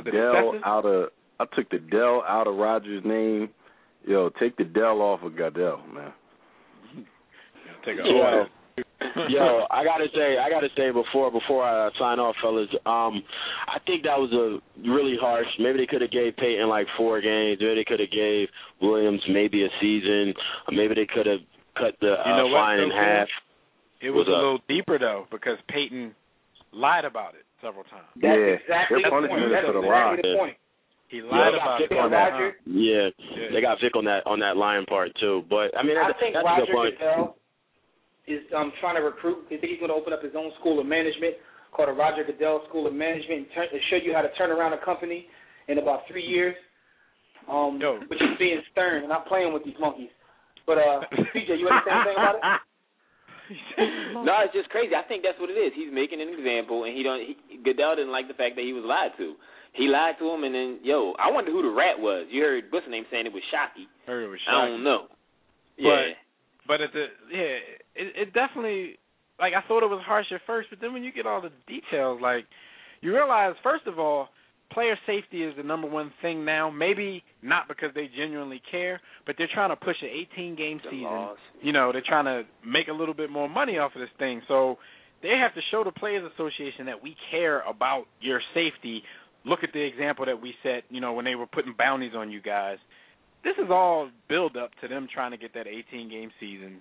Dell out of Rodgers' name. Take the Dell off of Goodell, man. Take a I gotta say before I sign off, fellas, I think that was a really harsh. Maybe they could have gave Peyton like 4 games. Maybe they could have gave Williams maybe a season. Or maybe they could have cut the fine in half. It was a little deeper though because Peyton lied about it several times. That's exactly the point. He lied about it. They got Vic on that lying part too. But I mean, I think that's Roger a good point. Goodell is trying to recruit. I think he's going to open up his own school of management called the Roger Goodell School of Management and show you how to turn around a company in about 3 years. But he's being stern and not playing with these monkeys. But PJ, you understand anything about it? No, it's just crazy. I think that's what it is. He's making an example, and Goodell didn't like the fact that he was lied to. He lied to him, and then I wonder who the rat was. You heard what's the name saying it was Shockey. Heard it was Shockey. I don't know. But it definitely, like, I thought it was harsh at first, but then when you get all the details, like, you realize first of all, player safety is the number one thing now. Maybe not because they genuinely care, but they're trying to push an 18-game season. They're trying to make a little bit more money off of this thing. So they have to show the Players Association that we care about your safety. Look at the example that we set, when they were putting bounties on you guys. This is all build up to them trying to get that 18-game season,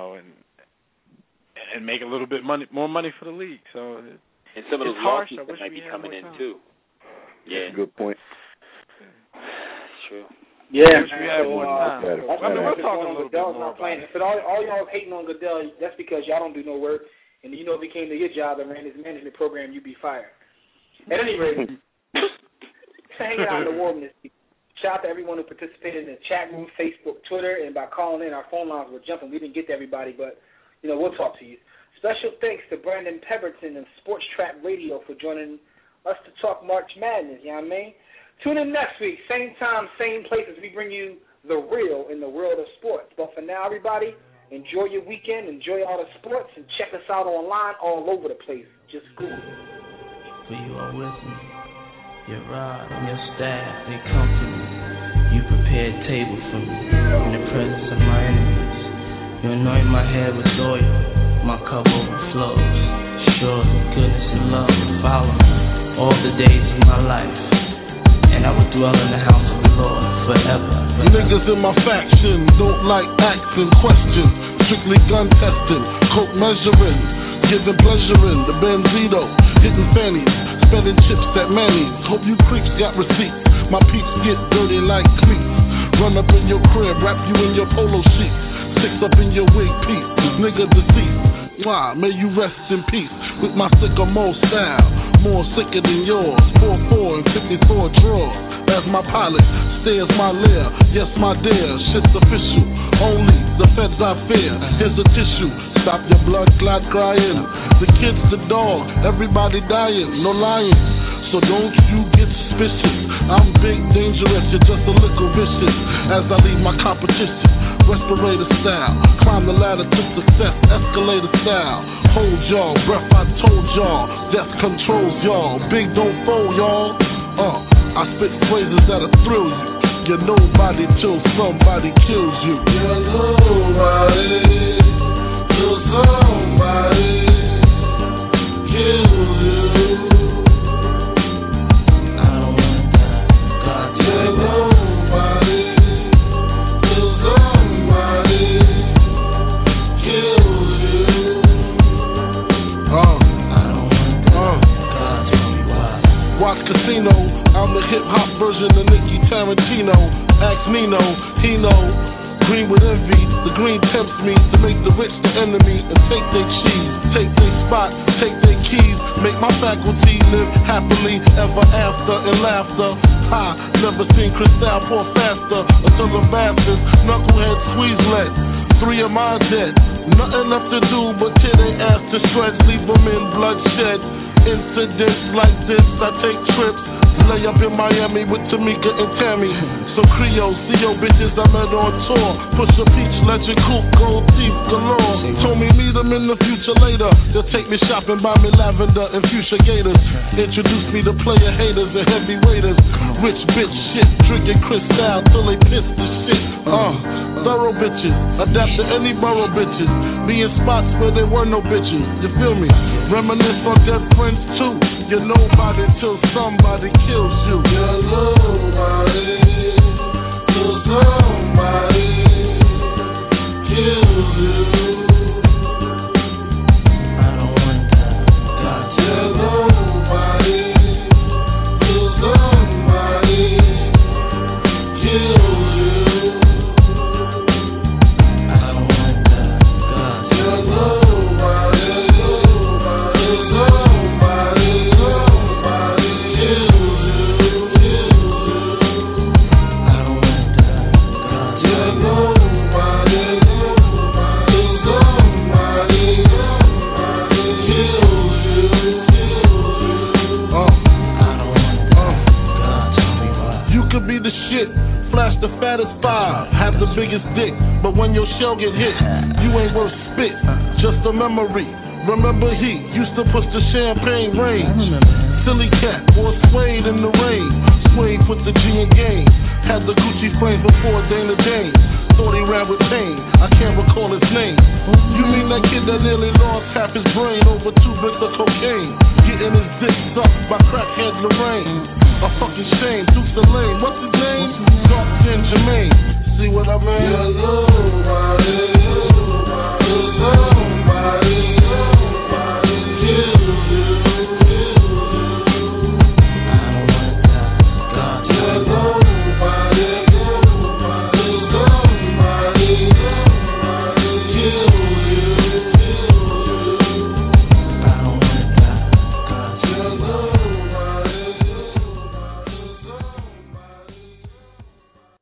and make a little bit more money for the league. So and some of those lawsuits that might be coming in too. Yeah, good point. True. Yeah, we'll talk a little bit more about it. But all y'all hating on Goodell, that's because y'all don't do no work, and if it came to your job and ran his management program, you'd be fired. At any rate, hanging out in the war room this week. Shout out to everyone who participated in the chat room, Facebook, Twitter, and by calling in. Our phone lines were jumping. We didn't get to everybody, but we'll talk to you. Special thanks to Brandon Pemberton and Sports Trap Radio for joining us to talk March Madness, you know what I mean? Tune in next week, same time, same place as we bring you the real in the world of sports. But for now, everybody, enjoy your weekend, enjoy all the sports, and check us out online all over the place. Just Google. For you are with me, your rod and your staff, they comfort me. You prepared table for me in the presence of my enemies. You anoint my head with oil, my cup overflows. Surely goodness and love will follow me all the days of my life, and I will dwell in the house of the Lord forever. Niggas in my faction don't like asking questions, strictly gun testing, coke measuring, giving pleasure in the Benzito, hitting fannies, spending chips at Manny's. Hope you creeps got receipts. My peeps get dirty like cleats. Run up in your crib, wrap you in your polo sheets. Six up in your wig piece, this nigga deceased. Why? May you rest in peace with my sycamore style. More sicker than yours. 4-4 and 54 drawers. As my pilot stares my lair. Yes, my dear, shit's official. Only the feds I fear. Here's a tissue. Stop your blood clot crying. The kids, the dog, everybody dying. No lying. So don't you get suspicious. I'm big, dangerous, you're just a little vicious. As I leave my competition. Respirator style, climb the ladder to success, escalator style. Hold y'all, breath I told y'all, death controls y'all. Big don't fold y'all. I spit phrases that'll thrill you. You're nobody till somebody kills you. You're nobody till somebody kills you. I don't wanna die. God, you're nobody. Watch Casino, I'm the hip-hop version of Nicky Tarantino. Ask Nino, he know. Green with envy, the green tempts me to make the rich the enemy and take their cheese, take their spot, take their keys, make my faculty live happily ever after in laughter. Ha, never seen Cristal pour faster until the bastards, knucklehead squeeze lead. 3 of my dead, nothing left to do but tear their ass to shreds, leave them in bloodshed. Incidents like this, I take trips. Lay up in Miami with Tamika and Tammy. So Creole, CO bitches I met on tour. Push a peach, legend, coupe, gold teeth galore. Told me meet them in the future later. They'll take me shopping, buy me lavender and fuchsia gators. Introduce me to player haters and heavy waiters. Rich bitch shit, drinking Cristal till they piss the shit. Thorough bitches, adapt to any borough bitches. Be in spots where there were no bitches. You feel me? Reminisce on dead friends too. You're nobody till somebody kills you. You're nobody till somebody kills you. I don't want that. God, you're nobody till somebody kills you. I don't want that. God, you're nobody till somebody. Be the shit, flash the fattest 5, have the biggest dick, but when your shell get hit, you ain't worth spit, just a memory. Remember he used to push the champagne range. Silly cat, wore suede in the rain. Suede put the G in game. Had the Gucci frame before Dana Dane. Thought he ran with pain, I can't recall his name. You mean that kid that nearly lost half his brain over 2 bricks of cocaine? Getting his dick sucked by crackhead Lorraine. A fucking shame, Dukes of Lane, what's his name? Dark Skin Jermaine. See what I mean?